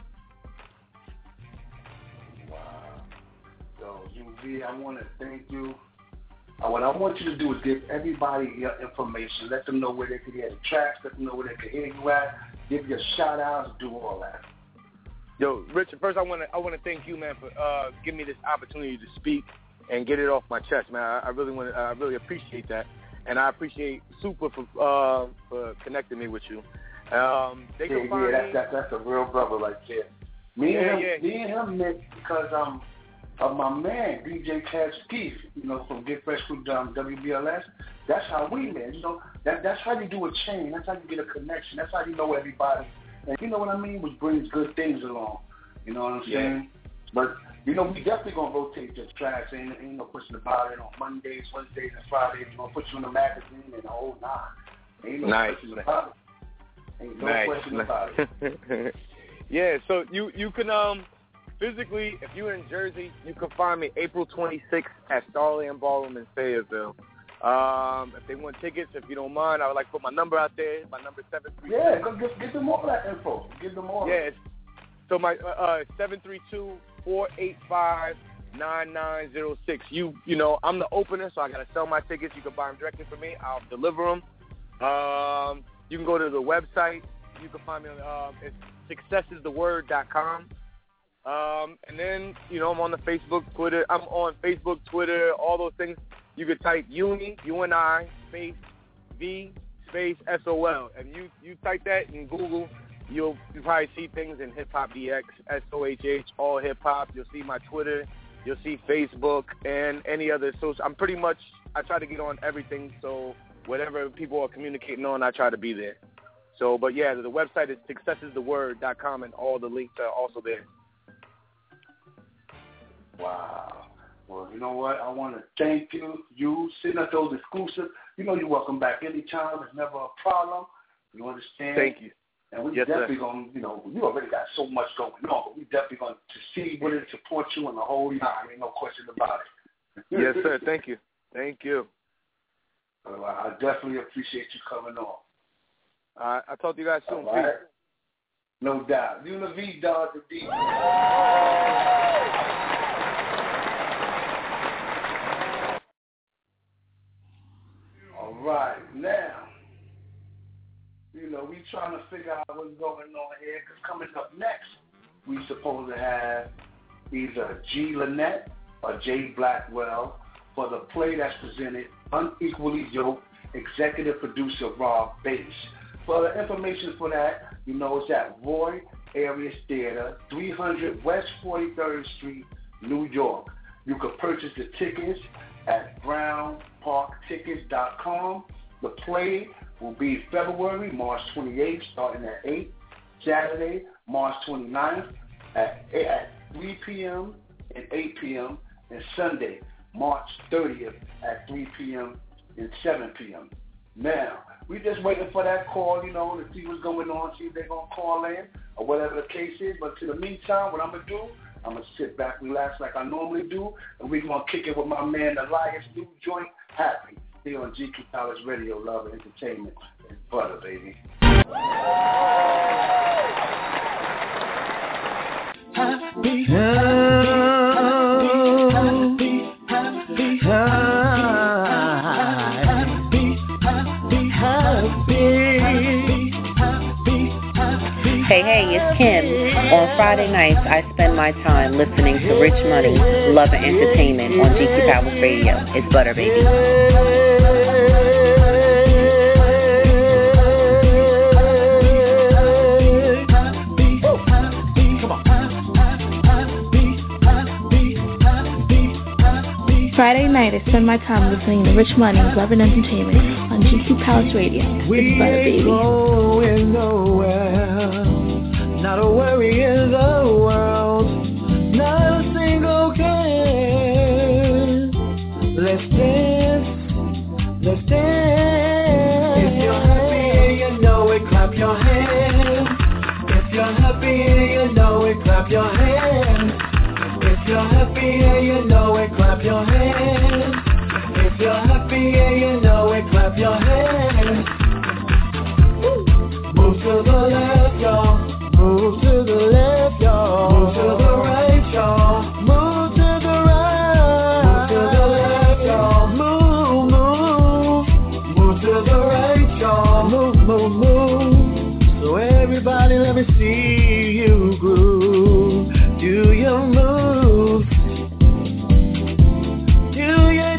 Wow. So, UV, I want to thank you. What I want you to do is give everybody your information. Let them know where they can hear the tracks. Let them know where they can hear you at. Give your shout-outs. Do all that. Yo, Richard, first I want to thank you, man, for giving me this opportunity to speak and get it off my chest, man. I really appreciate that, and I appreciate Super for connecting me with you. They can find me. That's a real brother right there. Me and him met because of my man DJ Cash Keith, from Get Fresh with WBLS. That's how we met. That's how you do a chain. That's how you get a connection. That's how you know everybody. And you know what I mean? Which brings good things along. You know what I'm saying? But, we definitely going to rotate your tracks. Ain't no question about it. On Mondays, Wednesdays, and Fridays, we're going to put you in the magazine and the whole nine. Ain't no question about it. Ain't no question about it. Yeah, so you can, physically, if you're in Jersey, you can find me April 26th at Starland Ballroom in Fayetteville. If they want tickets, if you don't mind, I would like to put my number out there. My number is 732. Yeah, give them all that info. Give them all. Yeah, so my 732-485-9906. I'm the opener, so I got to sell my tickets. You can buy them directly from me. I'll deliver them. You can go to the website. You can find me on it's successistheword.com. And then, I'm on the Facebook, Twitter. I'm on Facebook, Twitter, all those things. You could type UNI, UNI, space, V, space, SOL. And you type that in Google, you'll probably see things in Hip Hop DX, SOHH, all hip hop. You'll see my Twitter. You'll see Facebook and any other social. I try to get on everything. So whatever people are communicating on, I try to be there. So, but yeah, the website is successistheword.com and all the links are also there. Wow. Well, you know what? I want to thank you. You sending us those exclusives. You're welcome back anytime. It's never a problem. You understand? Thank you. And we definitely going to, you already got so much going on, but we definitely going to see what it support you in the whole nine. Ain't no question about it. Yes, sir. Thank you. Thank you. I definitely appreciate you coming on. I'll talk to you guys soon. All right. No doubt. UNIV, dog, the D. All right, now, we trying to figure out what's going on here, because coming up next, we supposed to have either G. Lynette or Jay Blackwell for the play that's presented, Unequally Yoked, executive producer Rob Bates. For the information for that, it's at Roy Arias Theater, 300 West 43rd Street, New York. You can purchase the tickets at brownparktickets.com. The play will be February, March 28th, starting at 8. Saturday, March 29th at 3 p.m. and 8 p.m. And Sunday, March 30th at 3 p.m. and 7 p.m. Now, we just waiting for that call, to see what's going on, see if they're going to call in or whatever the case is. But to the meantime, what I'm going to do, I'm going to sit back, relax like I normally do, and we're going to kick it with my man, Elias New Joint, Happy, here on GQ Palace Radio, Love and Entertainment. It's butter, baby. Happy, Hey, it's Kim. On Friday nights, I spend my time listening to Rich Money, Love and Entertainment on GQ Palace Radio. It's butter, baby. Come on. Friday, I spend my time listening to Rich Money, Love and Entertainment on GQ Palace Radio. It's Butter Baby. Going nowhere, not a worry in the world, not a single care. Let's dance, let's dance. If you're happy and you know it, clap your hands. If you're happy and you know it, clap your hands. If you're happy and you know it, clap your hands. If you're happy and you know it, clap your hands. Move to the left, y'all. Move to the left, y'all. Move to the right, y'all. Move to the right. Move to the left, y'all. Move, move. Move to the right, y'all. Move, move, move. So everybody, let me see you groove. Do your moves. Do your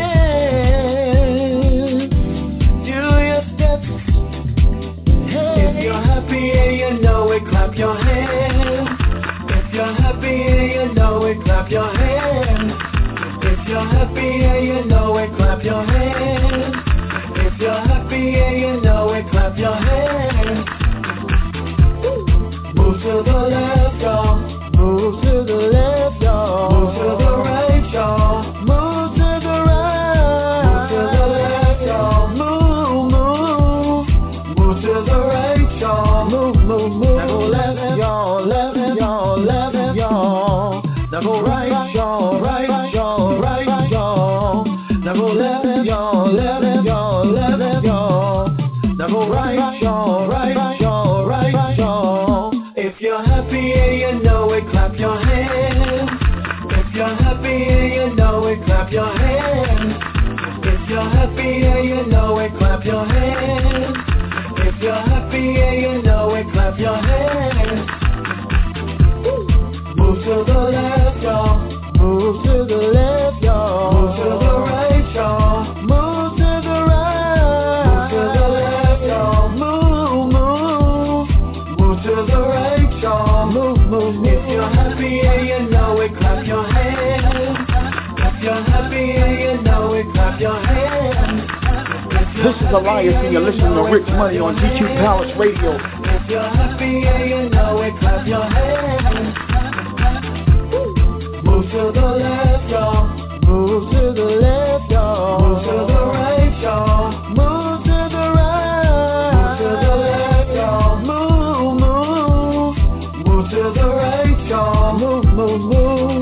dance. Do your steps. Hey. If you're happy and you know it, clap your hands. If you're happy and you know it, clap your hands. If you're happy and you know it, clap your hands. If you're happy and you know it, clap your hands. Move to the left, y'all. Move to the left, y'all. Move to the right, y'all. Move to the right. Move to the left, y'all. Move, move. Move to the right, y'all. Move, move, move. Now go left, y'all. Left, y'all. Left, y'all. Now go right, y'all. Right, y'all. Right, y'all. Now go left, y'all. Left, y'all. Left, y'all. Now go right, y'all. Right, y'all. Right, y'all. If you're happy and you know it, clap your hands. If you're happy and you know it, clap your hands. If you're happy and you know it, clap your hands. If you're happy and you know it, clap your hands. Move to the left, y'all. Move to the left, y'all. Move to the right, y'all. Move to the right. Move to the left, y'all. Move, move. Move to the right, y'all. Move, move, move. If you're happy and you know it, clap your hands. If you're happy and you know it, clap your hands. This is Elias and you're listening to Rich Money on GQ Palace Radio. If you're happy and you know it, clap your hands. Move to the left, y'all. Move to the left, y'all. Move to the right, y'all. Move to the right. Move to the left, y'all. Move, move. Move to the right, y'all. Move, move, move.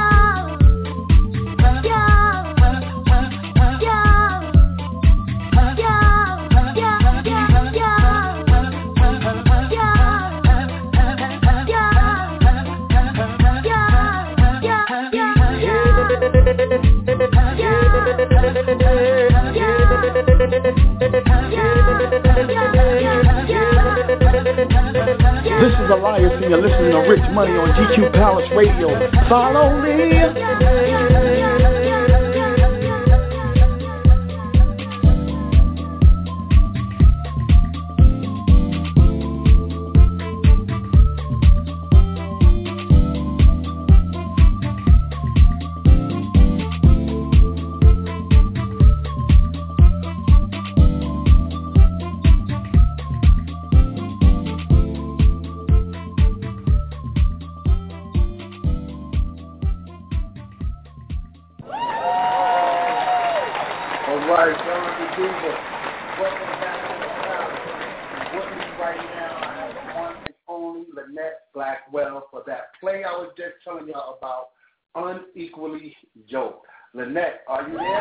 This is Elias and you're listening to Rich Money on GQ Palace Radio. Follow me. Telling y'all about Unequally Yoked. Lynette, are you there?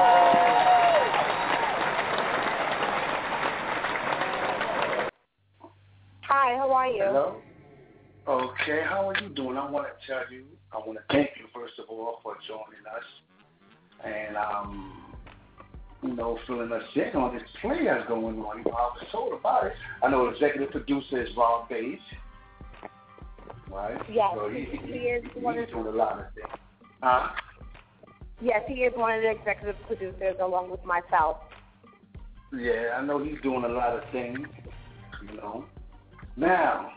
Hi, how are you? Hello? Okay, how are you doing? I want to thank you, first of all, for joining us. And, filling us in on this play that's going on. I was told about it. I know executive producer is Rob Bates. Right? Yes, so he is he's doing a lot of things. Huh? Yes, he is one of the executive producers along with myself. Yeah, I know he's doing a lot of things, Now,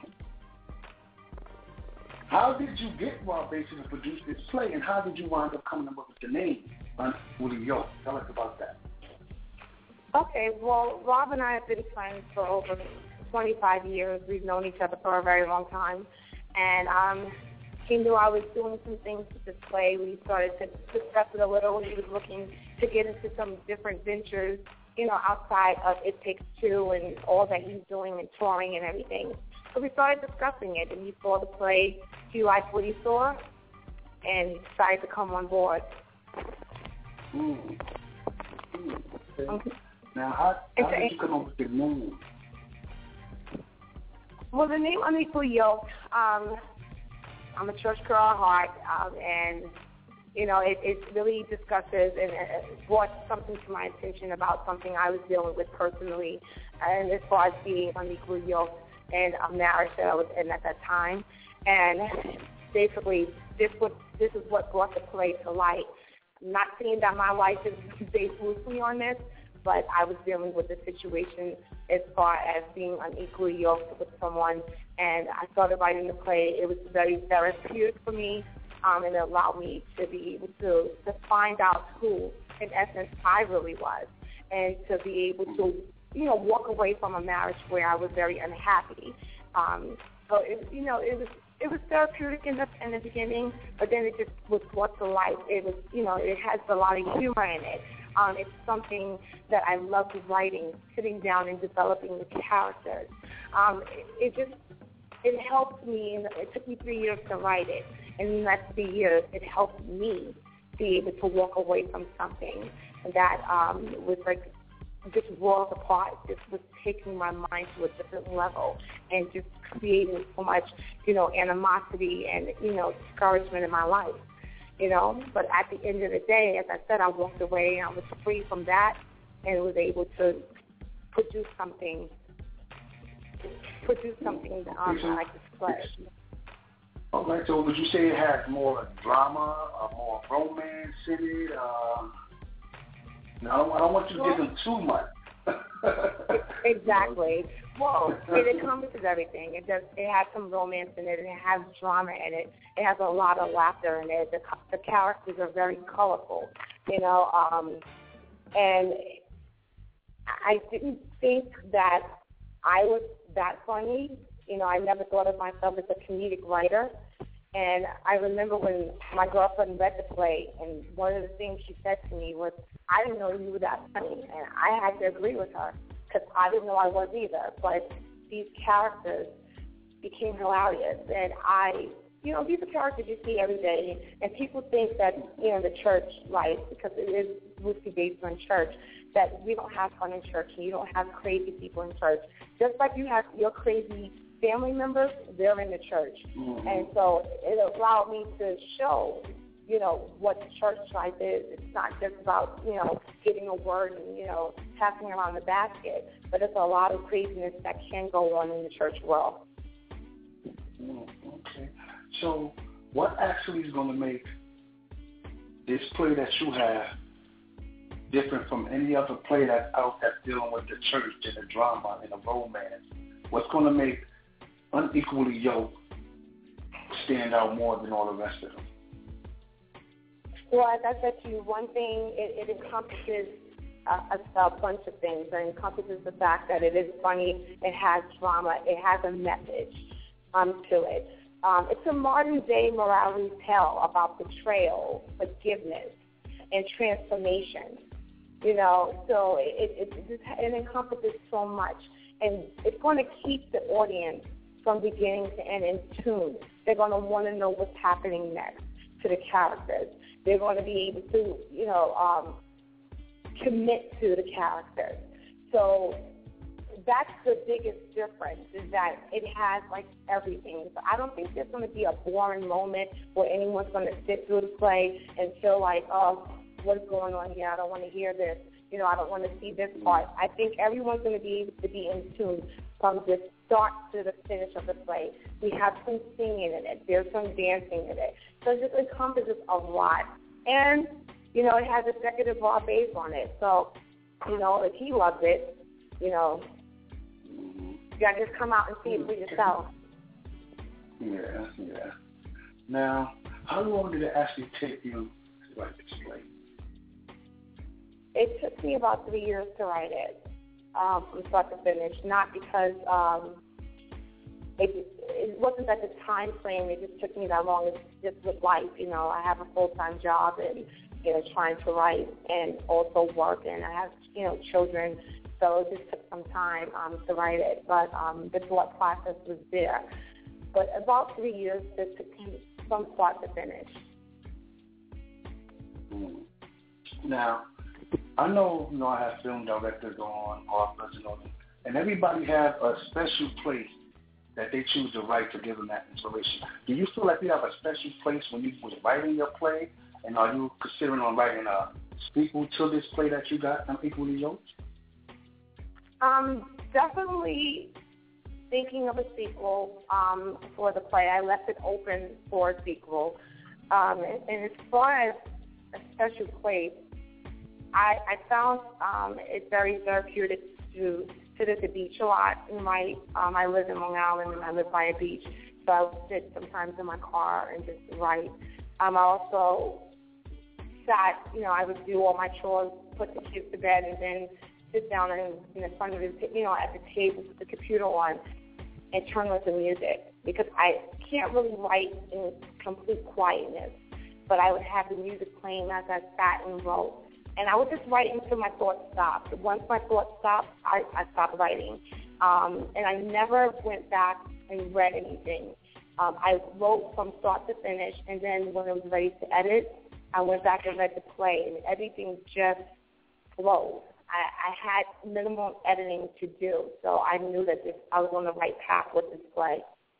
how did you get Rob Bates to produce this play, and how did you wind up coming up with the name? unequally yoked. Tell us about that. Okay, well, Rob and I have been friends for over 25 years. We've known each other for a very long time. And he knew I was doing some things with this play. We started to discuss it a little. He was looking to get into some different ventures, outside of It Takes Two and all that he's doing and touring and everything. So we started discussing it, and he saw the play. He liked what he saw, and he decided to come on board. Okay. Now, how did you come up with the name? Well, the name Unequally Yoked, I'm a church girl at heart, and, it really discusses and brought something to my attention about something I was dealing with personally, and as far as being unequally yoked in a marriage that I was in at that time. And basically, this is what brought the play to light. I'm not saying that my life is based loosely on this, but I was dealing with the situation as far as being unequally yoked with someone, and I started writing the play. It was very therapeutic for me, and it allowed me to be able to find out who, in essence, I really was, and to be able to, walk away from a marriage where I was very unhappy. So it was therapeutic in the beginning, but then it just was brought to life. It was, it has a lot of humor in it. It's something that I love writing, sitting down and developing the characters. It helped me, and it took me 3 years to write it. And in that 3 years, it helped me be able to walk away from something that was like just worlds apart. Just was taking my mind to a different level and just creating so much, animosity and, discouragement in my life. But at the end of the day, as I said, I walked away and I was free from that and was able to produce something that I like to display. Okay, so would you say it has more drama or more romance in it? No, I don't want you to give them too much. Exactly. Well, it encompasses everything. It has some romance in it. It has drama in it. It has a lot of laughter in it. The characters are very colorful, and I didn't think that I was that funny. I never thought of myself as a comedic writer. And I remember when my girlfriend read the play, and one of the things she said to me was, I didn't know you were that funny. And I had to agree with her because I didn't know I was either. But these characters became hilarious. And these are characters you see every day. And people think that, the church life, because it is loosely based on church, that we don't have fun in church and you don't have crazy people in church. Just like you have your crazy family members, they're in the church. Mm-hmm. And so it allowed me to show, what church life is. It's not just about, getting a word and, passing around the basket, but it's a lot of craziness that can go on in the church world. Okay. So what actually is going to make this play that you have different from any other play that's out there dealing with the church and the drama and the romance? What's going to make Unequally Yoked stand out more than all the rest of them? Well, as I said to you, one thing, it encompasses a bunch of things. It encompasses the fact that it is funny, it has drama, it has a message to it. It's a modern-day morality tale about betrayal, forgiveness, and transformation. So it encompasses so much. And it's going to keep the audience from beginning to end in tune. They're going to want to know what's happening next to the characters. They're going to be able to, commit to the characters. So that's the biggest difference, is that it has, everything. So I don't think there's going to be a boring moment where anyone's going to sit through the play and feel like, oh, what's going on here? I don't want to hear this. I don't want to see this part. I think everyone's going to be able to be in tune from the start to the finish of the play. We have some singing in it. There's some dancing in it. So it just encompasses a lot. And, it has executive raw bass on it. So, if he loves it, you got to just come out and see it for yourself. Yeah. Now, how long did it actually take you to write this play? It took me about 3 years to write it, from start to finish. Not because it wasn't at the time frame. It just took me that long. It's just with life, I have a full-time job and, trying to write and also work, and I have, children. So it just took some time to write it. But the thought process was there. But about 3 years, it took me from start to finish. Now, I know, I have film directors on, authors, and everybody has a special place that they choose to write to give them that inspiration. Do you feel like you have a special place when you was writing your play, and are you considering on writing a sequel to this play that you got on Equally Yoked? Definitely thinking of a sequel for the play. I left it open for a sequel. And as far as a special place, I found it very therapeutic to sit at the beach a lot and write. I live in Long Island and I live by a beach, so I would sit sometimes in my car and just write. I also sat, I would do all my chores, put the kids to bed, and then sit down in the front of the, at the table with the computer on and turn on the music, because I can't really write in complete quietness, but I would have the music playing as I sat and wrote. And I would just write until my thoughts stopped. Once my thoughts stopped, I stopped writing. And I never went back and read anything. I wrote from start to finish, and then when I was ready to edit, I went back and read the play, and everything just flowed. I had minimal editing to do, so I knew that I was on the right path with this play.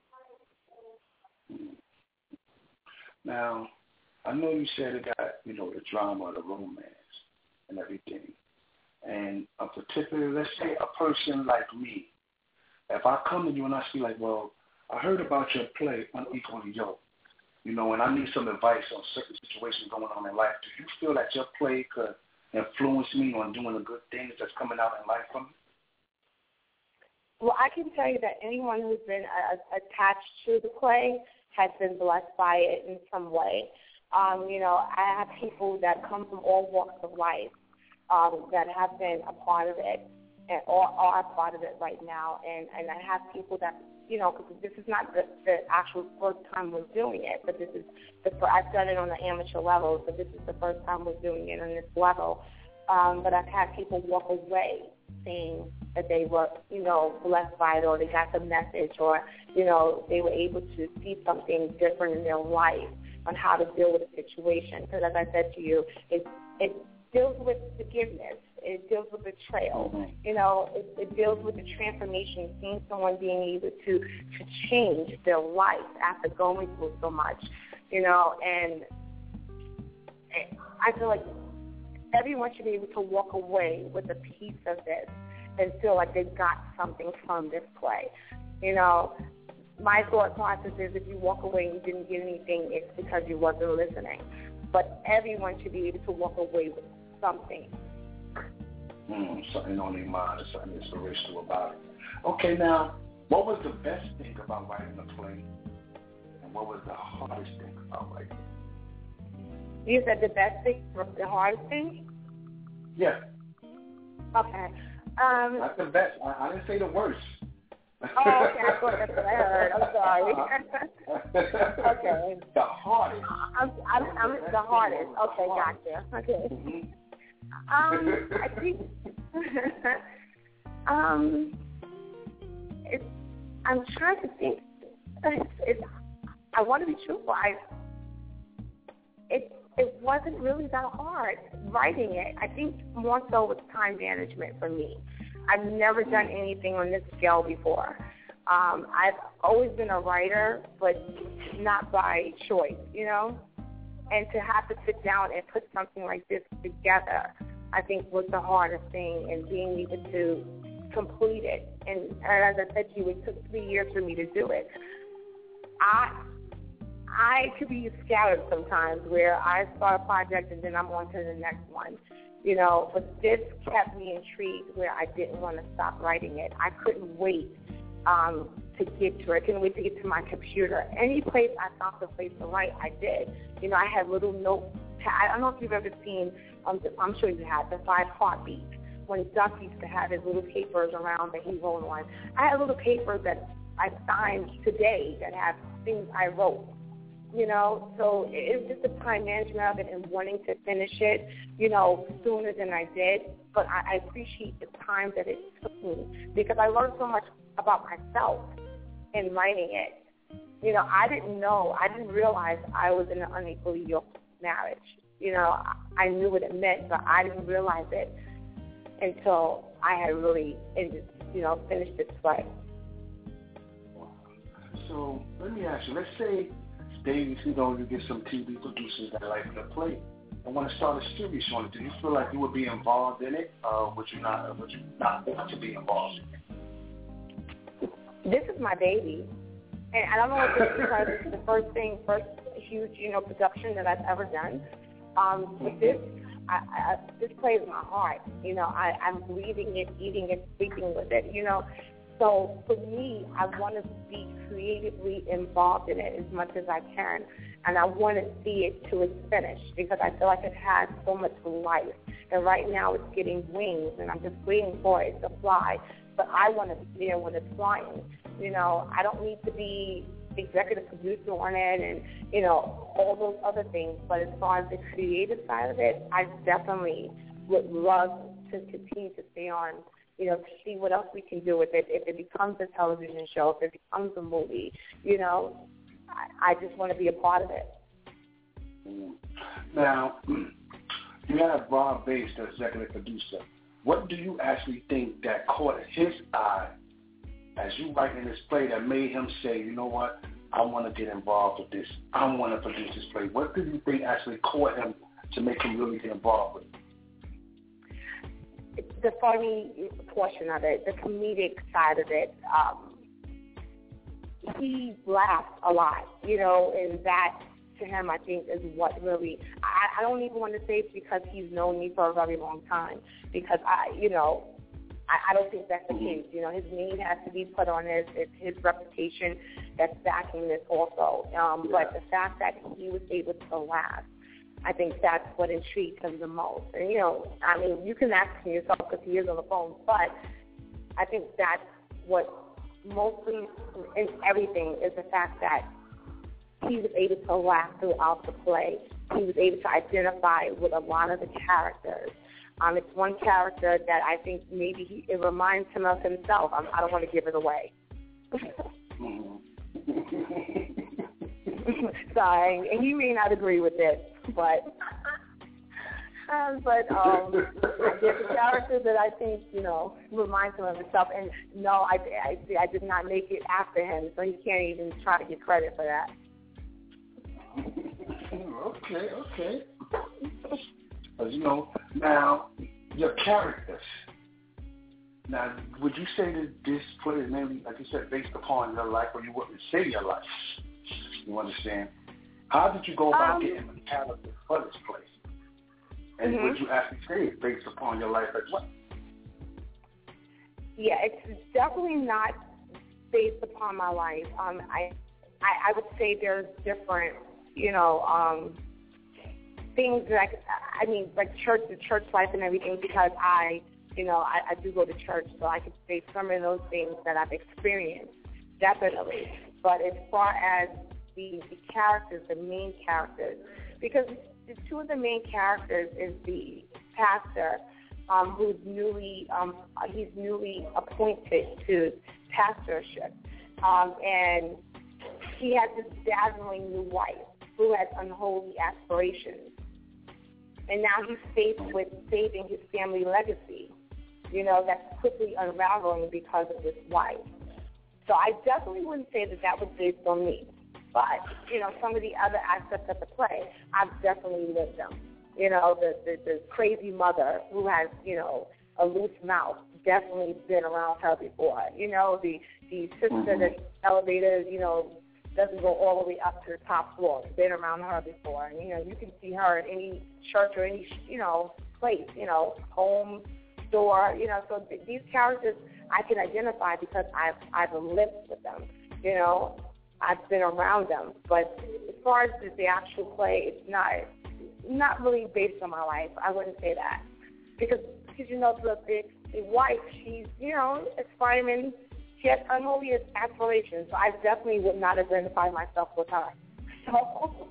Now, I know you said it got, the drama, the romance, and everything. And particularly, let's say a person like me, if I come to you and I see like, well, I heard about your play, Unequally Yoked, and I need some advice on certain situations going on in life, do you feel that your play could influence me on doing the good things that's coming out in life from me? Well, I can tell you that anyone who's been attached to the play has been blessed by it in some way. I have people that come from all walks of life that have been a part of it or are a part of it right now. And I have people that, because this is not the actual first time we're doing it, but this is I've done it on the amateur level, so this is the first time we're doing it on this level. But I've had people walk away saying that they were, blessed by it, or they got the message, or, they were able to see something different in their life on how to deal with a situation. Because as I said to you, it deals with forgiveness. It deals with betrayal. It deals with the transformation, seeing someone being able to change their life after going through so much, and I feel like everyone should be able to walk away with a piece of this and feel like they got something from this play. My thought process is if you walk away and you didn't get anything, it's because you wasn't listening. But everyone should be able to walk away with something. Something on their mind, something inspirational about it. Okay, now, what was the best thing about writing the play, and what was the hardest thing about writing it? You said the best thing or the hardest thing? Yeah. Okay. Not the best. I didn't say the worst. Oh, okay. I thought that's what I heard. I'm sorry. Okay. The hardest. I'm the hardest. Okay, gotcha. Okay. I think I'm trying to think. I want to be truthful. It wasn't really that hard writing it. I think more so with time management for me. I've never done anything on this scale before. I've always been a writer, but not by choice, And to have to sit down and put something like this together, I think was the hardest thing, and being able to complete it. And as I said to you, it took 3 years for me to do it. I could be scattered sometimes where I start a project and then I'm on to the next one, but this kept me intrigued where I didn't want to stop writing it. I couldn't wait to get to it. I couldn't wait to get to my computer. Any place I found a place to write, I did. I had little notes. I don't know if you've ever seen I'm sure you had the 5 Heartbeats. When Duck used to have his little papers around that he wrote on. I had little papers that I signed today that have things I wrote. So it was just the time management of it and wanting to finish it, sooner than I did. But I appreciate the time that it took me because I learned so much about myself in writing it. I didn't realize I was in an unequally yoked marriage. I knew what it meant, but I didn't realize it until I had really finished this play. So let me ask you, let's say David, you get some TV producers that like the play and want to start a series on it. Do you feel like you would be involved in it? Would you not want to be involved in it? This is my baby. And I don't know if it's because it's the first huge, production that I've ever done. With this, this plays my heart. I'm breathing it, eating it, sleeping with it, So for me, I want to be creatively involved in it as much as I can. And I want to see it to its finish because I feel like it has so much life. And right now it's getting wings, and I'm just waiting for it to fly. But I want to be there when it's flying. I don't need to be executive producer on it and, all those other things. But as far as the creative side of it, I definitely would love to continue to stay on, to see what else we can do with it. If it becomes a television show, if it becomes a movie, I just want to be a part of it. Now, you have Rob Bass, the executive producer. What do you actually think that caught his eye as you writing this play that made him say, you know what, I want to get involved with this. I want to produce this play. What do you think actually caught him to make him really get involved with it? The funny portion of it, the comedic side of it, he laughed a lot, and that to him I think is what really, I don't even want to say it's because he's known me for a very long time, because I don't think that's the case. His name has to be put on this. It's his reputation that's backing this also. But the fact that he was able to laugh, I think that's what intrigued him the most. And, you can ask him yourself because he is on the phone, but I think that's what mostly in everything is the fact that he was able to laugh throughout the play. He was able to identify with a lot of the characters. It's one character that I think maybe it reminds him of himself. I don't want to give it away. Sorry, and he may not agree with it, but there's a character that I think reminds him of himself. And no, I did not make it after him, so he can't even try to get credit for that. Okay. Because, now, your characters. Now, would you say that this play is mainly, like you said, based upon your life, or you wouldn't say your life? You understand? How did you go about getting the characters for this play? And would you actually say it's based upon your life as well? Yeah, it's definitely not based upon my life. I would say there's different, things that like the church life and everything, because I do go to church, so I could say some of those things that I've experienced, definitely. But as far as the characters, the main characters, because the two of the main characters is the pastor, who's newly appointed to pastorship, and he has this dazzling new wife who has unholy aspirations. And now he's faced with saving his family legacy, that's quickly unraveling because of this wife. So I definitely wouldn't say that was based on me. But, some of the other aspects of the play, I've definitely lived them. The crazy mother who has, a loose mouth, definitely been around her before. The sister that's elevator, doesn't go all the way up to the top floor. Been around her before. And, you can see her in any church or any, place, home, store, So these characters I can identify because I've lived with them, I've been around them. But as far as the actual play, it's not not really based on my life. I wouldn't say that. Because you know, the wife, she's, you know, aspiring. She has unholy aspirations. So I definitely would not identify myself with her. So.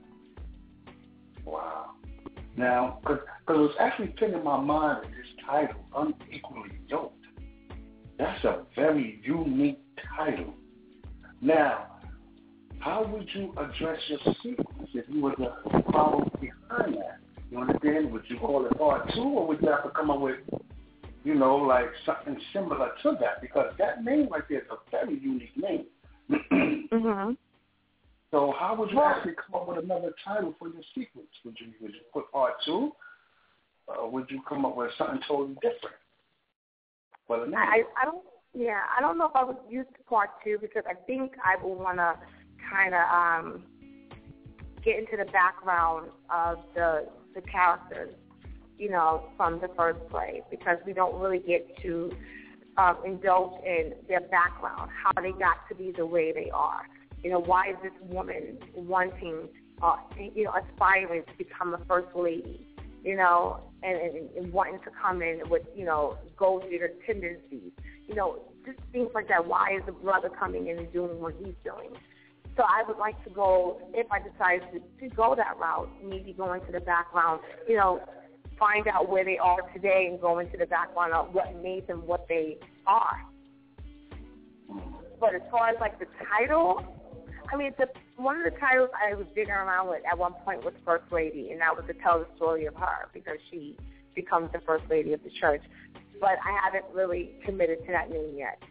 Wow. Now, because it was actually pinning my mind with this title, Unequally Yoked. That's a very unique title. Now, how would you address your sequence if you were to follow behind that? You understand? Would you call it part 2, or would you have to come up with, you know, like something similar to that? Because that name right there is a very unique name. Mm-hmm. So how would you actually come up with another title for your sequence? Would you put part 2? Or would you come up with something totally different? Well, I don't know if I would use part 2 because I think I would want to kind of get into the background of the characters, you know, from the first play, because we don't really get to indulge in their background, how they got to be the way they are. You know, why is this woman wanting, you know, aspiring to become a first lady, you know, and wanting to come in with, you know, gold-digger tendencies, you know, just things like that. Why is the brother coming in and doing what he's doing? So I would like to go, if I decide to go that route, maybe go into the background, you know, find out where they are today and go into the background of what made them what they are. But as far as, like, the title, I mean, one of the titles I was digging around with at one point was First Lady, and that was to tell the story of her because she becomes the First Lady of the church. But I haven't really committed to that name yet.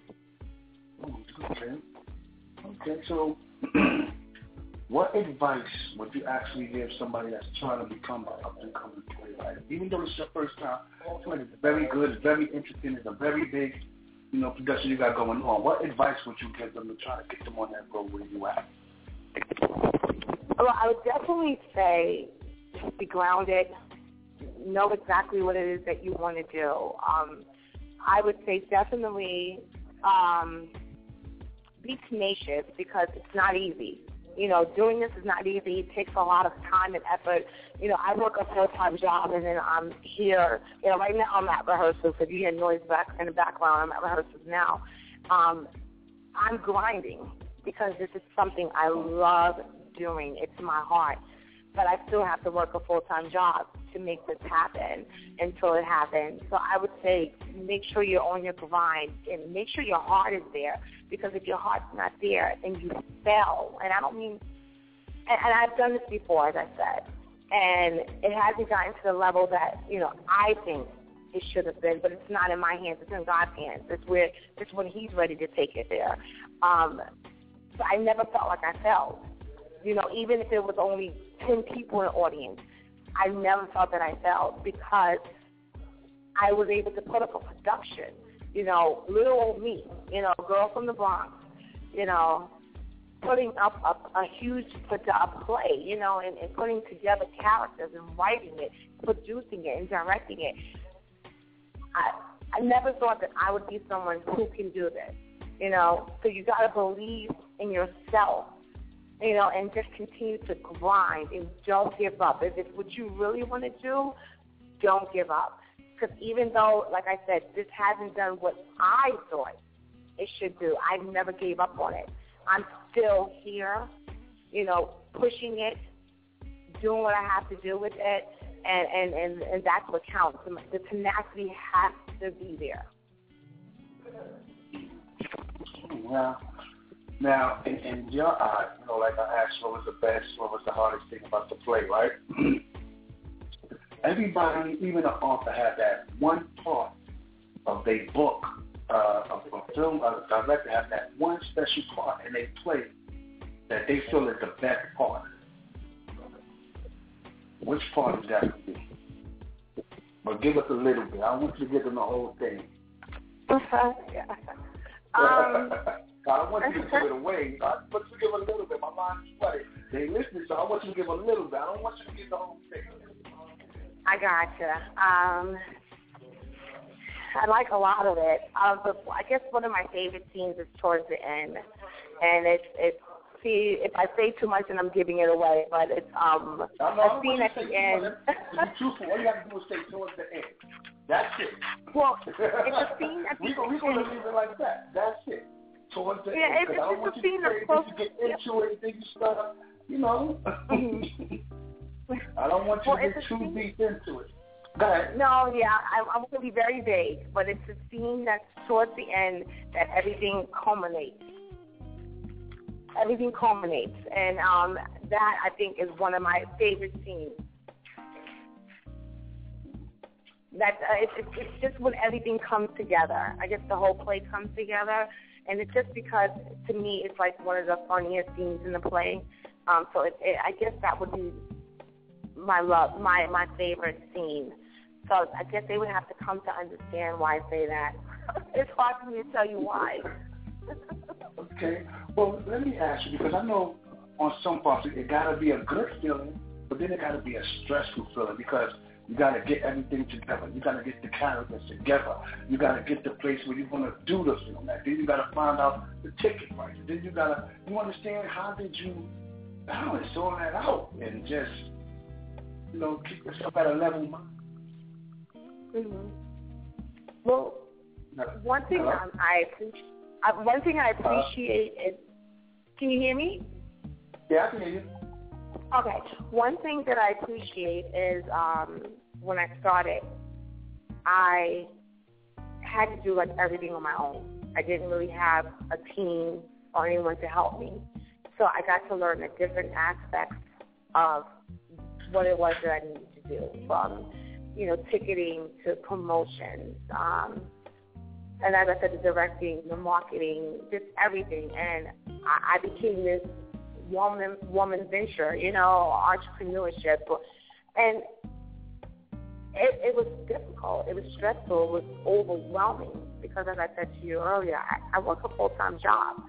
Okay, so what advice would you actually give somebody that's trying to become an up-and-coming playwright? Even though it's your first time, it's very good, it's very interesting, it's a very big, you know, production you got going on. What advice would you give them to try to get them on that road where you at? Well, I would definitely say be grounded, know exactly what it is that you want to do. I would say definitely be tenacious because it's not easy. You know, doing this is not easy. It takes a lot of time and effort. You know, I work a full-time job, and then I'm here. You know, right now I'm at rehearsals. If you hear noise back in the background, I'm at rehearsals now. I'm grinding because this is something I love doing. It's my heart. But I still have to work a full-time job to make this happen until it happens. So I would say make sure you're on your grind and make sure your heart is there, because if your heart's not there and you fail, and I don't mean, and I've done this before, as I said, and it hasn't gotten to the level that, you know, I think it should have been, but it's not in my hands. It's in God's hands. It's when He's ready to take it there. So I never felt like I failed. You know, even if it was only 10 people in the audience, I never felt that I failed because I was able to put up a production. You know, little old me, you know, girl from the Bronx, you know, putting up a huge play, you know, and putting together characters and writing it, producing it and directing it. I never thought that I would be someone who can do this, you know. So you got to believe in yourself, you know, and just continue to grind and don't give up. If it's what you really want to do, don't give up. Because even though, like I said, this hasn't done what I thought it should do, I never gave up on it. I'm still here, you know, pushing it, doing what I have to do with it, and that's what counts. The tenacity has to be there. Well, now, in your eyes, you know, like I asked, what was the best, what was the hardest thing about the play, right? Everybody, even an author, has that one part of their book, of a film, of a director, has that one special part in their play that they feel is the best part. Which part is that to be? But give us a little bit. I want you to give them the whole thing. I don't want you to give it away. I want you to give a little bit. My mind's sweaty. They listening, so I want you to give a little bit. I don't want you to give the whole thing. I gotcha. I like a lot of it. I guess one of my favorite scenes is towards the end, and it's See, if I say too much, then I'm giving it away. But it's a scene at the end. To be truthful, all you have to do is stay towards the end. That's it. Well, it's a scene at the end. We're going to leave it like that. That's it. Towards the end. Yeah, it's just a scene that's close. You get into it, then you start, you know. I don't want you to get too deep into it. Go ahead. No, yeah, I'm going to be very vague, but it's a scene that's towards the end that everything culminates. Everything culminates, and that, I think, is one of my favorite scenes. That it's just when everything comes together. I guess the whole play comes together, and it's just because, to me, it's like one of the funniest scenes in the play. So I guess that would be my favorite scene. So I guess they would have to come to understand why I say that. It's hard for me to tell you why. Okay. Well, let me ask you, because I know on some parts it got to be a good feeling, but then it got to be a stressful feeling because you got to get everything together. You got to get the characters together. You got to get the place where you're going to do the film at. Then you got to find out the ticket price. Then you understand how did you balance all that out and just, keep yourself at a level mind. Mm-hmm. Well, one thing I appreciate is, can you hear me? Yeah, I can hear you. Okay. One thing that I appreciate is when I started, I had to do everything on my own. I didn't really have a team or anyone to help me. So I got to learn the different aspects of what it was that I needed to do, from ticketing to promotions, and as I said, the directing, the marketing, just everything. And I became this woman venture, entrepreneurship. And it was difficult. It was stressful. It was overwhelming because, as I said to you earlier, I work a full-time job.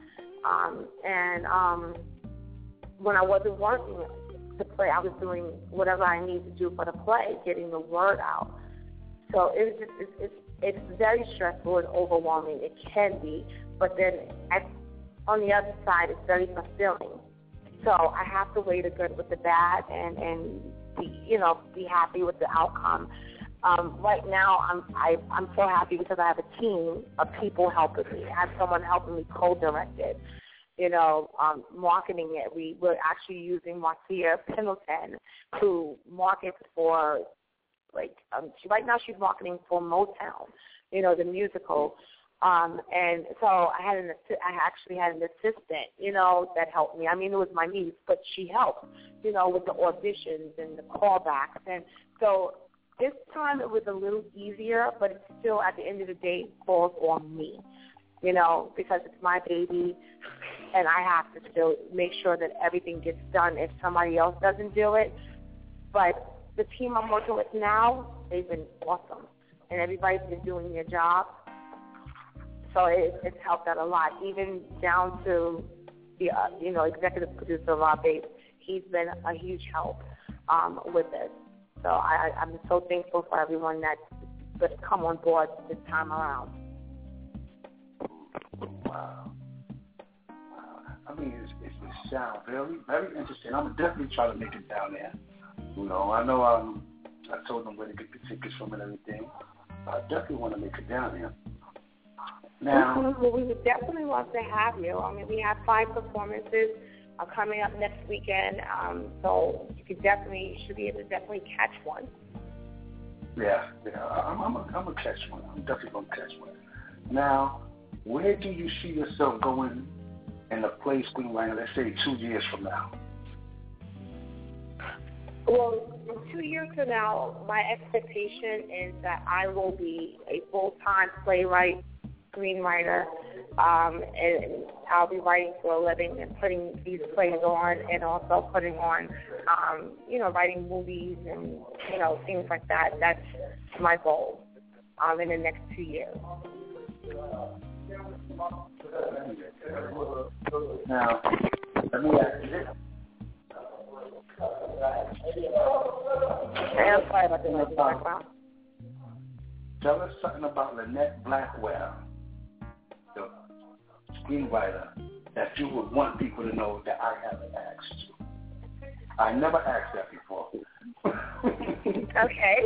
When I wasn't working the play, I was doing whatever I needed to do for the play, getting the word out. So it was just, it's very stressful and overwhelming. It can be, but then on the other side, it's very fulfilling. So I have to weigh the good with the bad and be happy with the outcome. Right now, I'm so happy because I have a team of people helping me. I have someone helping me co-direct it. Marketing it. We're actually using Marcia Pendleton to market for, right now she's marketing for Motown, the musical. And so I actually had an assistant, that helped me. I mean, it was my niece, but she helped, with the auditions and the callbacks. And so this time it was a little easier, but it still, at the end of the day, falls on me, because it's my baby. And I have to still make sure that everything gets done if somebody else doesn't do it. But the team I'm working with now, they've been awesome. And everybody's been doing their job. So it's helped out a lot, even down to the, executive producer, Rob Bates. He's been a huge help with this. So I'm so thankful for everyone that's come on board this time around. Wow. I mean, it sounds very, very interesting. I'm definitely trying to make it down there. I know I told them where to get the tickets from and everything. I definitely want to make it down there. Now, well, we would definitely love to have you. I mean, we have 5 performances coming up next weekend, so you should be able to definitely catch one. Yeah, I'm gonna catch one. I'm definitely gonna catch one. Now, where do you see yourself going in the play screenwriting, let's say 2 years from now? Well, in 2 years from now, my expectation is that I will be a full-time playwright, screenwriter, and I'll be writing for a living and putting these plays on, and also putting on, writing movies and, things like that. That's my goal in the next 2 years. Now, let me ask you this. I'm sorry about the background. Tell us something about Lynette Blackwell, the screenwriter that you would want people to know that I haven't asked you? I never asked that before. Okay.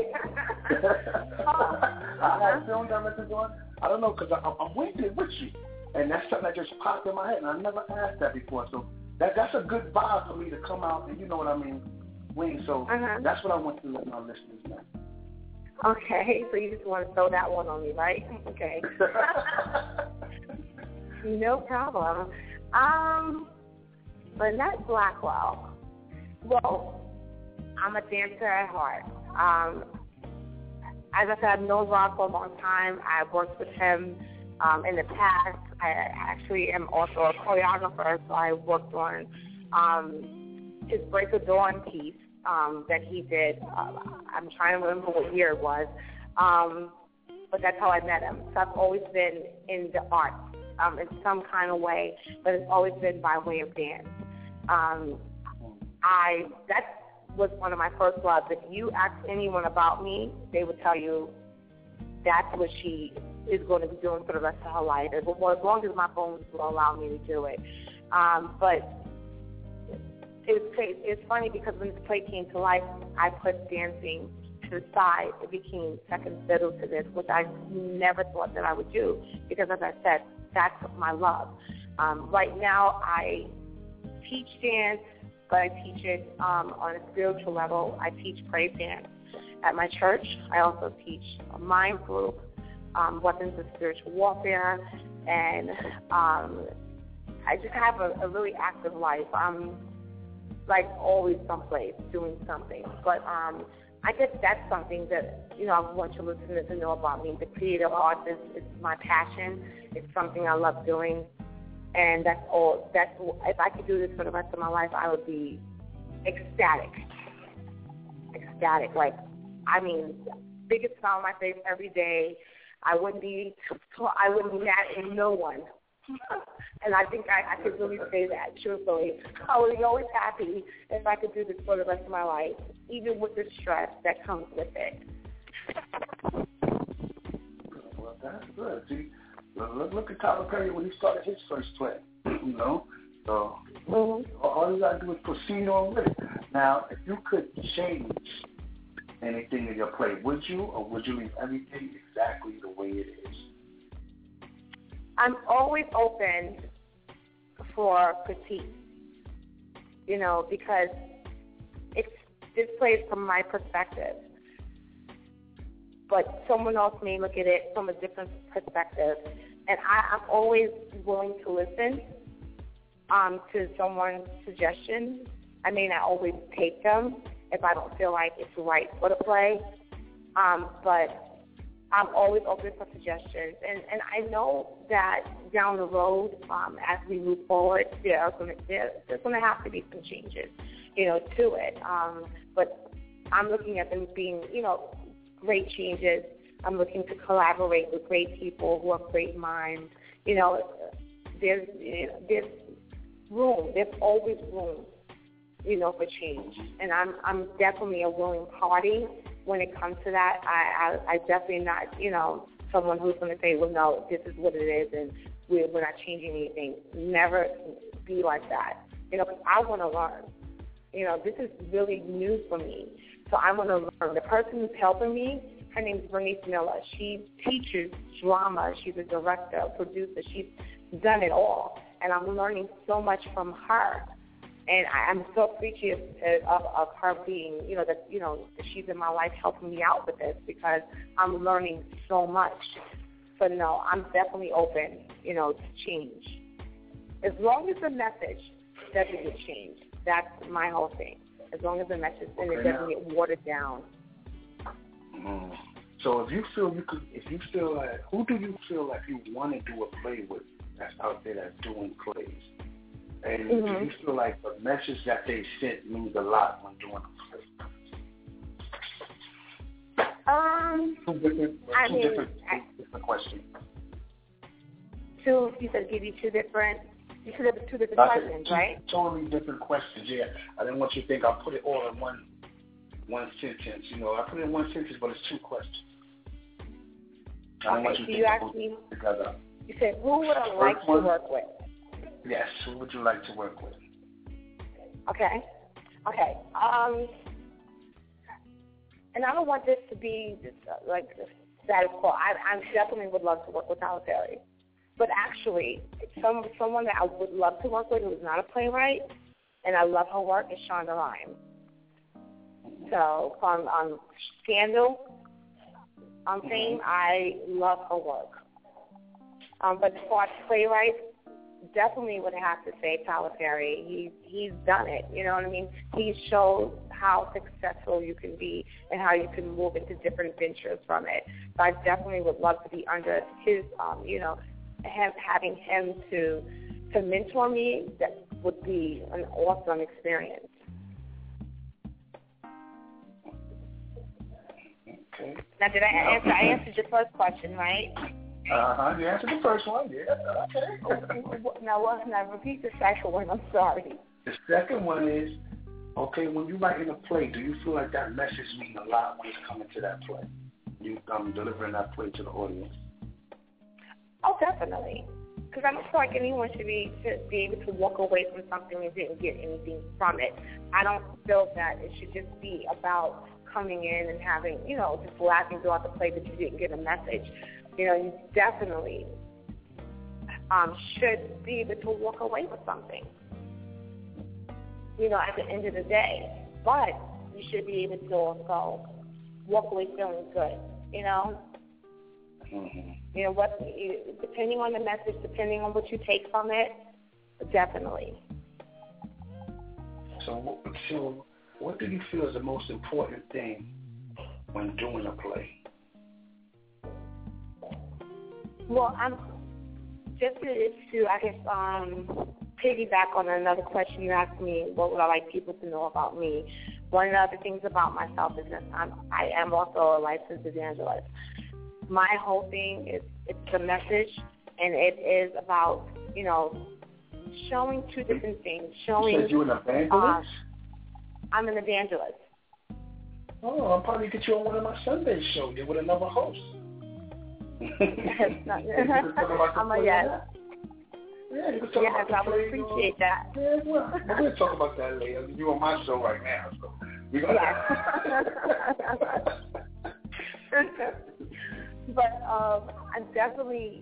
I have film directors on. I don't know, because I'm waiting with you. And that's something that just popped in my head, and I never asked that before. So that's a good vibe for me to come out, and you know what I mean, wing. So that's what I want to let my listeners know. Okay, so you just want to throw that one on me, right? Okay. No problem. Lynette Blackwell. Well, I'm a dancer at heart. As I said, I've known Rob for a long time. I've worked with him in the past. I actually am also a choreographer, so I worked on his Break of Dawn piece that he did. I'm trying to remember what year it was, but that's how I met him. So I've always been in the arts in some kind of way, but it's always been by way of dance. That was one of my first loves. If you ask anyone about me, they would tell you that's what she is going to be doing for the rest of her life, as long as my bones will allow me to do it. But it's funny because when this play came to life, I put dancing to the side. It became second fiddle to this, which I never thought that I would do because, as I said, that's my love. Right now, I teach dance, but I teach it on a spiritual level. I teach praise dance at my church. I also teach a mind group, weapons of spiritual warfare, and I just have a really active life. I'm like always someplace doing something, but I guess that's something that, you know, I want your listeners to know about me. The creative arts is my passion. It's something I love doing. And that's all. If I could do this for the rest of my life, I would be ecstatic. Like, I mean, biggest smile on my face every day. I wouldn't be mad at no one. And I think I could really say that truthfully. I would be always happy if I could do this for the rest of my life, even with the stress that comes with it. Well, that's good. See, look at Tyler Perry when he started his first play, you know. So all you got to do is proceed on with it. Now, if you could change anything in your play, would you, or would you leave everything exactly the way it is? I'm always open for critique, you know, because this plays from my perspective. But someone else may look at it from a different perspective. And I'm always willing to listen to someone's suggestions. I may not always take them if I don't feel like it's right for the play. But I'm always open for suggestions. And I know that down the road, as we move forward, there's going to have to be some changes, you know, to it. But I'm looking at them being, you know, great changes. I'm looking to collaborate with great people who have great minds. You know, there's room. There's always room, you know, for change. And I'm definitely a willing party when it comes to that. I definitely not, you know, someone who's going to say, well, no, this is what it is, and we're not changing anything. Never be like that. You know, I want to learn. You know, this is really new for me. So I want to learn. The person who's helping me, her name is Bernice Miller. She teaches drama. She's a director, a producer. She's done it all. And I'm learning so much from her. And I'm so appreciative of her being, you know, that she's in my life helping me out with this because I'm learning so much. So, no, I'm definitely open, you know, to change. As long as the message doesn't get changed, that's my whole thing. As long as the message and it doesn't get watered down. Mm-hmm. So if you feel like, who do you feel like you want to do a play with that's out there that's doing plays? And do you feel like the message that they sent means a lot when doing a play? Two different questions. You said give you two different questions, right? Totally different questions, yeah. I didn't want you to think I put it all in one sentence. You know, I put it in one sentence, but it's two questions. I don't want you to think asked me, together. You said, who would I like to work with? Yes, who would you like to work with? Okay. And I don't want this to be like the status quo. I definitely would love to work with Tyler Perry. But actually, someone that I would love to work with who is not a playwright, and I love her work, is Shonda Rhimes. So from Scandal fame, I love her work. But as far as playwrights, definitely would have to say Tyler Perry. He's done it. You know what I mean? He showed how successful you can be and how you can move into different ventures from it. So I definitely would love to be under his, having him to mentor me. That would be an awesome experience. Okay. Now, did I answer? I answered your first question, right? You answered the first one, yeah. Okay. Now repeat the second one. I'm sorry. The second one is, okay, when you write in a play, do you feel like that message means a lot when it's coming to that play? You delivering that play to the audience? Oh, definitely. Because I don't feel like anyone should be able to walk away from something and didn't get anything from it. I don't feel that it should just be about coming in and having, just laughing throughout the play that you didn't get a message. You definitely should be able to walk away with something, at the end of the day. But you should be able to also walk away feeling good, depending on the message, depending on what you take from it, definitely. So what do you feel is the most important thing when doing a play? Well, I'm just to I guess, piggyback on another question you asked me, what would I like people to know about me? One of the other things about myself is that I am also a licensed evangelist. My whole thing is it's the message, and it is about, showing two different things. You said you're an evangelist? I'm an evangelist. Oh, I'll probably get you on one of my Sunday shows with another host. I'm a yes. Yeah, you can talk about I would appreciate that. Yeah, well, we're going to talk about that later. You're on my show right now, so we're going to... But I definitely,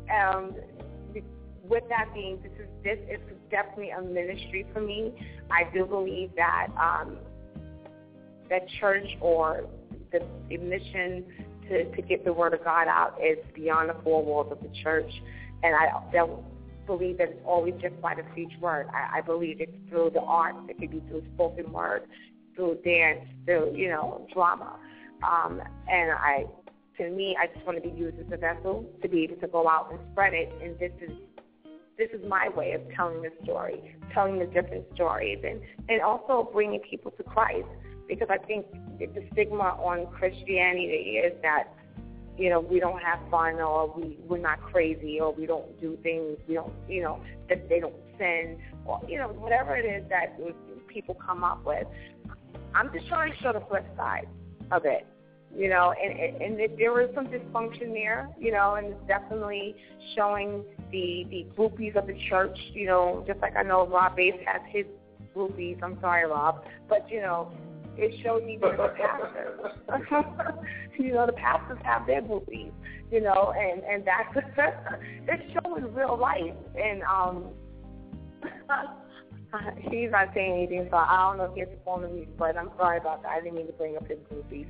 with that being, this is definitely a ministry for me. I do believe that that church or the mission to get the word of God out is beyond the four walls of the church, and I don't believe that it's always just by the preached word. I believe it's through the arts. It could be through spoken word, through dance, through drama, and to me, I just want to be used as a vessel to be able to go out and spread it. And this is my way of telling the story, telling the different stories, and also bringing people to Christ. Because I think the stigma on Christianity is that, we don't have fun, or we're not crazy, or we don't do things, we don't, that they don't sin, or, whatever it is that people come up with. I'm just trying to show the flip side of it. And there is some dysfunction there, and it's definitely showing the groupies of the church, just like I know Rob Bass has his groupies. I'm sorry, Rob, but, it shows even the pastors. The pastors have their groupies, and that's it's showing real life. And he's not saying anything, so I don't know if he has to phone me, but I'm sorry about that. I didn't mean to bring up his groupies.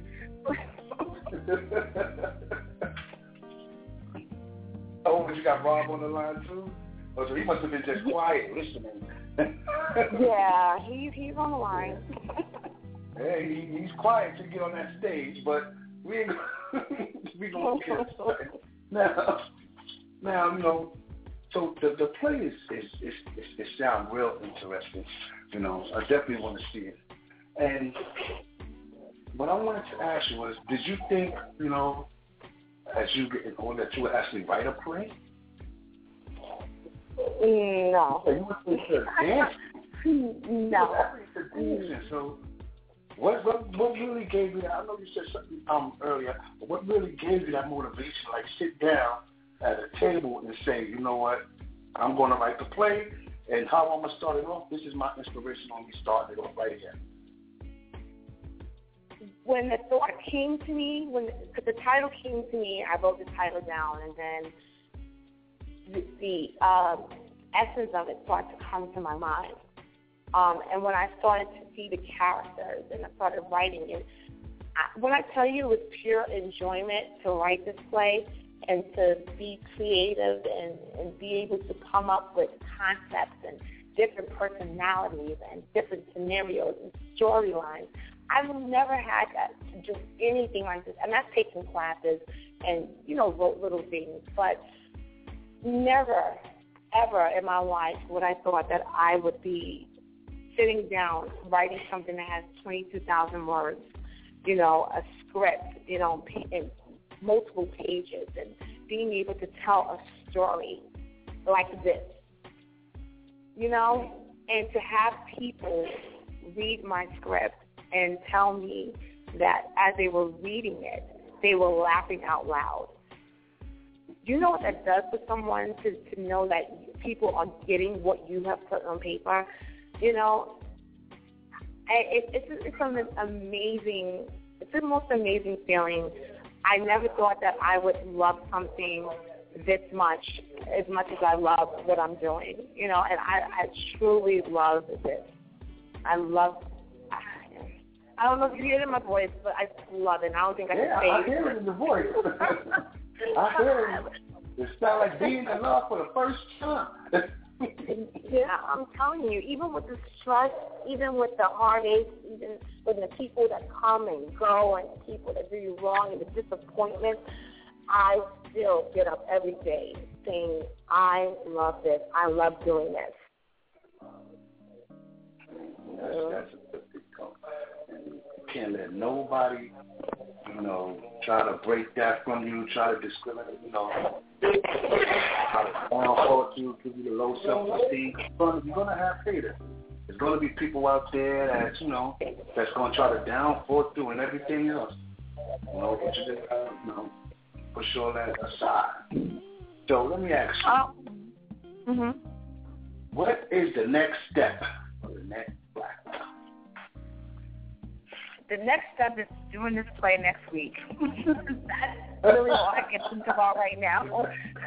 Oh, but you got Rob on the line too? Oh, so he must have been just quiet listening. Yeah, he's on the line. Yeah, he's quiet to get on that stage, but we gonna get it started. Now, so the play is it sounds real interesting. I definitely want to see it. And what I wanted to ask you was, did you think, as you get on that you would actually write a play? No. So you went to dance? No. So what really gave you that? I know you said something earlier, but what really gave you that motivation, like sit down at a table and say, you know what, I'm going to write the play, and how I'm going to start it off, this is my inspiration on me starting it off right here. When the thought came to me, when the title came to me, I wrote the title down, and then the essence of it started to come to my mind. And when I started to see the characters and I started writing it, when I tell you it was pure enjoyment to write this play and to be creative and be able to come up with concepts and different personalities and different scenarios and storylines. I've never had to do anything like this. And I've taken classes and, wrote little things, but never, ever in my life would I thought that I would be sitting down writing something that has 22,000 words, a script, in multiple pages, and being able to tell a story like this, and to have people read my script and tell me that as they were reading it, they were laughing out loud. Do you know what that does for someone to know that people are getting what you have put on paper? It's an amazing, it's the most amazing feeling. I never thought that I would love something this much, as much as I love what I'm doing, and I truly love this. I don't know if you hear it in my voice, but I love it. I don't think I can say it. I hear it in the voice. I hear it. It sounds like being in love for the first time. Yeah, I'm telling you, even with the stress, even with the heartache, even with the people that come and go and the people that do you wrong and the disappointment, I still get up every day saying, I love this. I love doing this. That's a big call. You can't let nobody, try to break that from you, try to discriminate, try to downvote you, give you the low self-esteem. You're going to have haters. There's going to be people out there that, that's going to try to downvote you and everything else. But you just push all that aside. So let me ask you, what is the next step for the next Black Belt? The next step is doing this play next week. That's really all I can think about right now.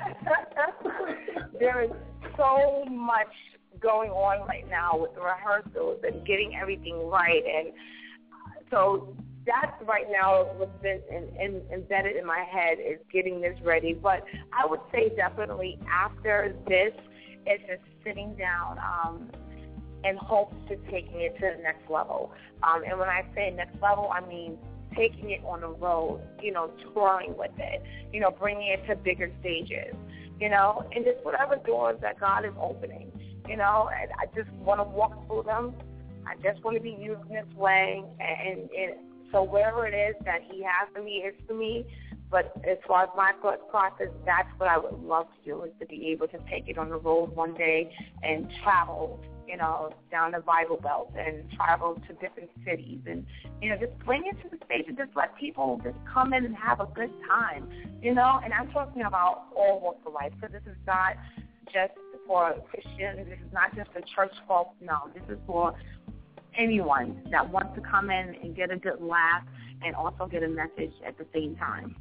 There is so much going on right now with the rehearsals and getting everything right. And so that's right now what's been embedded in my head is getting this ready. But I would say definitely after this, it's just sitting down and hopes to taking it to the next level. And when I say next level, I mean taking it on the road, touring with it, bringing it to bigger stages, and just whatever doors that God is opening, and I just want to walk through them. I just want to be used in this way. And so wherever it is that he has for me is for me. But as far as my thought process, that's what I would love to do, is to be able to take it on the road one day and travel, down the Bible Belt and travel to different cities and, just bring it to the stage and just let people just come in and have a good time, And I'm talking about all walks of life, because this is not just for Christians. This is not just for church folk. No, this is for anyone that wants to come in and get a good laugh and also get a message at the same time.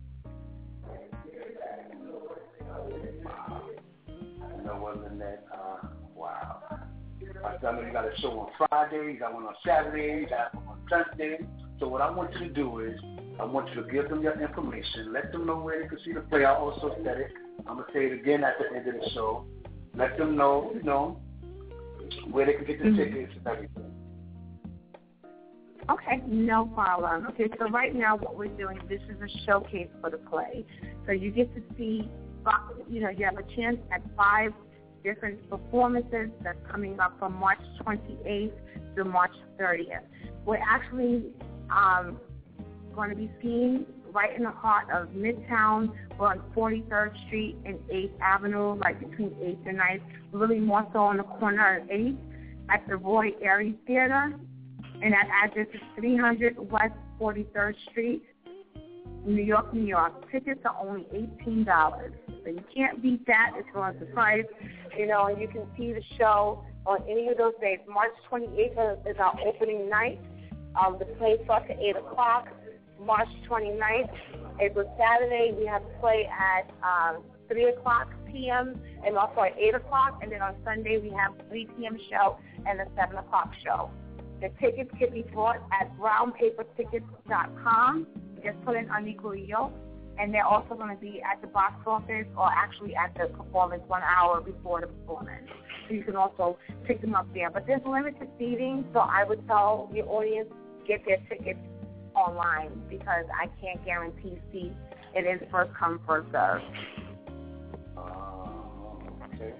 Other than that, wow. I know you got a show on Friday, you got one on Saturday, you got one on Sunday. So what I want you to do is, I want you to give them your information, let them know where they can see the play. I also said it. I'm going to say it again at the end of the show. Let them know, where they can get the tickets and everything. Okay, no problem. Okay, so right now what we're doing, this is a showcase for the play. So you get to see, you have a chance at 5 different performances that's coming up from March 28th to March 30th. We're actually going to be seen right in the heart of Midtown. We're on 43rd Street and 8th Avenue, like between 8th and 9th, really more so on the corner of 8th at the Roy Aries Theater. And that address is 300 West 43rd Street, New York, New York. Tickets are only $18. So you can't beat that as far as the price, you know, and you can see the show on any of those days. March 28th is our opening night. The play starts at 8 o'clock. March 29th is a Saturday. We have a play at 3 o'clock p.m. and also at 8 o'clock. And then on Sunday we have a 3 p.m. show and a 7 o'clock show. The tickets can be bought at brownpapertickets.com. Just put in Unequally Yoked. And they're also going to be at the box office or actually at the performance 1 hour before the performance. So you can also pick them up there. But there's limited seating, so I would tell your audience get their tickets online because I can't guarantee seats. It is first come, first serve. Okay.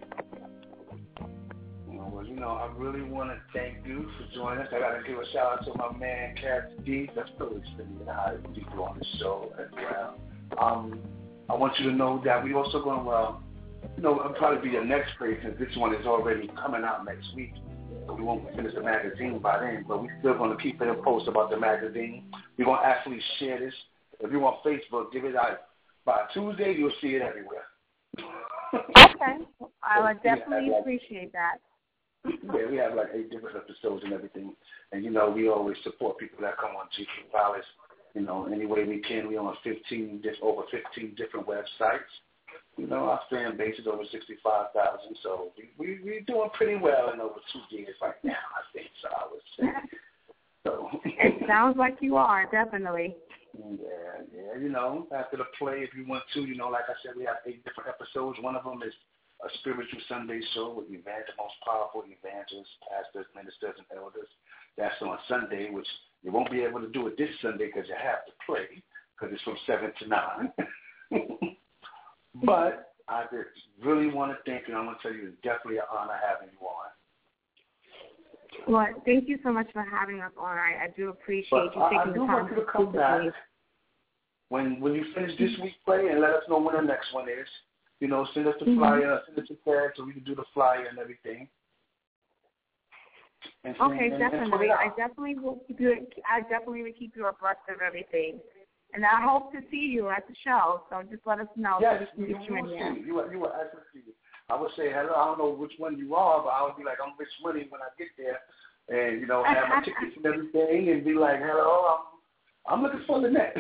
Well, you know, I really want to thank you for joining us. I got to give a shout out to my man, Cass D. That's probably spending the highest people on the show as well. I want you to know that we also going to, it'll probably be the next phase since this one is already coming out next week. So we won't finish the magazine by then, but we're still going to keep it in post about the magazine. We're going to actually share this. If you're on Facebook, give it out. By Tuesday, you'll see it everywhere. Okay. I would definitely appreciate that. Yeah, we have like 8 different episodes and everything. And, you know, we always support people that come on GQ Palace, you know, any way we can. We're on over 15 different websites. You know, our fan base is over 65,000, so we're doing pretty well in over 2 years right now, I think, so I would say. So. It sounds like you are, definitely. Yeah, you know, after the play, if you want to, you know, like I said, we have 8 different episodes. One of them is a spiritual Sunday show with the most powerful evangelists, pastors, ministers, and elders. That's on Sunday, which you won't be able to do it this Sunday because you have to play, because it's from 7 to 9. But I just really want to thank you. I'm going to tell you, it's definitely an honor having you on. Well, thank you so much for having us on. I do appreciate you taking the time to come back when you finish this week's play and let us know when the next one is. You know, send us the flyer, send us the tag so we can do the flyer and everything. And definitely. I definitely will keep you abreast of everything. And I hope to see you at the show. So just let us know so we can get you in there. You will actually see you. I would say hello. I don't know which one you are, but I would be like, I'm Rich Money when I get there, and you know, have my tickets and everything, and be like, hello, I'm looking for Lynette.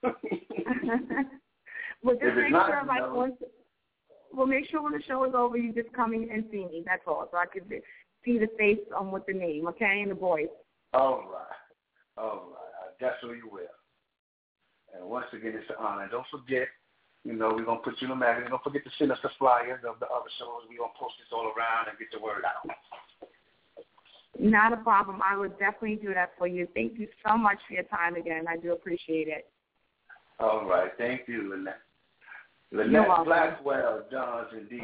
Well, just make sure, make sure when the show is over, you just come in and see me. That's all, so I can see the face with the name, okay, and the voice. All right. I definitely will. And once again, it's an honor. Don't forget. You know, we're going to put you in the magazine. Don't forget to send us the flyers of the other shows. We're going to post this all around and get the word out. Not a problem. I would definitely do that for you. Thank you so much for your time again. I do appreciate it. All right. Thank you, Lynette. Lynette Blackwell does indeed.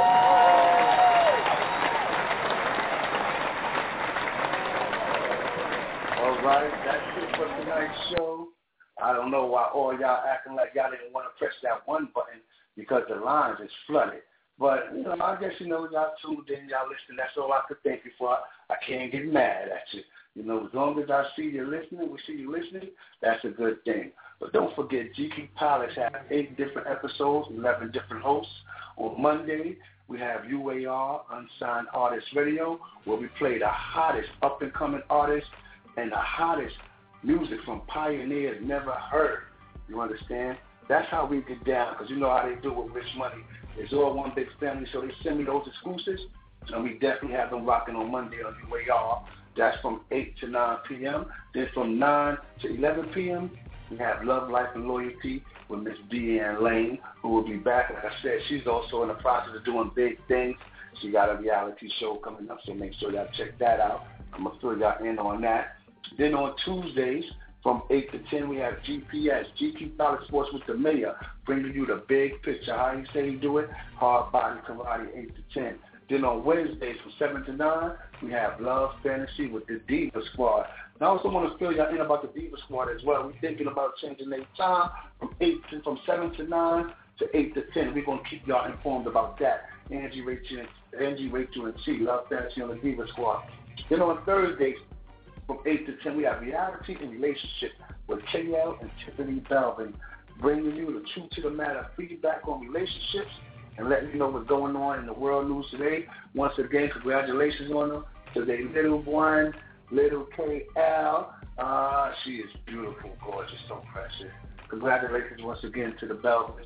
All right. That's it for tonight's show. I don't know why all y'all acting like y'all didn't want to press that one button because the lines is flooded. But, you know, I guess, you know, y'all tuned in, y'all listening. That's all I could thank you for. I can't get mad at you. You know, as long as I see you listening, that's a good thing. But don't forget, GQ Palace has 8 different episodes, 11 different hosts. On Monday, we have UAR, Unsigned Artist Radio, where we play the hottest up-and-coming artists and the hottest music from pioneers never heard. You understand? That's how we get down, because you know how they do with Rich Money. It's all one big family, so they send me those exclusives, and we definitely have them rocking on Monday on UAR. That's from 8 to 9 p.m. Then from 9 to 11 p.m., we have Love, Life, and Loyalty with Miss Deanne Lane, who will be back. Like I said, she's also in the process of doing big things. She got a reality show coming up, so make sure y'all check that out. I'm going to fill y'all in on that. Then on Tuesdays, from 8 to 10, we have GPS, GQ Palace Sports with the Mayor, bringing you the big picture. How you say you do it? Hard Body Karate, 8 to 10. Then on Wednesdays, from 7 to 9, we have Love Fantasy with the Diva Squad. And I also want to fill y'all in about the Diva Squad as well. We're thinking about changing their time from 7 to 9 to 8 to 10. We're going to keep y'all informed about that. Angie, Rachel, and T, Love Fantasy on the Diva Squad. Then on Thursdays, from 8 to 10, we have Reality and Relationship with KL and Tiffany Belvin. bringing you the truth to the matter feedback on relationships and letting you know what's going on in the world news today. Once again, congratulations on them to their little one, little KL. She is beautiful, gorgeous, so precious. Congratulations once again to the Belvins.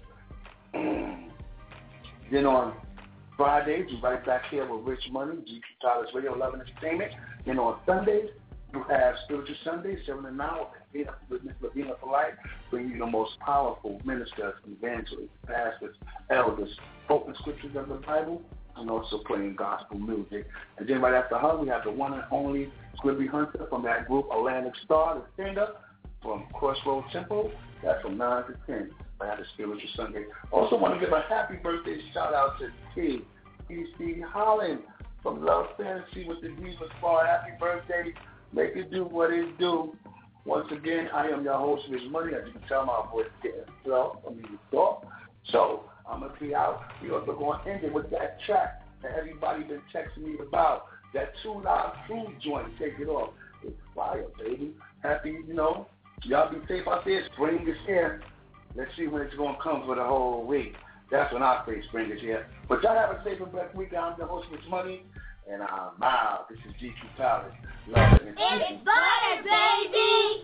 Then on Fridays, you're right back here with Rich Money, GQ Palace Radio, Love and Entertainment. Then on Sundays, you have Spiritual Sundays, 7 to 9, with Miss Lavina for Life, bringing you the most powerful ministers, evangelists, pastors, elders, spoken scriptures of the Bible, and also playing gospel music. And then right after her, we have the one and only Scribby Hunter from that group, Atlantic Star, the stand-up from Crossroad Temple. That's from 9 to 10. Right after Spiritual Sunday. Also want to give a happy birthday shout-out to T. E.C. Holland from Love Fantasy with the Diva Squad. Happy birthday. Make it do what it do. Once again, I am your host, Rich Money. As you can tell, my voice is getting slow. I mean, to talk. So, I'm going to be out. We're also going to end it with that track that everybody been texting me about. That 2 Live Crew joint. Take it off. It's fire, baby. Happy, y'all be safe out there. Spring is here. Let's see when it's going to come for the whole week. That's when I say spring is here. But y'all have a safe and blessed week. I'm the host, Rich Money. And I'm out. This is GQ Palace. Love and It's butter, baby!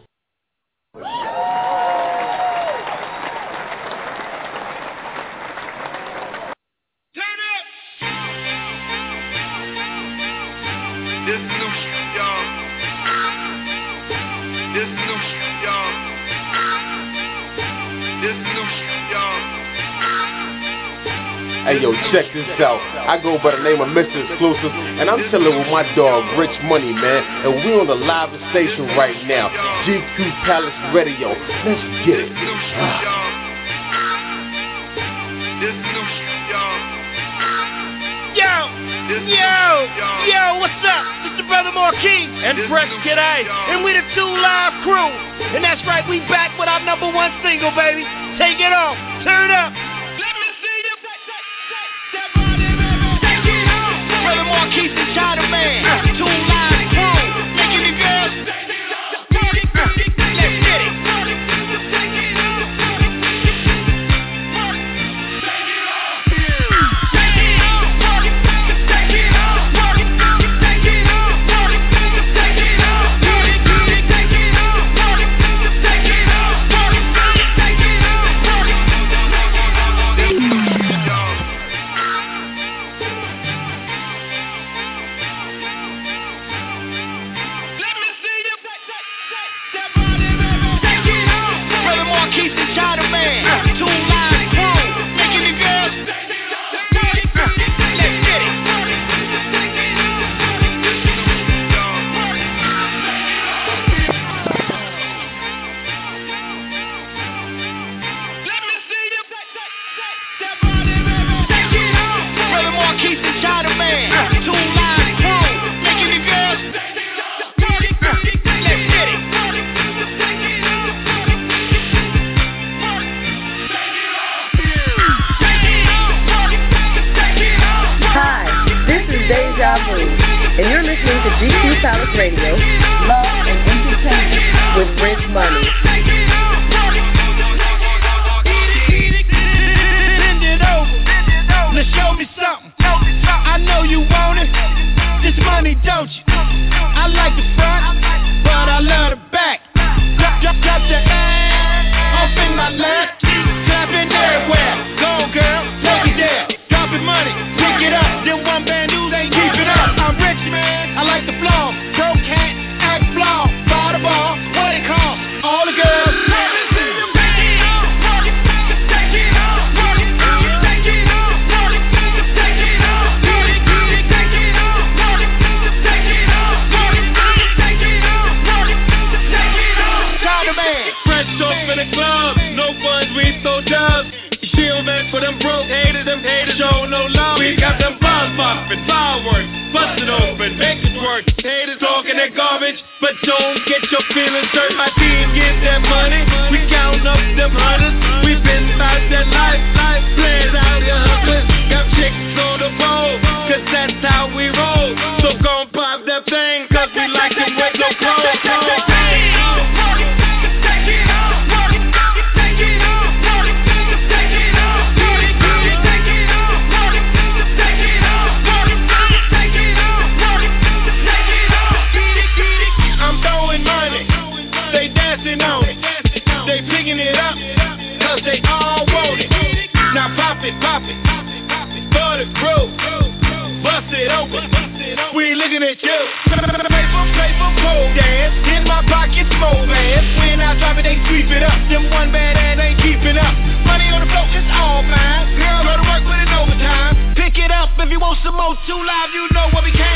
Turn up! This new shit, y'all. This new shit, y'all. This new shit, y'all. Hey yo, check this out. I go by the name of Mr. Exclusive, and I'm chilling with my dog Rich Money, man. And we on the live station right now, GQ Palace Radio. Let's get it. Yo, what's up? It's your brother Marquis and Fresh Kid A, and we the 2 Live Crew. And that's right, we back with our #1 single, baby. Take it off, turn up. Brother Marquis and China Man, 2 Live Crew, making the girls. Let's get it. And you're listening to GQ Palace Radio, Love and Entertainment with Rich Money. Bend it over. Now show me something. I know you want it. This money, don't you? I like the front, but I love the back. Drop your ass off in my lap. Clapping everywhere. Go girl, take it there. Dropping money, pick it up. Then one band news ain't keep it up. I'm rich, man. I like the flow. Go cat, act flow. Ball the ball, what it call? All the girls. looking at you. Paper, pole dance. In my pocket, smoke man. When I drop it, they sweep it up. Them one bad ass ain't keeping up. Money on the floor, it's all mine. Girl, go to work, put in overtime. Pick it up if you want some more. 2 Live, you know what we came.